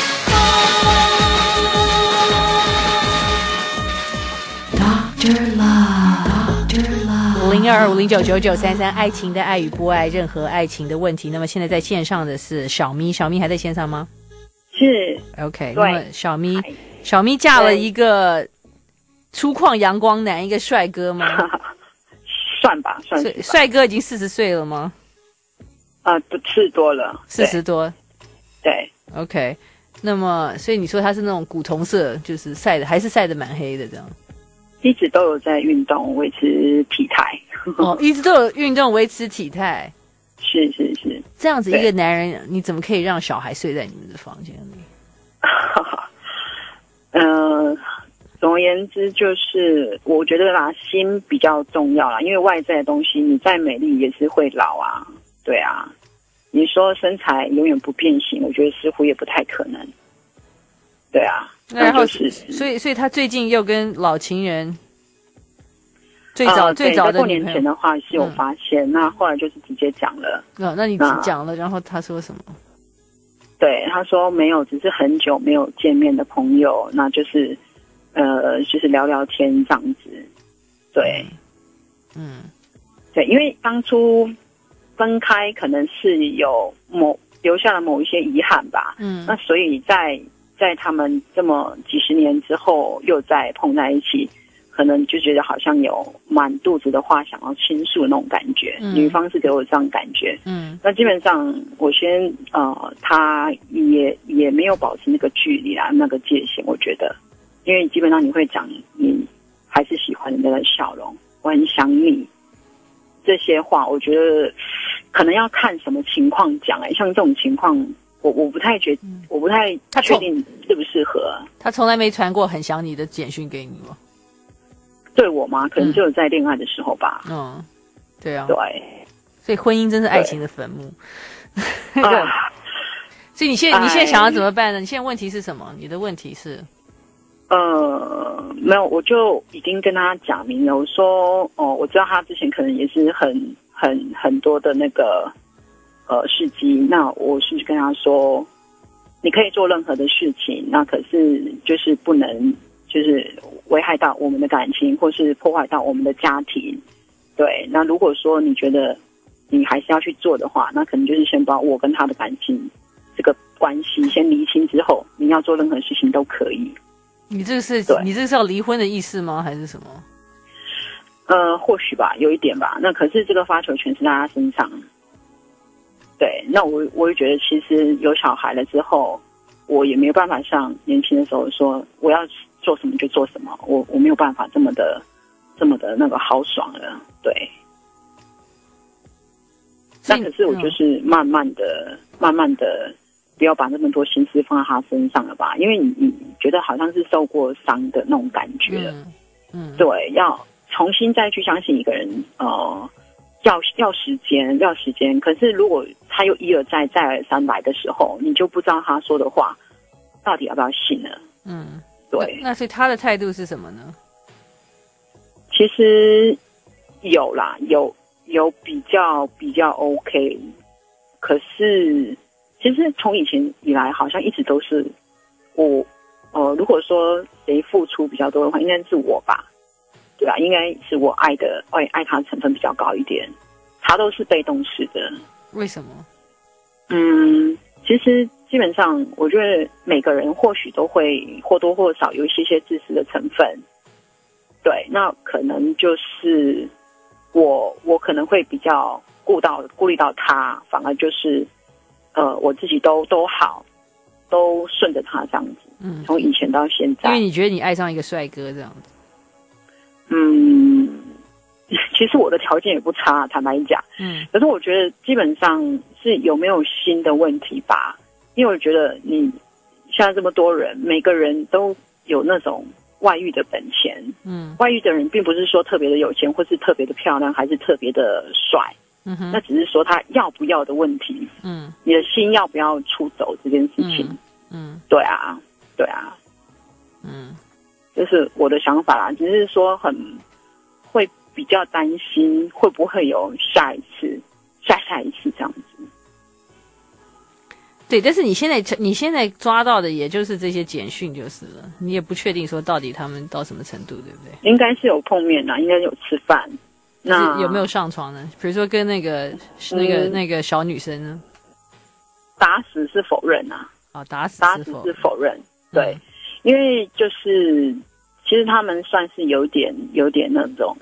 Dr. Love， 0250999933，爱情的爱与不爱，任何爱情的问题。那么现在在线上的是小咪，小咪还在线上吗？ 是 OK， 对。 那么小咪嫁了一个粗犷阳光男，一个帅哥吗？ 算吧，算是吧。 帅哥已经40岁了吗 ？40多了 ，40多。 对 ，OK。那么，所以你说他是那种古铜色，就是还是晒得蛮黑的这样。 一直都有在运动，维持体态。 哦，一直都有运动，维持体态。 是。 这样子一个男人，你怎么可以让小孩睡在你们的房间里？ 总而言之，就是我觉得啦，心比较重要啦，因为外在的东西，你再美丽也是会老啊。对啊，你说身材永远不变形，我觉得似乎也不太可能。对啊。 然后， 就是、 所以他最近又跟老情人最早的过年前的话是有发现，那后来就是直接讲了。 那你讲了，然后他说什么？ 对，他说没有，只是很久没有见面的朋友，那就是就是聊聊天这样子。对，对，因为当初分开可能是留下了某一些遗憾吧。那所以在他们这么几十年之后又再碰在一起，可能就觉得好像有满肚子的话想要倾诉那种感觉。女方是给我这样感觉。那基本上我先他也没有保持那个距离啦，那个界限。我觉得，因为基本上你会讲你还是喜欢人家的笑容，我很想你这些话，我觉得可能要看什么情况讲。像这种情况。我不太确定适不适合。 他从来没传过很想你的简讯给你吗？ 对我吗？可能只有在恋爱的时候吧。 对啊。 对。 所以婚姻真是爱情的坟墓。所以你现在想要怎么办呢？你现在问题是什么？你的问题是？ 没有，我就已经跟他讲明了。我说，我知道他之前可能也是很多的那个。事迹，那我是跟他说，你可以做任何的事情，那可是就是不能就是危害到我们的感情，或是破坏到我们的家庭。对，那如果说你觉得你还是要去做的话，那可能就是先把我跟他的感情这个关系先厘清之后，你要做任何事情都可以。 你这个是要离婚的意思吗？还是什么？ 或许吧，有一点吧。那可是这个发球权是在他身上。对，那我也觉得其实有小孩了之后，我也没有办法像年轻的时候说我要做什么就做什么，我没有办法这么的那个豪爽了。对，那可是我就是慢慢的不要把那么多心思放在他身上了吧，因为你觉得好像是受过伤的那种感觉了。对，要重新再去相信一个人，要时间。可是如果他又一而再再而三来的时候，你就不知道他说的话到底要不要信了。对。 那所以他的态度是什么呢？ 其实有啦，有比较 OK。可是其实从以前以来，好像一直都是我。如果说谁付出比较多的话，应该是我吧。对啊，应该是我爱他的成分比较高一点，他都是被动式的。 为什么？ 其实基本上我觉得每个人或许都会或多或少有一些自私的成分。对，那可能就是我可能会比较顾虑到他，反而就是我自己都好，都顺着他这样子。从以前到现在， 因为你觉得你爱上一个帅哥这样子。 其实我的条件也不差，坦白讲。可是我觉得基本上是有没有心的问题吧。因为我觉得你现在这么多人，每个人都有那种外遇的本钱。外遇的人并不是说特别的有钱，或是特别的漂亮，还是特别的帅。那只是说他要不要的问题。你的心要不要出走这件事情。对啊。就是我的想法啦，只是说会比较担心会不会有下一次这样子。 对，但是你现在抓到的也就是这些简讯就是了，你也不确定说到底他们到什么程度，对不对？ 应该是有碰面啦，应该有吃饭。那有没有上床呢？比如说跟那个小女生呢？ 打死是否认啊。 打死是否认。 对，因为就是其实他们算是有点那种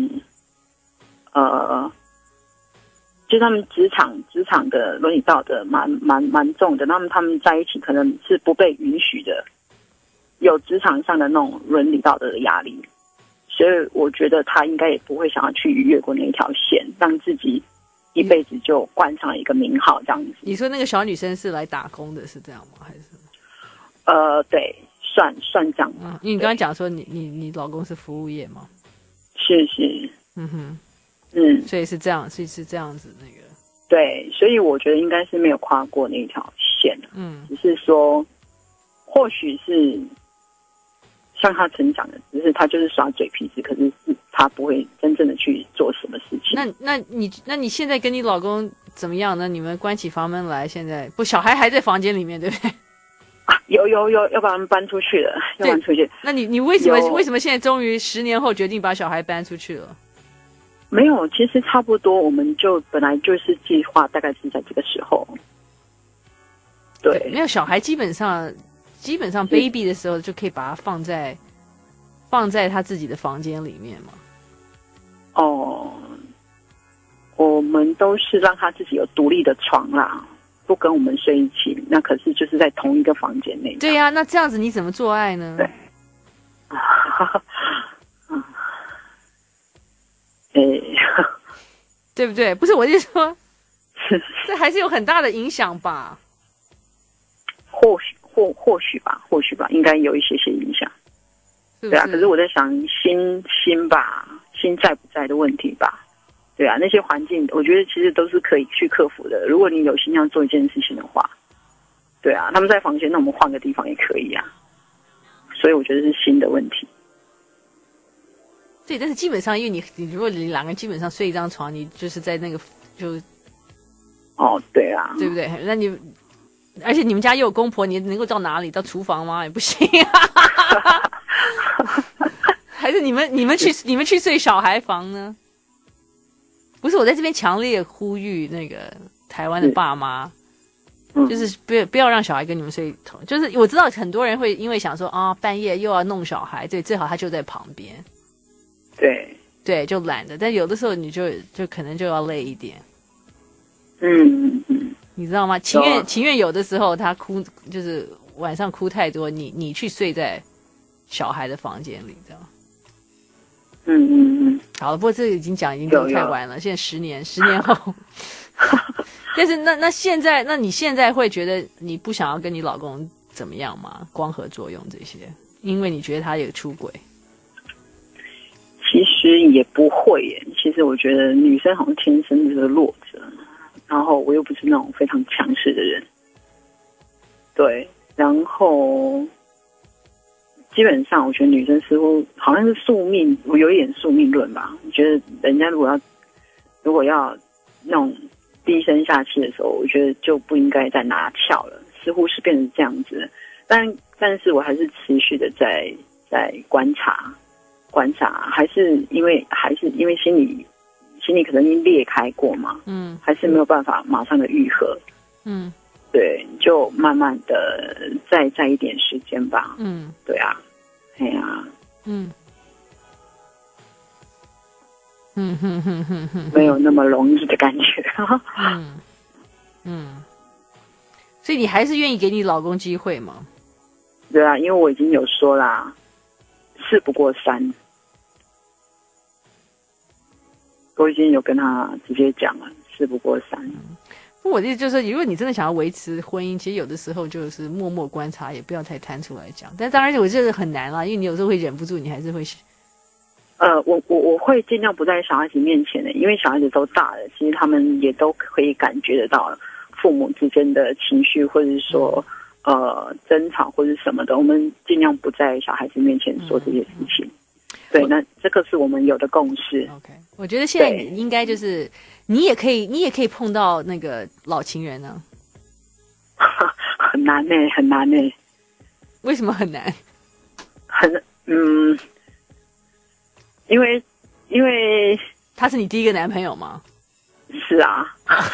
就是他们职场的伦理道德蛮重的，他们在一起可能是不被允许的，有职场上的那种伦理道德的压力，所以我觉得他应该也不会想要去越过那一条线，让自己一辈子就冠上一个名号这样子。 你说那个小女生是来打工的，是这样吗？还是？ 对，算这样。 因为你刚刚讲说你老公是服务业吗？ 是。 所以是这样，是这样子那个。 对，所以我觉得应该是没有跨过那一条线。只是说，或许是像他成长的，只是他就是耍嘴皮子，可是他不会真正的去做什么事情。 那你现在跟你老公怎么样呢？你们关起房门来，现在不小孩还在房间里面，对不对？ 有，要把他们搬出去了，要搬出去。 那你为什么现在终于10年后决定把小孩搬出去了？ 没有，其实差不多，我们就本来就是计划大概是在这个时候。对， 没有小孩基本上 baby 的时候就可以把它放在他自己的房间里面嘛。 我们都是让他自己有独立的床啦，不跟我们睡一起，那可是就是在同一个房间内。 对呀，那这样子你怎么做爱呢？ 对。 对不对？不是，我就说，这还是有很大的影响吧。 或许吧，应该有一些影响。 是不是？ 对啊，可是我在想心吧，心在不在的问题吧。对啊，那些环境，我觉得其实都是可以去克服的。如果你有心要做一件事情的话，对啊，他们在房间，那我们换个地方也可以啊。所以我觉得是心的问题。 对，但是基本上，因为你如果你两个人基本上睡一张床，你就是在那个就对啊， 对不对？那你而且你们家又有公婆，你能够到哪里？到厨房吗？也不行啊。还是你们去睡小孩房呢？不是，我在这边强烈呼吁那个台湾的爸妈，就是不要让小孩跟你们睡同。就是我知道很多人会因为想说半夜又要弄小孩，对，最好他就在旁边。对，就懒得，但有的时候你就可能就要累一点。你知道吗？情愿有的时候他哭，就是晚上哭太多，你去睡在小孩的房间里，这样。好了，不过这个已经都太晚了，现在10年后。但是那现在，那你现在会觉得你不想要跟你老公怎么样吗？光合作用这些，因为你觉得他有出轨。 其实也不会耶，其实我觉得女生好像天生就是弱者，然后我又不是那种非常强势的人，对，然后基本上我觉得女生似乎好像是宿命，我有一点宿命论吧，我觉得人家如果要那种低声下气的时候，我觉得就不应该再拿翘了，似乎是变成这样子，但是我还是持续的在观察，还是因为心里可能已经裂开过嘛，还是没有办法马上的愈合，对，就慢慢的再一点时间吧，对啊，哎呀， 没有那么容易的感觉。 所以你还是愿意给你老公机会吗？ 对啊，因为我已经有说啦，事不过三，我已经有跟他直接讲了，事不过三。 我的意思就是说，如果你真的想要维持婚姻，其实有的时候就是默默观察，也不要太摊出来讲。但当然，我觉得很难啦，因为你有时候会忍不住，你还是会。 我会尽量不在小孩子面前的，因为小孩子都大了，其实他们也都可以感觉得到父母之间的情绪，或者是说争吵或者什么的，我们尽量不在小孩子面前说这些事情。对，那这个是我们有的共识。 OK， 我觉得现在你应该就是你也可以碰到那个老情人呢、 很难呢、很难呢、 为什么很难？ 因为他是你第一个男朋友吗？ 是啊，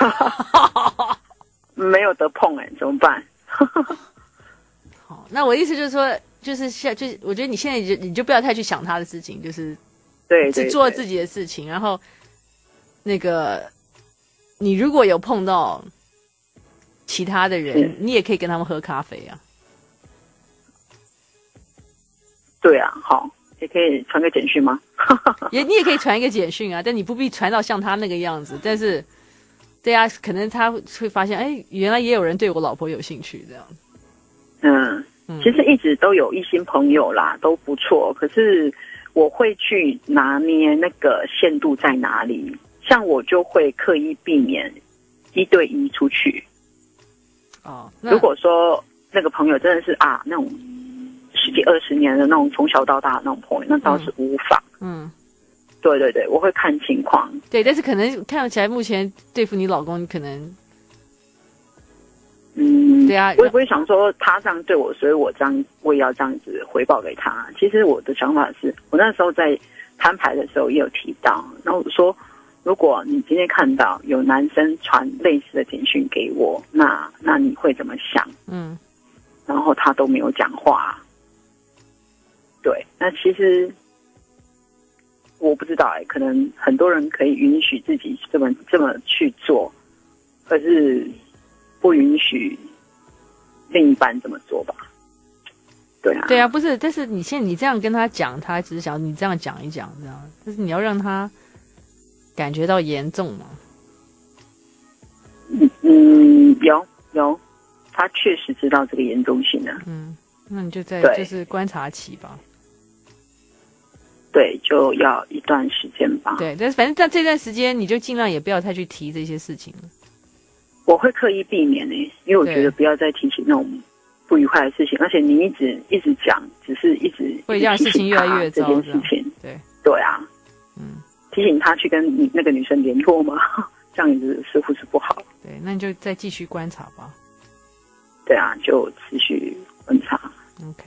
没有得碰怎么办？ 好，那我的意思就是说，就是我觉得你现在你就不要太去想他的事情，就是对做自己的事情，然后那个你如果有碰到其他的人，你也可以跟他们喝咖啡啊。 对啊，好。也可以传个简讯吗？ 你也可以传一个简讯啊，但你不必传到像他那个样子。但是，对啊，可能他会发现，哎，原来也有人对我老婆有兴趣这样。 其实一直都有异性朋友啦，都不错。可是我会去拿捏那个限度在哪里，像我就会刻意避免1对1出去。如果说那个朋友真的是那种10几20年的那种从小到大的那种朋友，那倒是无妨。对对对，我会看情况。 对，但是可能看起来目前对付你老公，可能，对啊， 我也不会想说他这样对我，所以我也要这样子回报给他。其实我的想法是，我那时候在摊牌的时候也有提到，然后我说，如果你今天看到有男生传类似的简讯给我，那你会怎么想？然后他都没有讲话。对，那其实我不知道可能很多人可以允许自己这么去做，可是不允许另一半这么做吧？对啊， 对啊，不是，但是你这样跟他讲，他只是想你这样讲一讲，这样，但是你要让他感觉到严重嘛？ 有，他确实知道这个严重性的。 那你就就是观察期吧。 对，就要一段时间吧。 对，但是反正在这段时间，你就尽量也不要太去提这些事情了。 我会刻意避免因为我觉得不要再提起那种不愉快的事情，而且你一直讲，只是一直会让事情越来越糟。 这件事情，对啊，提醒他去跟那个女生联络嘛，这样子似乎是不好。 对，那你就再继续观察吧。 对啊，就持续观察。 OK，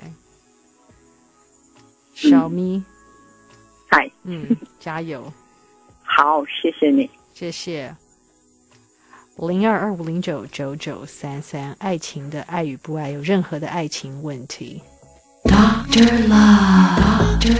小咪。 嗨， 加油！ 好，谢谢你， 谢谢。0225099933，爱情的爱与不爱，有任何的爱情问题 Dr. Love，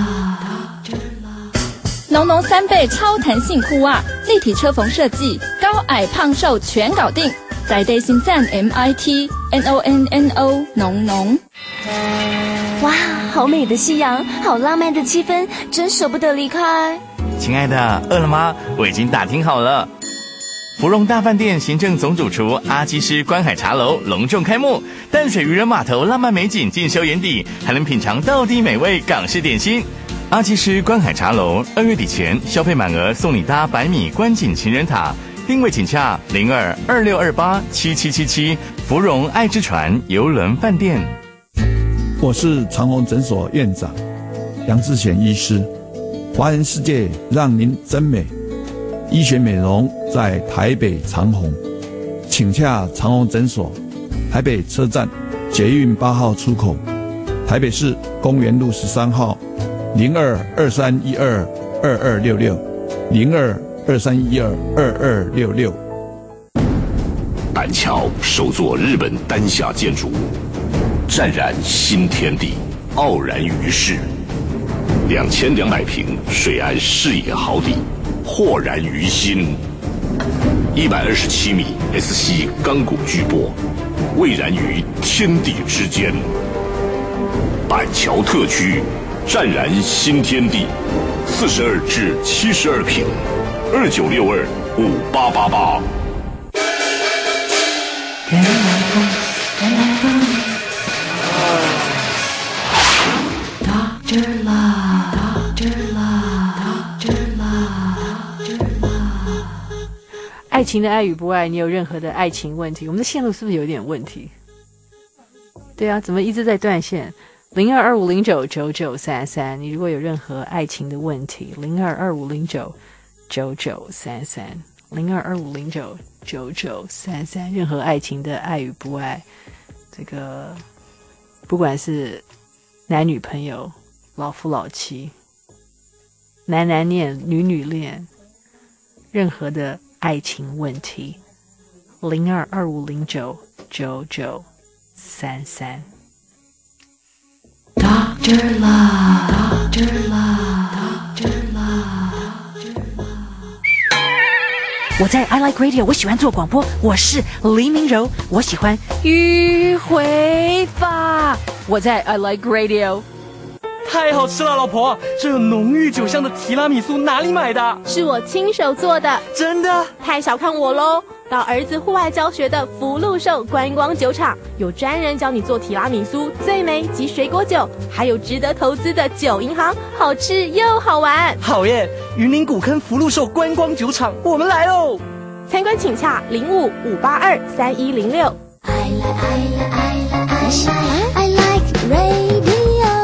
浓浓3倍超弹性裤袜，立体车缝设计，高矮胖瘦全搞定。在地新站 MIT NONNO 浓浓。 哇，好美的夕阳，好浪漫的气氛，真舍不得离开。 亲爱的，饿了吗？我已经打听好了。芙蓉大饭店行政总主厨阿基师观海茶楼隆重开幕，淡水渔人码头浪漫美景尽收眼底，还能品尝道地美味港式点心。阿基师观海茶楼2月底前消费满额送你搭100米观景情人塔，定位请洽0226287777芙蓉爱之船邮轮饭店。 我是长虹诊所院长杨志贤医师，华人世界让您真美，医学美容在台北长虹，请洽长虹诊所，台北车站捷运8号出口，台北市公园路13号，0223122266，0223122266。 板桥首座日本丹下建筑物，湛然新天地，傲然于世。 2200平，水岸视野好底，豁然于心。127米 SC 钢骨巨波，蔚然于天地之间。板桥特区，湛然新天地，42至72平，29625888。 人来疯，人来疯。Doctor Love, Doctor Love, Doctor Love。 爱情的爱与不爱，你有任何的爱情问题？我们的线路是不是有点问题？对啊，怎么一直在断线？0225099933，你如果有任何爱情的问题，0225099933，0225099933，任何爱情的爱与不爱，这个不管是男女朋友、老夫老妻、男男恋、女女恋，任何的爱情问题，0225099933。 Doctor Love, Doctor Love, Doctor Love。 我在 I Like Radio， 我喜欢做广播，我是黎明柔，我喜欢迂回法。我在 I Like Radio。 太好吃了，老婆！这有浓郁酒香的提拉米苏哪里买的？ 是我亲手做的， 真的？ 太小看我喽！到儿子户外教学的福禄寿观光酒厂，有专人教你做提拉米苏、醉梅及水果酒，还有值得投资的酒银行，好吃又好玩。 好耶！云林古坑福禄寿观光酒厂，我们来喽！ 参观请洽05-582-3106。 I like radio。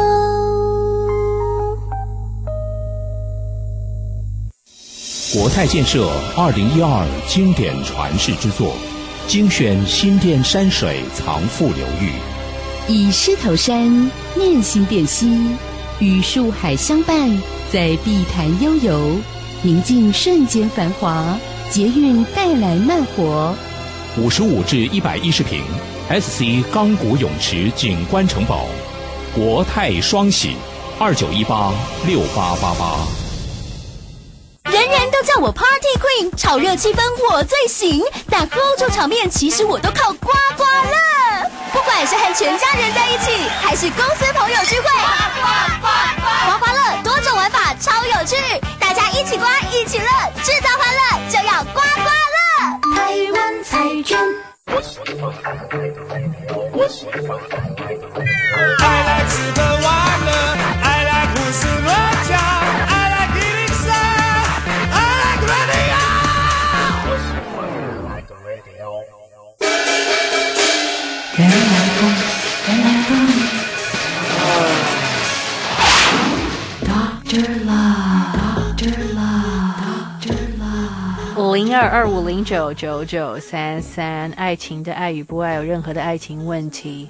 国泰建设2012经典传世之作，精选新店山水藏富流域， 以狮头山面新店溪，与树海相伴，在碧潭悠游，宁静瞬间繁华，捷运带来慢活。 55至110平 SC 钢骨泳池景观城堡，国泰双喜29186888。 人人都叫我 Party Queen， 炒热气氛我最行，但喝欧洲场面其实我都靠刮刮乐。不管是和全家人在一起，还是公司朋友聚会，刮刮乐多种玩法超有趣，大家一起刮一起乐，制造欢乐就要刮刮乐。台湾彩券。 I like 吃喝玩乐 I like 胡思乱想 I like 103 I like radio。 人来疯，人来疯。Doctor Love, Doctor Love, Doctor Love。 0225099933，爱情的爱与不爱，有任何的爱情问题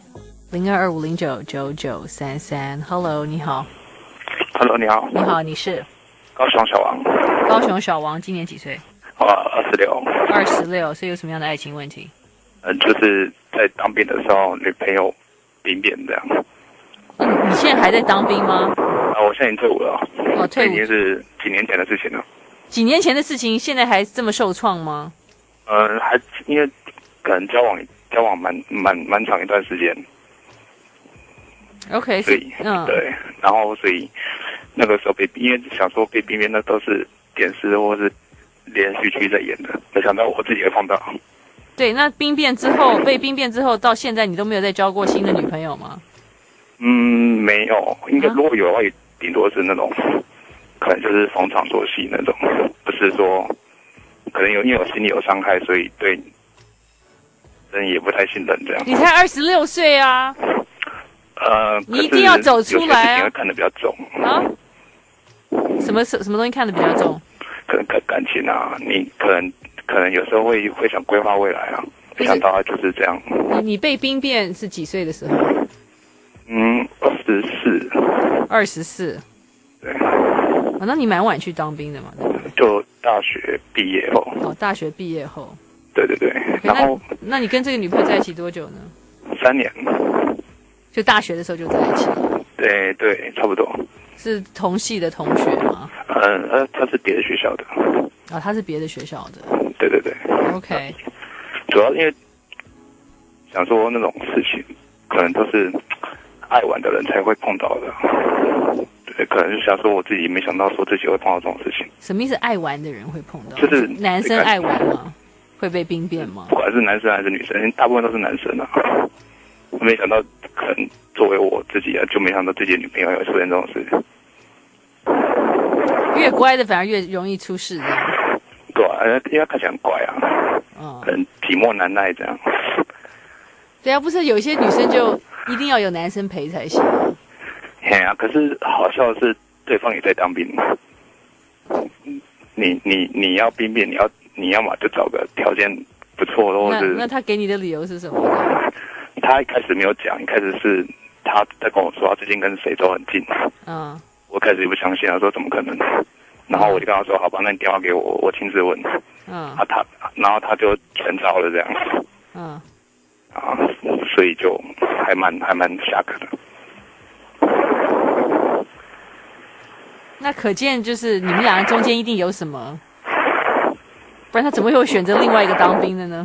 ，0225099933。Hello， 你好。 Hello， 你好。 你好，你是？ 高雄小王。 高雄小王，今年几岁 ？26。 26，所以有什么样的爱情问题？ 就是在当兵的时候，女朋友兵变这样。 你现在还在当兵吗？ 我现在已经退伍了。 哦，退伍已经是几年前的事情了。 几年前的事情，现在还这么受创吗？ 还因为可能交往蛮长一段时间。 OK， 所以对，然后所以那个时候因为想说被兵变，那都是电视或是连续剧在演的，没想到我自己会碰到。 对，那被兵变之后到现在，你都没有再交过新的女朋友吗？ 没有，应该如果有的话，也顶多是那种，可能就是逢场作戏那种，不是说可能因为我心里有伤害，所以对人也不太信任这样。 你才26岁啊！你一定要走出来啊！ 有些事情会看得比较重啊？什么东西看得比较重？ 可能感情啊，你可能有时候会想规划未来啊，没想到就是这样。 你被兵变是几岁的时候？24。 对。 那你蛮晚去当兵的嘛？对不对？ 就大学毕业后。 哦，大学毕业后。 对。 Okay， 然后， 那你跟这个女朋友在一起多久呢 ？3年。 就大学的时候就在一起。 对，差不多。 是同系的同学吗？ 他是别的学校的。 啊，他是别的学校的。 对对对。 OK。 主要因为想说那种事情，可能都是爱玩的人才会碰到的。对，可能就想说我自己没想到说自己会碰到这种事情。 什么意思？爱玩的人会碰到？ 就是男生爱玩吗？会被兵变吗？ 不管是男生还是女生，大部分都是男生啊。没想到，可能作为我自己啊，就没想到自己的女朋友会出现这种事。 越乖的反而越容易出事，这样。 对啊，因为看起来很乖啊，很体弱难耐这样。 对啊，不是有一些女生就一定要有男生陪才行。 嘿啊，可是好笑的是，对方也在当兵。你要兵变，你要么就找个条件不错的，或者那他给你的理由是什么？ 他一开始没有讲，一开始是他在跟我说他最近跟谁都很近。我开始也不相信，他说怎么可能？然后我就跟他说好吧，那你电话给我，我亲自问。然后他就全招了这样。所以就还蛮吓客的。 那可见就是你们两个中间一定有什么，不然他怎么会选择另外一个当兵的呢？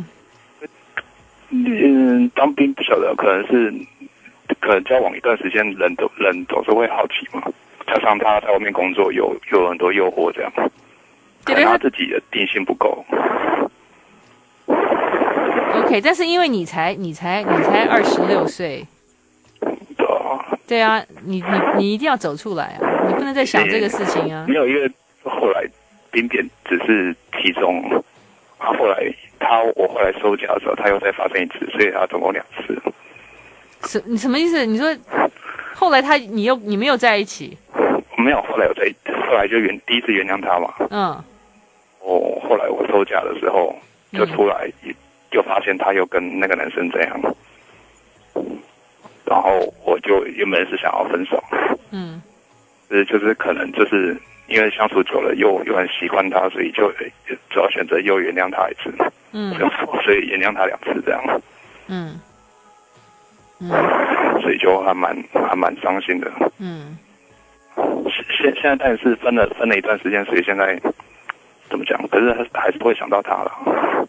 当兵不晓得，可能交往一段时间，人总是会好奇嘛。加上他在外面工作有很多诱惑，这样，可能他自己的定性不够。 OK， 但是因为你才26岁。对啊，你一定要走出来啊！你不能再想这个事情啊。 没有，因为后来兵变只是其中，我后来收假的时候，他又再发生一次，所以他总共2次。 你什么意思？你说后来你没有在一起？ 没有，后来就第一次原谅他嘛。后来我收假的时候就出来，就发现他又跟那个男生这样。然后我就原本是想要分手，就是可能就是因为相处久了又很习惯他，所以就主要选择又原谅他一次，所以原谅他2次这样，所以就还蛮伤心的，现在但是分了一段时间，所以现在怎么讲？可是还是会想到他了。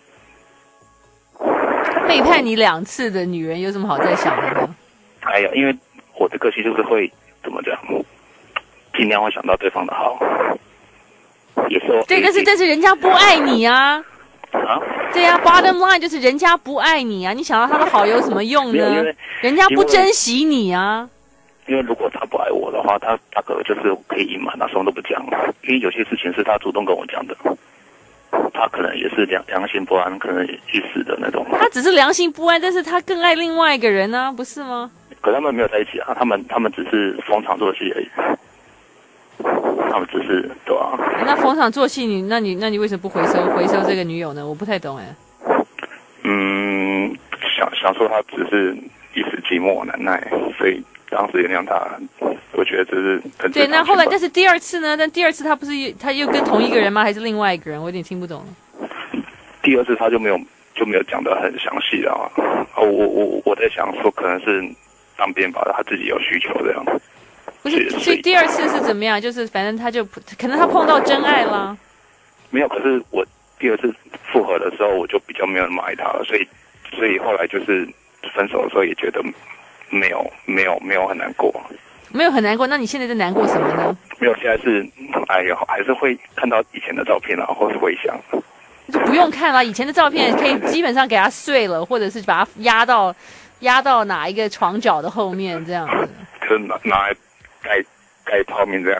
背叛你2次的女人有什么好再想的呢？ 哎呀，因为我的个性就是会怎么讲，尽量会想到对方的好。有时候对，但是人家不爱你啊。对啊 ，bottom line 就是人家不爱你啊，你想到他的好有什么用呢？人家不珍惜你啊。 因为如果他不爱我的话，他大可就是可以隐瞒，他什么都不讲。因为有些事情是他主动跟我讲的，他可能也是良心不安，可能一时的那种。 他只是良心不安，但是他更爱另外一个人啊，不是吗？ 可他们没有在一起啊，他们只是逢场作戏而已。他们只是对啊。 那逢场作戏，那你为什么不回收这个女友呢？我不太懂哎。 想说他只是一时寂寞难耐，所以当时原谅他。我觉得这是很对。那后来，但是第2次呢？但第2次他又跟同一个人吗？还是另外一个人？我有点听不懂。 第2次他就没有讲得很详细啊。我在想说，可能是当兵吧，他自己有需求这样。 不是，所以第2次是怎么样？就是反正可能他碰到真爱啦。 没有，可是我第2次复合的时候，我就比较没有那么爱他了，所以后来就是分手的时候也觉得没有很难过。 没有很难过，那你现在在难过什么呢？ 没有，现在是还是会看到以前的照片啊，或是回想。 就不用看了，以前的照片可以基本上给它碎了，或者是把它压到哪一个床角的后面这样子。 可拿来盖泡面这样。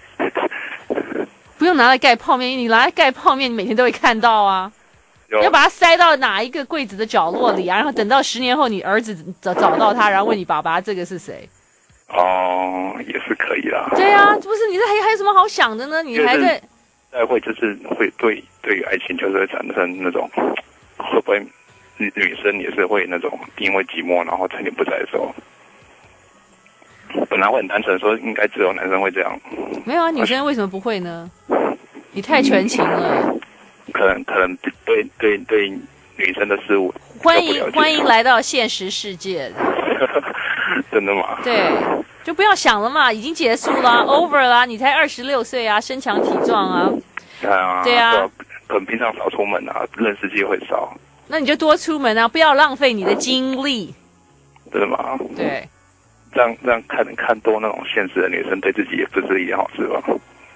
不用拿来盖泡面，你拿来盖泡面，你每天都会看到啊。要把它塞到哪一个柜子的角落里啊？然后等到10年后，你儿子找到他，然后问你爸爸这个是谁？ 也是可以啦。 对啊，不是你这还有什么好想的呢？你还在会就是会对于爱情就是会产生那种会不会女生也是会那种因为寂寞然后趁你不在的时候，本来会很单纯说应该只有男生会这样。 没有啊，女生为什么不会呢？你太纯情了。 可能对女生的事物欢迎来到现实世界。 真的吗？ 对， 就不要想了嘛，已经结束了，over 啦，你才26岁啊，身强体壮啊。对啊， 可能平常少出门啊，认识机会少。 那你就多出门啊，不要浪费你的精力。 真的吗？ 对。 这样看多那种现实的女生，对自己也不是一件好事吧？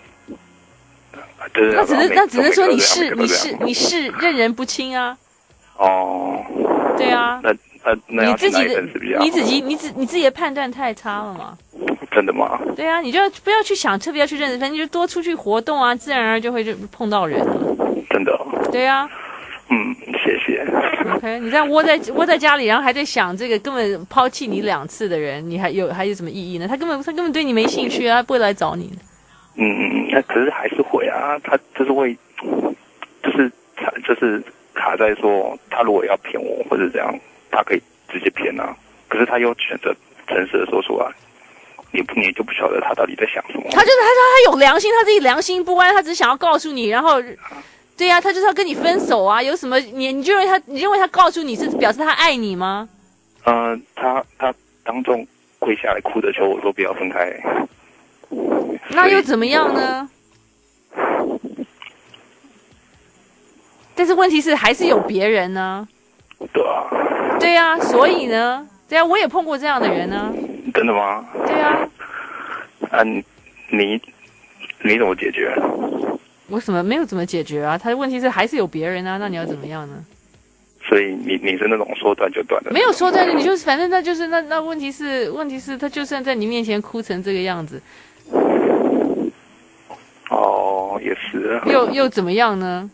那只是说你是认人不清啊。 哦。 对啊。 那你自己的判断太差了嘛？ 真的吗？ 对啊，你就不要去想，特别要去认识，反正就多出去活动啊，自然而然就会碰到人了。 真的。 对啊。 谢谢。 OK， 你这样窝在家里，然后还在想这个根本抛弃你2次的人，你还有什么意义呢？他根本对你没兴趣啊，他不会来找你的。 那可是还是会啊，他就是会，就是卡在说，他如果要骗我或者这样，他可以直接骗啊。可是他又选择诚实的说出来，你就不晓得他到底在想什么。 他有良心，他自己良心不安，他只是想要告诉你，然后。对呀，他就是要跟你分手啊！有什么你就认为他告诉你是表示他爱你吗？ 他当众跪下来哭着求我说不要分开。 那又怎么样呢？但是问题是还是有别人呢。 对啊。 对呀，所以呢，对啊，我也碰过这样的人呢。 真的吗？ 对啊。 你怎么解决？ 我没有怎么解决啊？他的问题是还是有别人啊，那你要怎么样呢？ 所以你是那种说断就断的？ 没有说断，你就是反正那就是那问题是他就算在你面前哭成这个样子， 也是。 又怎么样呢？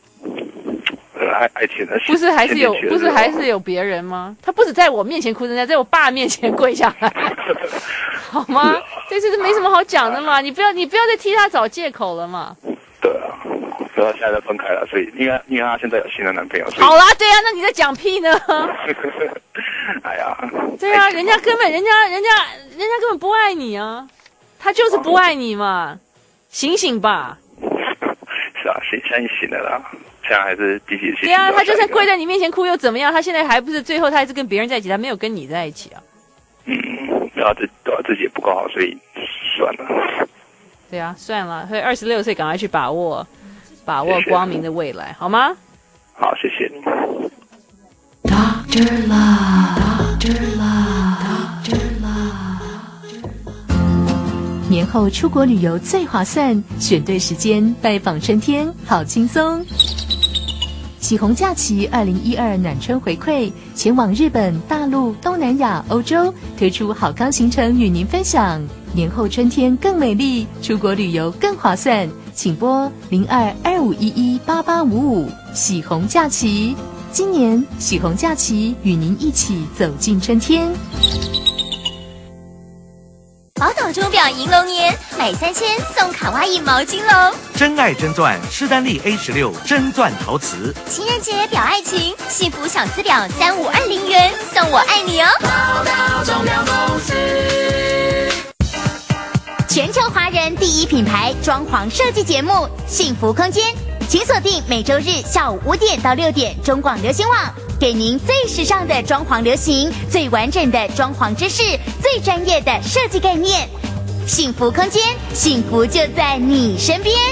爱情的不是还是有别人吗？他不止在我面前哭成这样，在我爸面前跪下来，好吗？这没什么好讲的嘛，你不要再替他找借口了嘛。 对啊，所以他现在分开了，所以因为他现在有新的男朋友。 好啦，对啊，那你在讲屁呢？ 哎呀， 对啊，人家根本不爱你啊，他就是不爱你嘛，醒醒吧。 是啊，现在醒了啦，现在还是积极去。 对啊，他就算跪在你面前哭又怎么样？他现在还不是最后他还是跟别人在一起，他没有跟你在一起啊。 然后自己也不够好，所以算了。 对啊，算了，所以26岁赶快去把握光明的未来，好吗？ 好，谢谢你。 Dr. Love, Dr. Love, Dr. Love。年后出国旅游最划算，选对时间拜访春天，好轻松。喜红假期2012暖春回馈，前往日本、大陆、东南亚、欧洲，推出好康行程与您分享。年后春天更美丽，出国旅游更划算，请拨0225118855。喜红假期，今年喜红假期与您一起走进春天。 宝岛钟表银龙年，买3000送卡哇伊毛巾龙。 真爱真钻施丹利 A16真钻陶瓷。 情人节表爱情，幸福小资表3520元，送我爱你哦。 宝岛钟表公司。 全球华人第一品牌装潢设计节目《幸福空间》，请锁定每周日下午5点到6点中广流行网，给您最时尚的装潢流行，最完整的装潢知识，最专业的设计概念。幸福空间，幸福就在你身边。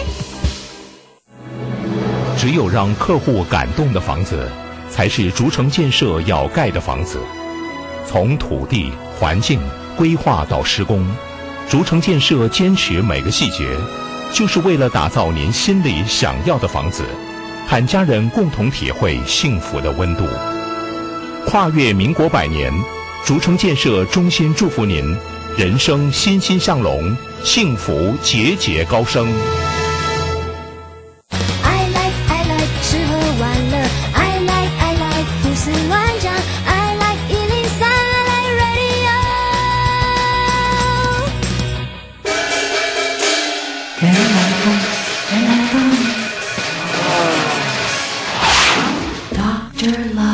只有让客户感动的房子，才是竹城建设要盖的房子。从土地、环境、规划到施工，竹城建设坚持每个细节，就是为了打造您心里想要的房子，和家人共同体会幸福的温度。跨越民国100年，竹城建设衷心祝福您人生欣欣向荣，幸福节节高升。 I like 吃喝玩乐 I like 胡思乱想 I like 103 I like radio 人来疯Dr.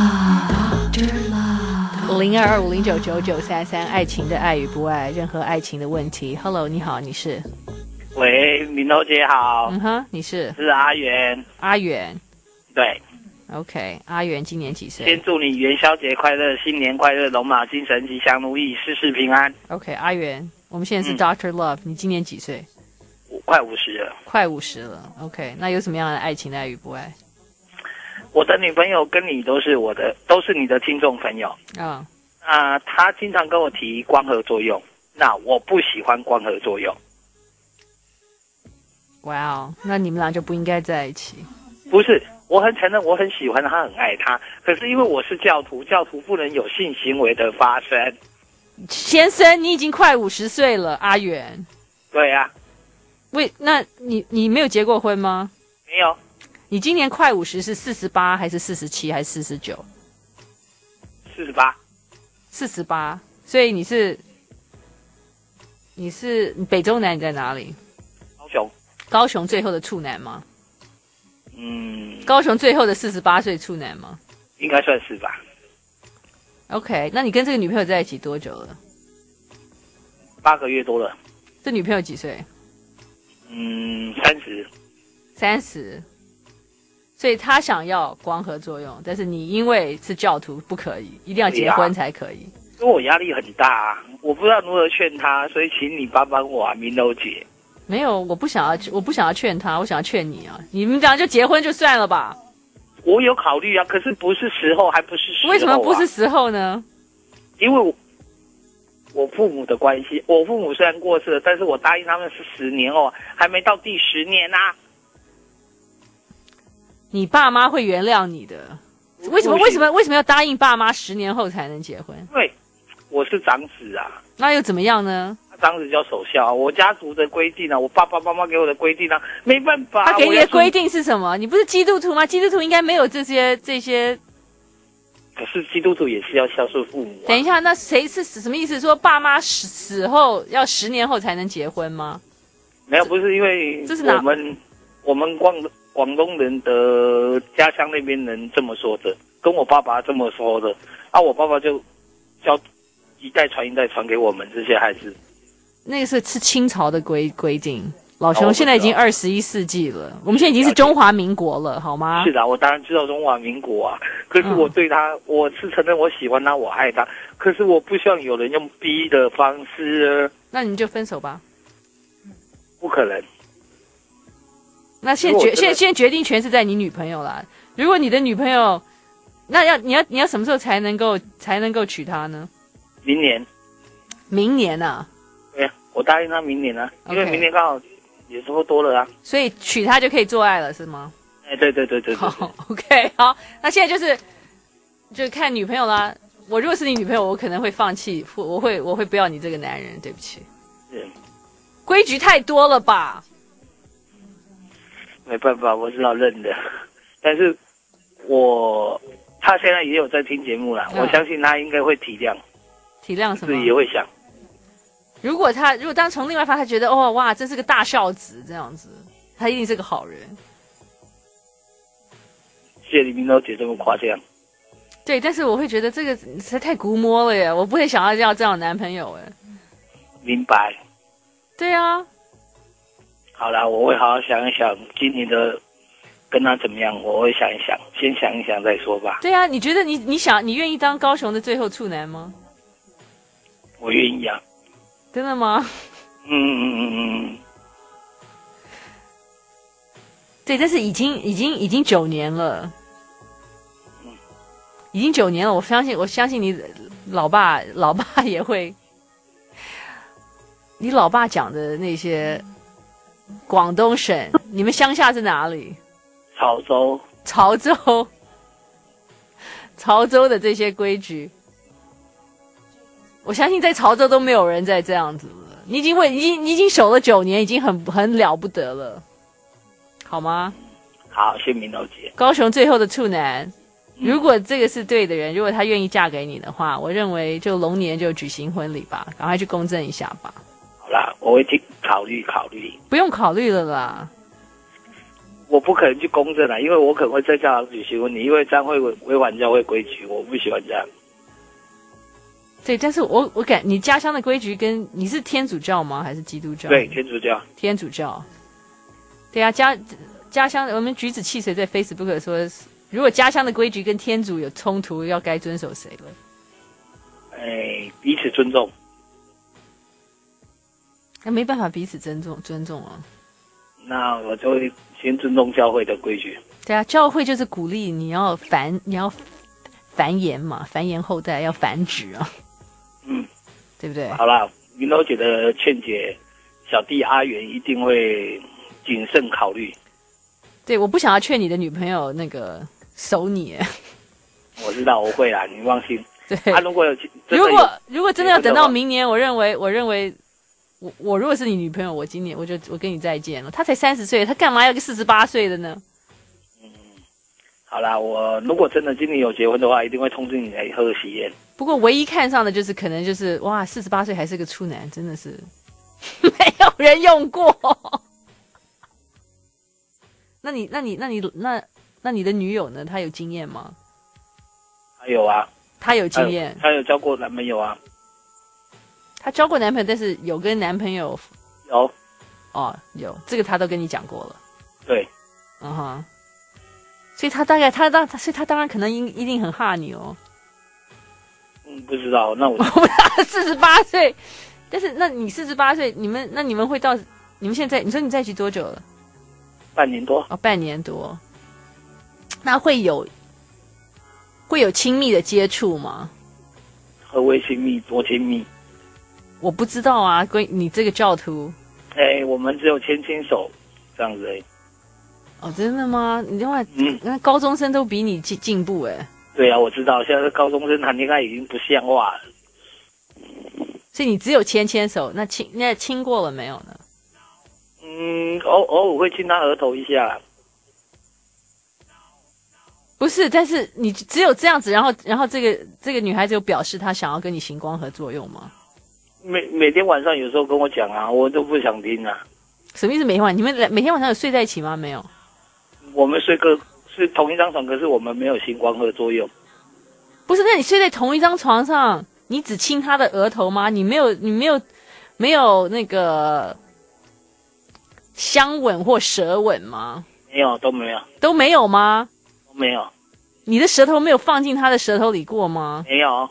Love 0225099933，爱情的爱与不爱，任何爱情的问题。Hello， 你好，你是？ 喂，明头姐好。 你是？ 是阿元。 阿元。 对。 OK， 阿元今年几岁？ 先祝你元宵节快乐，新年快乐，龙马精神，吉祥如意，事事平安。 OK， 阿元我们现在是 Dr. Love，你今年几岁？ 快50了。 快50了。OK， 那有什么样的爱情的爱与不爱？ 我的女朋友跟你都是你的听众朋友啊。 她经常跟我提光合作用，那我不喜欢光合作用。 哇哦，那你们俩就不应该在一起。 不是，我很承认我很喜欢她，很爱她，可是因为我是教徒，教徒不能有性行为的发生。 先生，你已经快50岁了，阿远。 对啊。 那你没有结过婚吗？ 没有。 你今年快50是48还是47还是49？48，所以你是北中南，你在哪里？高雄最后的处男吗？高雄最后的48岁处男吗？ 应该算是吧。 OK， 那你跟这个女朋友在一起多久了 ？8个月多了。 这女朋友几岁？30，所以她想要光合作用，但是你因为是教徒不可以，一定要结婚才可以。 因为我压力很大啊，我不知道如何劝她，所以请你帮帮我啊，明柔姐。 没有，我不想要劝她，我想要劝你啊！你们俩就结婚就算了吧。 我有考虑啊，可是不是时候，还不是时候啊。 为什么不是时候呢？ 因为我父母的关系，我父母虽然过世了，但是我答应他们是10年哦，还没到第10年啊。 你爸妈会原谅你的。为什么要答应爸妈10年后才能结婚？ 对，我是长子啊。 那又怎么样呢？ 长子叫守孝啊，我家族的规定啊，我爸爸妈妈给我的规定啊，没办法。 他给你的规定是什么？你不是基督徒吗？基督徒应该没有这些。 可是基督徒也是要孝顺父母啊。 等一下，那谁是什么意思？说爸妈死后要10年后才能结婚吗？ 没有，不是因为这是我们广东人的家乡那边人这么说的，跟我爸爸这么说的啊，我爸爸就教一代传一代传给我们这些孩子。 那个是清朝的规定，老兄，现在已经21世纪了，我们现在已经是中华民国了，好吗？ 是的，我当然知道中华民国啊，可是我对他，我是承认我喜欢他，我爱他，可是我不希望有人用逼的方式。 那你就分手吧。 不可能。 那现在决定权是在你女朋友啦。如果你的女朋友，那你要什么时候才能够娶她呢？ 明年。 明年啊？ 对啊，我答应他明年啊，因为明年刚好也差不多了啊。 所以娶她就可以做爱了，是吗？ 哎，对。 好 ，OK， 好，那现在就看女朋友啦。我如果是你女朋友，我可能会放弃，我会不要你这个男人，对不起。规矩太多了吧？ 没办法，我只好认的。但是他现在也有在听节目啦，我相信他应该会体谅。体谅什么？自己也会想。如果当从另外一方，他觉得哇，真是个大孝子这样子，他一定是个好人。谢谢李明都姐这么夸奖。对，但是我会觉得这个实在太估摸了耶，我不会想要这样的男朋友耶。明白。对啊。好啦，我会好好想一想今年的跟他怎么样，我会想一想，先想一想再说吧。对啊，你觉得你愿意当高雄的最后处男吗？我愿意啊。真的吗？对，但是已经9年了。已经9年了，我相信你老爸也会，你老爸讲的那些广东省，你们乡下是哪里？潮州的这些规矩，我相信在潮州都没有人再这样子了。你已经守了9年，已经很了不得了，好吗？好，谢明楼姐。高雄最后的处男。如果这个是对的人，如果他愿意嫁给你的话，我认为就龙年就举行婚礼吧，赶快去公证一下吧。好啦，我会去考虑。不用考虑了啦。我不可能去公证啦，因为我可能会在教堂举行婚礼，因为这样会违反教会规矩，我不喜欢这样。对，但是我感你家乡的规矩跟你是天主教吗？还是基督教？对，天主教。天主教。对啊，家乡我们橘子汽水在 Facebook 说。如果家乡的规矩跟天主有冲突，要该遵守谁了？彼此尊重。 那没办法彼此尊重啊。 那我就会先尊重教会的规矩。 对啊，教会就是鼓励你要繁衍嘛，繁衍后代要繁殖啊。对不对？ 好啦，云柔姐的劝解，小弟阿元一定会谨慎考虑。 对，我不想要劝你的女朋友那个守你。 我知道我会啦，你放心。 对， 如果如果真的要等到明年，我认为我如果是你女朋友，我今年我跟你再见了。她才30岁，她干嘛要个48岁的呢？ 好啦，我如果真的今年有结婚的话，一定会通知你来喝喜宴。 不过唯一看上的就是可能就是哇，48岁还是个处男，真的是没有人用过。那你的女友呢？她有经验吗？ 还有啊， 她有经验， 她有交过男朋友啊。 她交过男朋友，但是有跟男朋友有有这个她都跟你讲过了。 对， 所以他当然可能一定很哈你哦。 不知道，那我 48岁，但是那你48岁，你们会到你们现在你说你在一起多久了？ 半年多。 半年多。那会有亲密的接触吗？ 何为亲密？多亲密？ 我不知道啊，你这个教徒。 我们只有牵手这样子而已。 真的吗？你的话，那高中生都比你进步对啊，我知道，现在高中生谈恋爱已经不像话了。 所以你只有牵手，那亲过了没有呢？ 偶尔会亲他额头一下。 不是，但是你只有这样子，然后这个女孩子有表示她想要跟你行光合作用吗？ 每天晚上有时候跟我讲啊，我都不想听啊。 什么意思？你们每天晚上有睡在一起吗？没有。 我们睡同一张床，可是我们没有行光合作用。 不是，那你睡在同一张床上，你只亲他的额头吗？你没有那个香吻或舌吻吗？ 没有，都没有。 都没有吗？ 都没有。 你的舌头没有放进他的舌头里过吗？ 没有。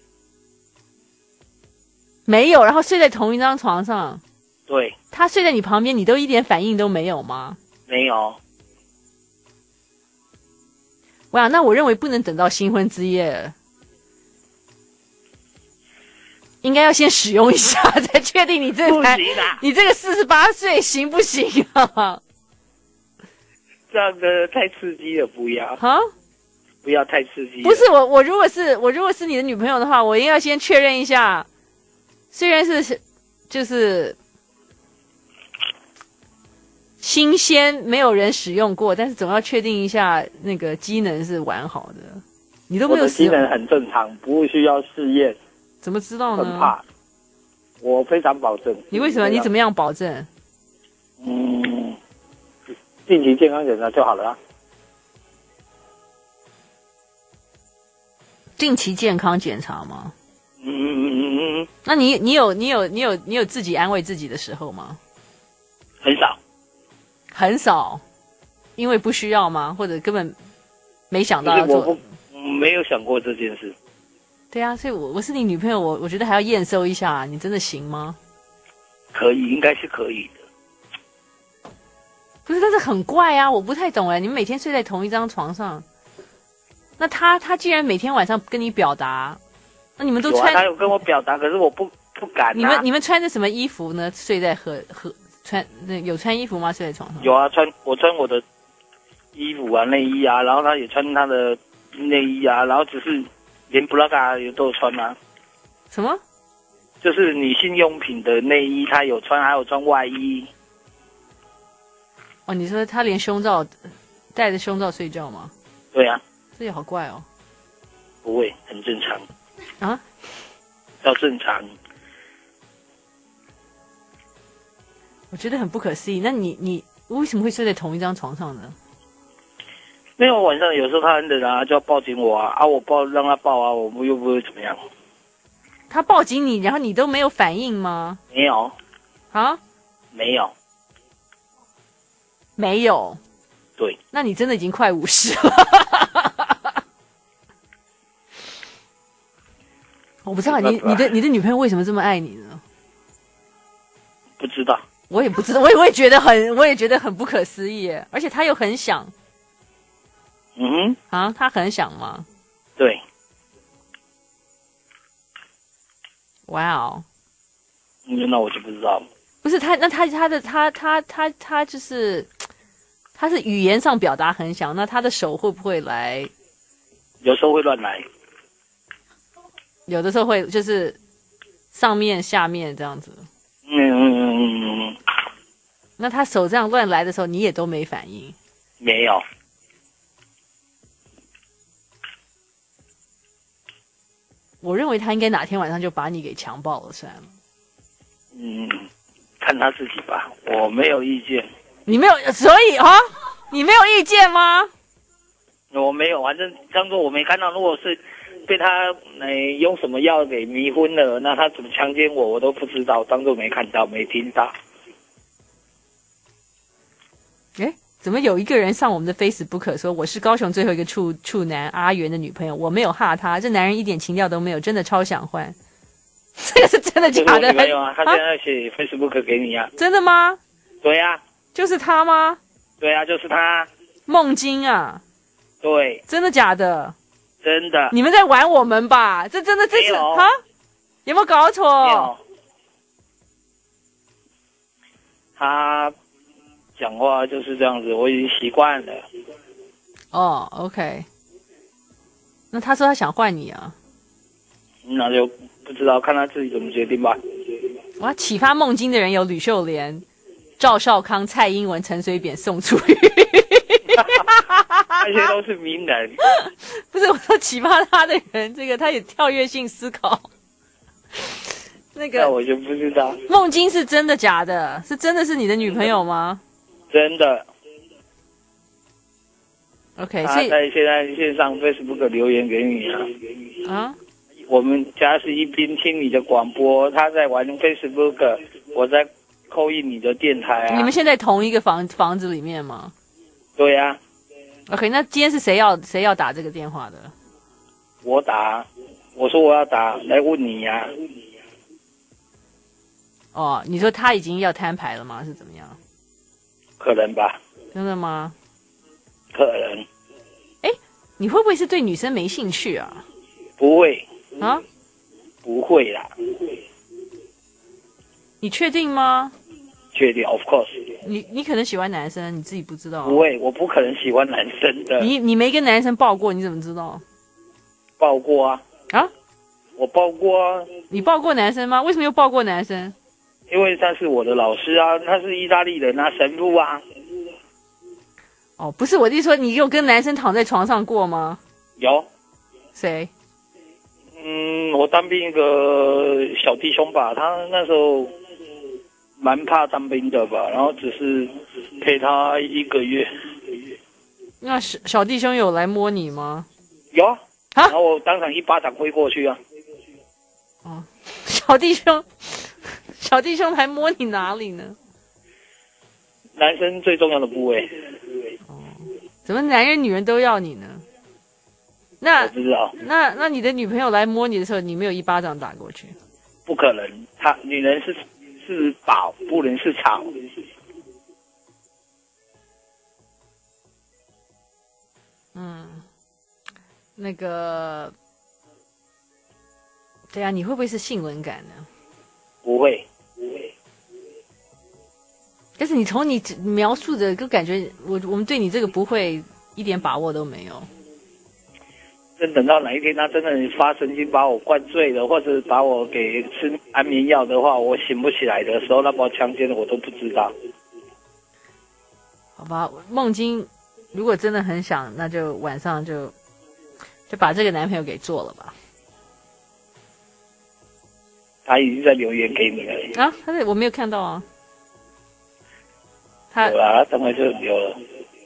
没有，然后睡在同一张床上。 对。 他睡在你旁边，你都一点反应都没有吗？ 没有。 哇，那我认为不能等到新婚之夜，应该要先使用一下，才确定你这个48岁行不行啊？ 这样的太刺激了，不要不要太刺激了。 不是我如果是你的女朋友的话，我应该要先确认一下，虽然是就是新鲜，没有人使用过，但是总要确定一下那个机能是完好的。你都没有使用， 我的机能很正常，不需要试验。 怎么知道呢？ 很怕，我非常保证。 你为什么？你怎么样保证？ 定期健康检查就好了啊。 定期健康检查吗？那你有自己安慰自己的时候吗？ 很少。 很少，因为不需要吗？或者根本没想到要做？ 没有想过这件事。 对啊，所以我是你女朋友，我觉得还要验收一下，你真的行吗？ 可以，应该是可以的。 不是，但是很怪啊，我不太懂你们每天睡在同一张床上，那他既然每天晚上跟你表达，那你们都穿？ 他有跟我表达，可是我不敢。 你们穿着什么衣服呢？睡在有穿衣服吗？睡在床上？ 有啊，我穿我的衣服啊，内衣啊，然后他也穿他的内衣啊，然后只是连布拉嘎也都有穿啊。 什么？ 就是女性用品的内衣，他有穿，还有穿外衣。 你说他连戴着胸罩睡觉吗？ 对啊。 这也好怪哦。 不会，很正常。 啊？ 要正常。 我觉得很不可思议。那你为什么会睡在同一张床上呢？ 因为我晚上有时候他很冷啊，就要抱紧我啊，我让他抱啊，我们又不会怎么样。 他抱紧你，然后你都没有反应吗？ 没有。 啊？ 没有。 没有。 对。 那你真的已经快50了。我不知道你的女朋友为什么这么爱你呢？ 不知知道， 我也不知道，我也觉得很不可思议耶，而且他又很响。 嗯哼， 啊，他很响吗？ 对。 哇哦， 那我就不知道了。 不是他，那他就是他是语言上表达很响，那他的手会不会来？ 有时候会乱来， 有的时候会就是上面下面这样子。那他手这样乱来的时候，你也都没反应？ 没有。 我认为他应该哪天晚上就把你给强暴了算了。 看他自己吧，我没有意见。 你没有，所以啊，你没有意见吗？ 我没有，反正当作我没看到。如果是被他用什么药给迷昏了，那他怎么强奸我都不知道，当作没看到没听到。 怎么有一个人上我们的 Facebook 说我是高雄最后一个处男阿元的女朋友，我没有哈他，这男人一点情调都没有，真的超想换。这个是真的假的？ 没有啊，他现在写 Facebook 给你啊。 真的吗？ 对啊。 就是他吗？ 对啊，就是他。 梦晶啊。 对。 真的假的？ 真的。 你们在玩我们吧？这真的这是哈？有没有搞错？ 没有。他讲话就是这样子，我已经习惯了。 哦 ，OK。那他说他想换你啊？ 那就不知道，看他自己怎么决定吧。 哇，启发梦境的人有吕秀莲、赵少康、蔡英文、陈水扁、宋楚瑜， 那些都是名人。 不是我说启发他的人，这个他有跳跃性思考。 那我就不知道。 梦境是真的假的？是真的是你的女朋友吗？ 真的。 OK， 他在现在线上 Facebook 留言给你啊。 啊？ 我们家是一边听你的广播，他在玩 Facebook， 我在扣印你的电台啊。 你们现在同一个房子里面吗？ 对啊。 OK， 那今天是谁要打这个电话的？ 我打，我说我要打来问你呀。 哦，你说他已经要摊牌了吗？是怎么样？ 可能吧。 真的吗？ 可能。 你会不会是对女生没兴趣啊？ 不会。 啊？ 不会啦。 你确定吗？ 确定 ，of course。 你可能喜欢男生，你自己不知道。 不会，我不可能喜欢男生的。 你没跟男生抱过，你怎么知道？ 抱过啊。 啊？ 我抱过啊。 你抱过男生吗？为什么又抱过男生？ 因为他是我的老师啊，他是意大利人啊，神父啊。 哦，不是我的意思说，你有跟男生躺在床上过吗？ 有。 谁？ 我当兵一个小弟兄吧，他那时候蛮怕当兵的吧，然后只是陪他1个月。 那小弟兄有来摸你吗？ 有啊。然后我当场一巴掌挥过去啊。 哦，小弟兄还摸你哪里呢？ 男生最重要的部位。 怎么男人女人都要你呢？那我不知道。 那你的女朋友来摸你的时候，你没有一巴掌打过去？ 不可能，女人是宝，不能是草。 那个，对啊，你会不会是性冷感呢？ 不会。 但是你从你描述的，就感觉我们对你这个不会一点把握都没有。 真等到哪一天他真的发神经把我灌醉了，或者把我给吃安眠药的话，我醒不起来的时候，那把我强奸了我都不知道。 好吧，梦境如果真的很想，那就晚上就把这个男朋友给做了吧。 他已经在留言给你了啊？我没有看到啊。 有啊，等会就留了。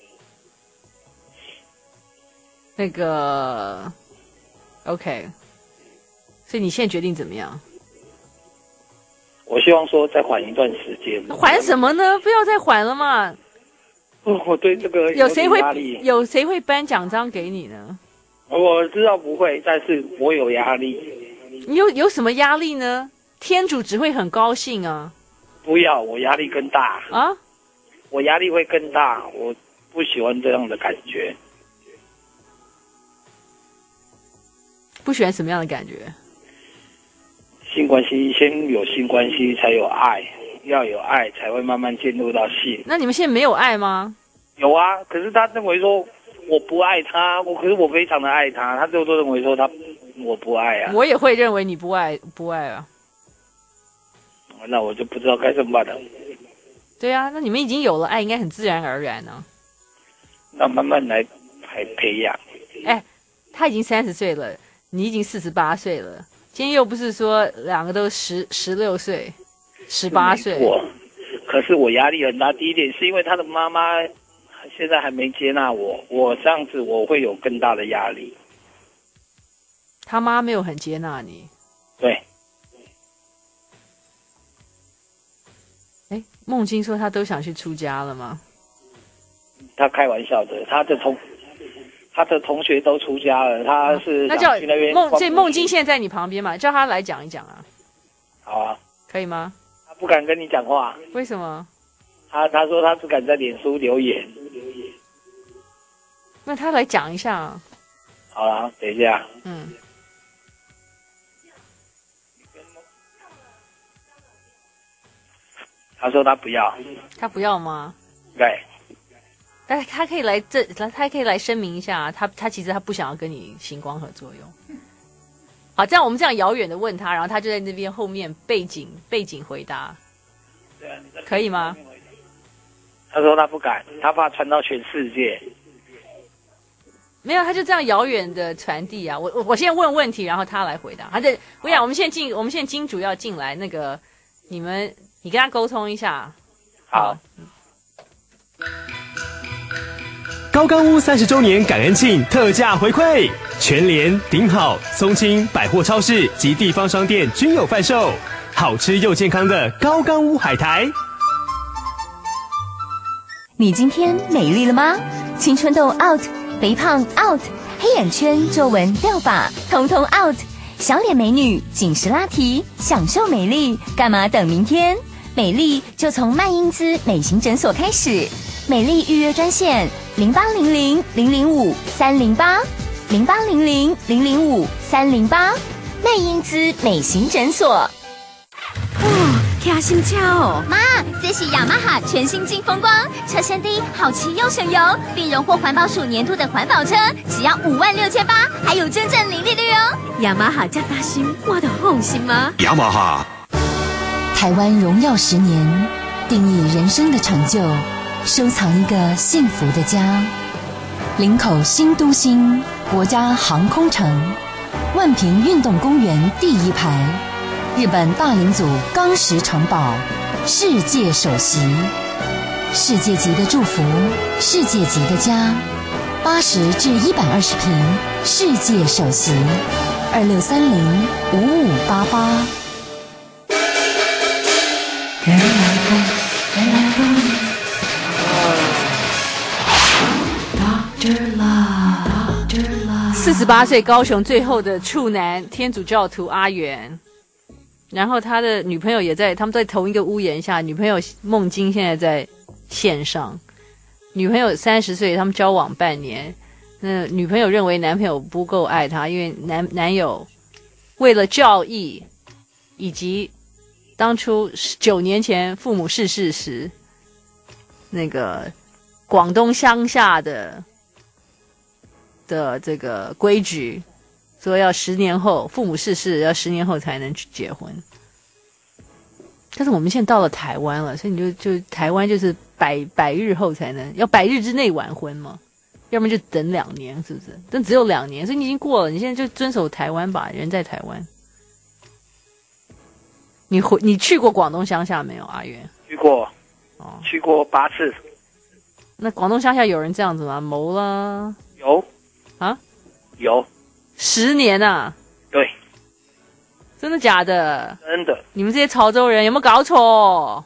那个 ，OK， 所以你现在决定怎么样？ 我希望说再缓一段时间。 缓什么呢？不要再缓了嘛！ 我对这个有谁会颁奖章给你呢？ 我知道不会，但是我有压力。 你有什么压力呢？天主只会很高兴啊。 不要，我压力更大啊！ 我压力会更大，我不喜欢这样的感觉。 不喜欢什么样的感觉？ 性关系先有性关系才有爱，要有爱才会慢慢进入到性。 那你们现在没有爱吗？ 有啊，可是他认为说我不爱他，可是我非常的爱他，他最后都认为说我不爱啊。 我也会认为你不爱啊。 那我就不知道该怎么办了。 对啊，那你们已经有了爱，应该很自然而然呢。 那慢慢来培养。 他已经30岁了，你已经48岁了。今天又不是说两个都16岁、18岁。 可是我压力很大。第一点是因为他的妈妈现在还没接纳我，我这样子我会有更大的压力。 他妈没有很接纳你。 对。 梦晶说他都想去出家了吗？ 他开玩笑的，他的同学都出家了，他是那叫去那边所以梦晶现在在你旁边嘛，叫他来讲一讲啊。 好啊， 可以吗？ 他不敢跟你讲话。 为什么？ 他说他只敢在脸书留言。 那他来讲一下啊。 好啦，等一下。他说他不要。 他不要吗？ 对。 但他可以来他可以来声明一下啊，他其实他不想要跟你行光合作用。好，这样我们这样遥远的问他，然后他就在那边后面背景回答，可以吗？ 他说他不敢，他怕传到全世界。 没有，他就这样遥远的传递啊。我先问问题，然后他来回答。我想我们现在金主要进来，那个你跟他沟通一下。 好。 高冈屋30周年感恩庆特价回馈，全联、顶好、松青百货超市及地方商店均有贩售，好吃又健康的高冈屋海苔。 你今天美丽了吗？青春痘 out， 肥胖 out， 黑眼圈、皱纹、掉发通通 out， 小脸美女紧实拉提，享受美丽，干嘛等明天？美丽就从曼英姿美型诊所开始，美丽预约专线0800-005-308，0800-005-308，曼英姿美型诊所。 听心跳哦！妈，这是雅马哈全新劲风光，车身低，好骑又省油，并荣获环保署年度的环保车，只要56800，还有真正零利率哦！雅马哈这大心，我的放心吗？ 雅马哈。 台湾荣耀10年，定义人生的成就，收藏一个幸福的家。林口新都心国家航空城，万平运动公园第1排，日本大领主钢石城堡，世界首席，世界级的祝福，世界级的家，80至120平，世界首席，26305588。 人来疯，人来疯。Doctor Love，Doctor Love。48 岁高雄最后的处男天主教徒阿元，然后他的女朋友也在，他们在同一个屋檐下。女朋友梦晶现在在线上，女朋友30岁，他们交往半年。那女朋友认为男朋友不够爱她，因为男友为了教义以及当初9年前父母逝世时，那个广东乡下的这个规矩，说要10年后，父母逝世要10年后才能去结婚。但是我们现在到了台湾了，所以你就台湾就是百日后才能，要100日之内完婚嘛，要不然就等2年，是不是？但只有2年，所以你已经过了，你现在就遵守台湾吧，人在台湾。你去过广东乡下没有，阿元？ 去过，去过8次。 那广东乡下有人这样子吗？谋啦？ 有啊？ 有 10年啊？ 对， 真的假的？ 真的。 你们这些潮州人有没有搞错？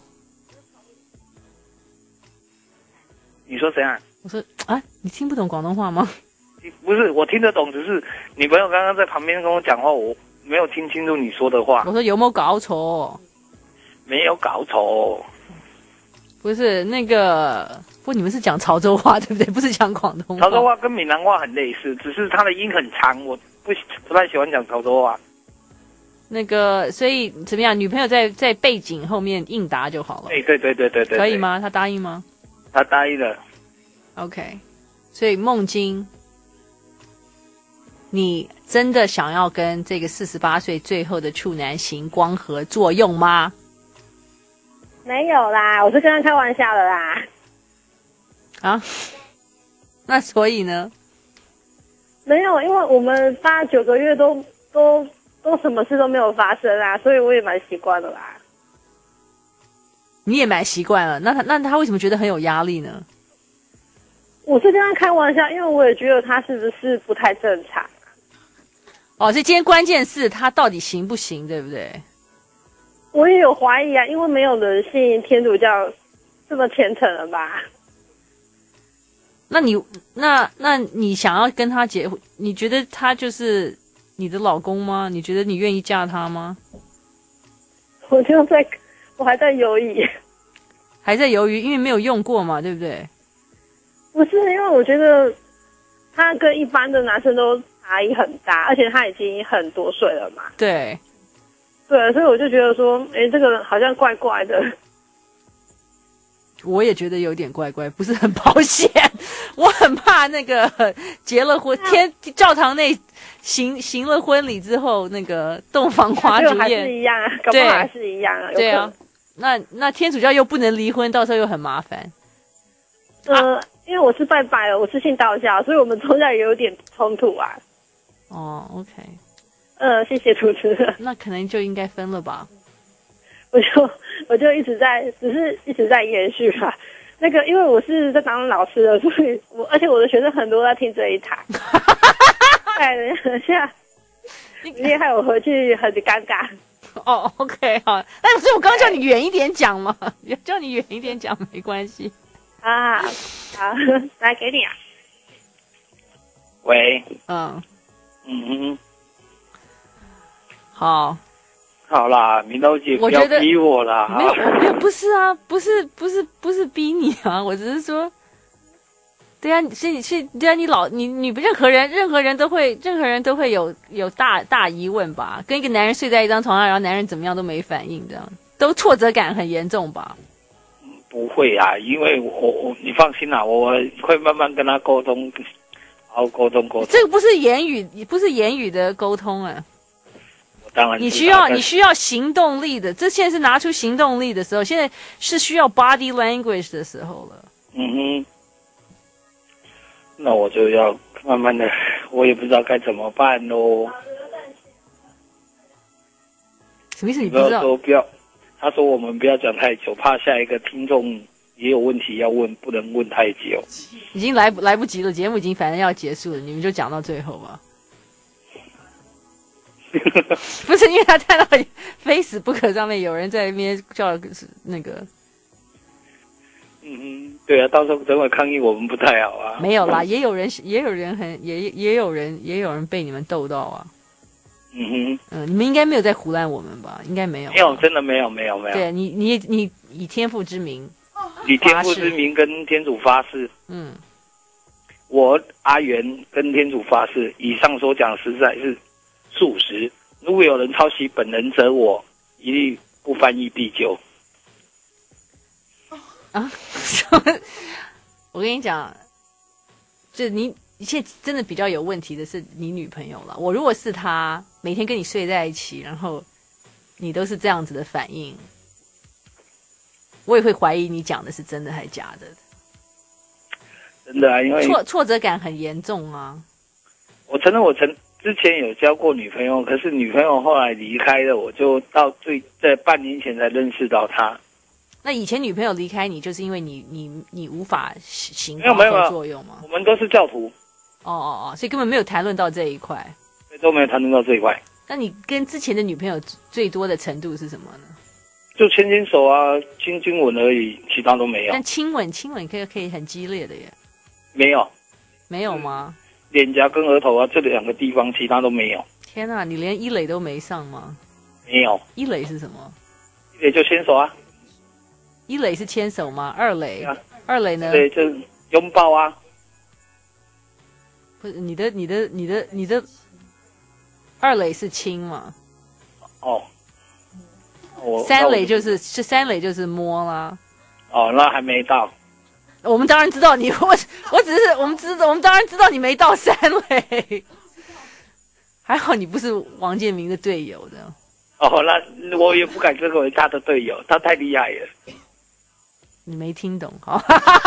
你说怎样？ 我说啊，你听不懂广东话吗？ 不是，我听得懂，只是你朋友刚刚在旁边跟我讲话，我没有听清楚你说的话。 我说有没有搞错？ 没有搞错。 不是那个，不，你们是讲潮州话对不对？不是讲广东话。 潮州话跟闽南话很类似，只是它的音很长，我不太喜欢讲潮州话。 那个，所以怎么样？女朋友在背景后面应答就好了。 对， 可以吗？她答应吗？ 她答应了。 OK， 所以梦晶，你真的想要跟这个48岁最后的处男行光合作用吗？ 没有啦，我是跟他开玩笑的啦。 啊？那所以呢？ 没有，因为我们8、9个月都什么事都没有发生啊，所以我也蛮习惯的啦。 你也蛮习惯了，那他为什么觉得很有压力呢？ 我是跟他开玩笑，因为我也觉得他是不是不太正常。 哦，所以今天关键是他到底行不行，对不对？ 我也有怀疑啊，因为没有人信天主教这么虔诚了吧？ 那你想要跟他结婚？你觉得他就是你的老公吗？你觉得你愿意嫁他吗？ 我还在犹豫， 还在犹豫，因为没有用过嘛，对不对？ 不是，因为我觉得他跟一般的男生都差异很大，而且他已经很多岁了嘛。 对， 所以我就觉得说，这个好像怪怪的。 我也觉得有点怪怪，不是很保险。我很怕那个结了婚，教堂内行了婚礼之后，那个洞房花烛夜还是一样啊，搞不好还是一样啊。 对啊，那天主教又不能离婚，到时候又很麻烦。 因为我是拜拜了，我是信道教，所以我们从小也有点冲突啊。 哦 ，OK。 谢谢主持人。 那可能就应该分了吧。 我就一直在延续吧。那个，因为我是在当老师的，所以而且我的学生很多在听这一台。哎，等一下，你害我回去很尴尬。 哦 ，OK， 好。所以我刚刚叫你远一点讲嘛，叫你远一点讲没关系。 好，来给你啊。 喂。 好。 好啦，明豆姐不要逼我啦。 没有，不是啊，不是逼你啊，我只是说，对啊，对啊，你任何人都会有大疑问吧？跟一个男人睡在一张床上，然后男人怎么样都没反应，这样都挫折感很严重吧？ 不会啊，因为你放心啦，我会慢慢跟他沟通，好沟通。 这个不是言语的沟通啊。 当然， 你需要行动力的，这现在是拿出行动力的时候，现在是需要 body language 的时候了。 那我就要慢慢的，我也不知道该怎么办咯。 什么意思？你不知道？ 他说我们不要讲太久，怕下一个听众也有问题要问，不能问太久。 已经来不及了，节目已经反正要结束了，你们就讲到最后吧。不是因为他看到Facebook 上面有人在那边叫那个， 对啊，到时候整会抗议我们不太好啊。 没有啦，也有人被你们逗到啊。你们应该没有在胡乱我们吧？应该没有。 没有，真的没有。 对你以天父之名， 以天父之名跟天主发誓。我阿元跟天主发誓，以上所讲实在是属实。如果有人抄袭本人者，我一律不翻译必究。 我跟你讲，就你现在真的比较有问题的是你女朋友了。我如果是她，每天跟你睡在一起，然后你都是这样子的反应，我也会怀疑你讲的是真的还是假的。 真的啊，因为挫折感很严重啊。 我承认之前有交过女朋友，可是女朋友后来离开了，我就在半年前才认识到她。 那以前女朋友离开你，就是因为你无法行光合作用吗？ 我们都是教徒。 所以根本没有谈论到这一块。 都没有谈论到这一块。 那你跟之前的女朋友最多的程度是什么呢？ 就牵牵手啊，亲亲吻而已，其他都没有。 但亲吻可以很激烈的耶。 没有吗？ 脸颊跟额头啊，这两个地方，其他都没有。 天哪，你连一垒都没上吗？ 没有。 一垒是什么？ 一也就牵手啊。 一垒是牵手吗？二垒， 啊、 二垒呢？ 对，就是拥抱啊。 不是你的二垒是亲嘛？ 哦， 三垒三垒就是摸啦。 哦，那还没到。 我们当然知道你，我们当然知道你没到三垒。还好你不是王建民的队友的。 哦，那我也不敢称为他的队友，他太厉害了。 你没听懂，好。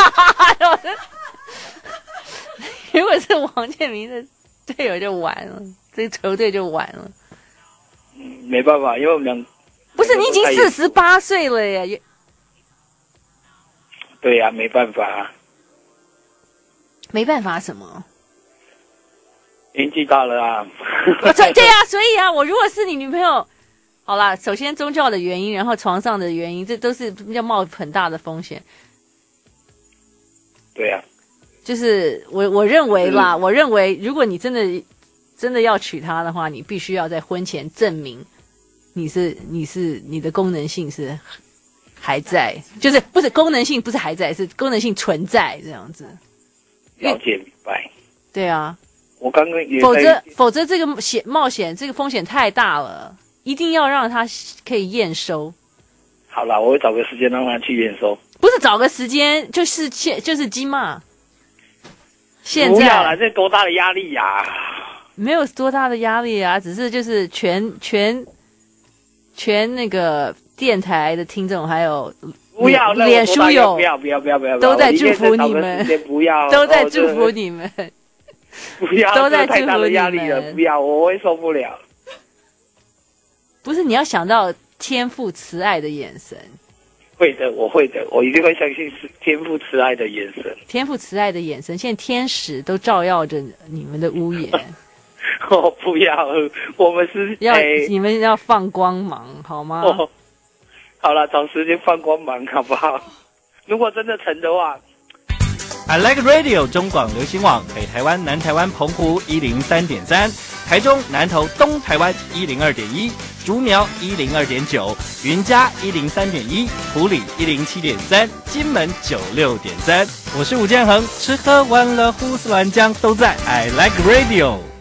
如果是王建民的队友就完了，这个球队就完了。 没办法，因为我们俩不是你已经48岁了耶。 对呀、没办法啊。 没办法什么？ 年纪大了啊。 对啊，所以啊，我如果是你女朋友，好啦，首先宗教的原因，然后床上的原因，这都是要冒很大的风险。 对呀、 就是我认为啦，我认为如果你真的要娶她的话，你必须要在婚前证明你的功能性是还在，就是不是功能性不是还在，是功能性存在这样子。 了解明白。 对啊， 我刚刚也否则这个冒险这个风险太大了，一定要让他可以验收。 好啦，我会找个时间让他去验收。 不是找个时间，就是鸡嘛。现在不要啦，这多大的压力呀、 没有多大的压力啊，只是就是全那个电台的听众还有不要脸书友不要都在祝福你们， 不要都在祝福你们， 不要都在祝福你们， 太大的压力了，不要，我会受不了。 不是你要想到天父慈爱的眼神。 会的，我会的，我一定会相信是天父慈爱的眼神。 天父慈爱的眼神，现在天使都照耀着你们的屋檐。 哦，不要，我们是你们要放光芒，好吗？ 哦，好了，找时间放光芒，好不好？如果真的成的话 ，I Like Radio 中广流行网北台湾、南台湾、澎湖103.3，台中、南投、东台湾102.1，竹苗102.9，云嘉103.1，埔里107.3，金门96.3。我是吴建衡，吃喝玩乐胡思乱讲都在 I Like Radio。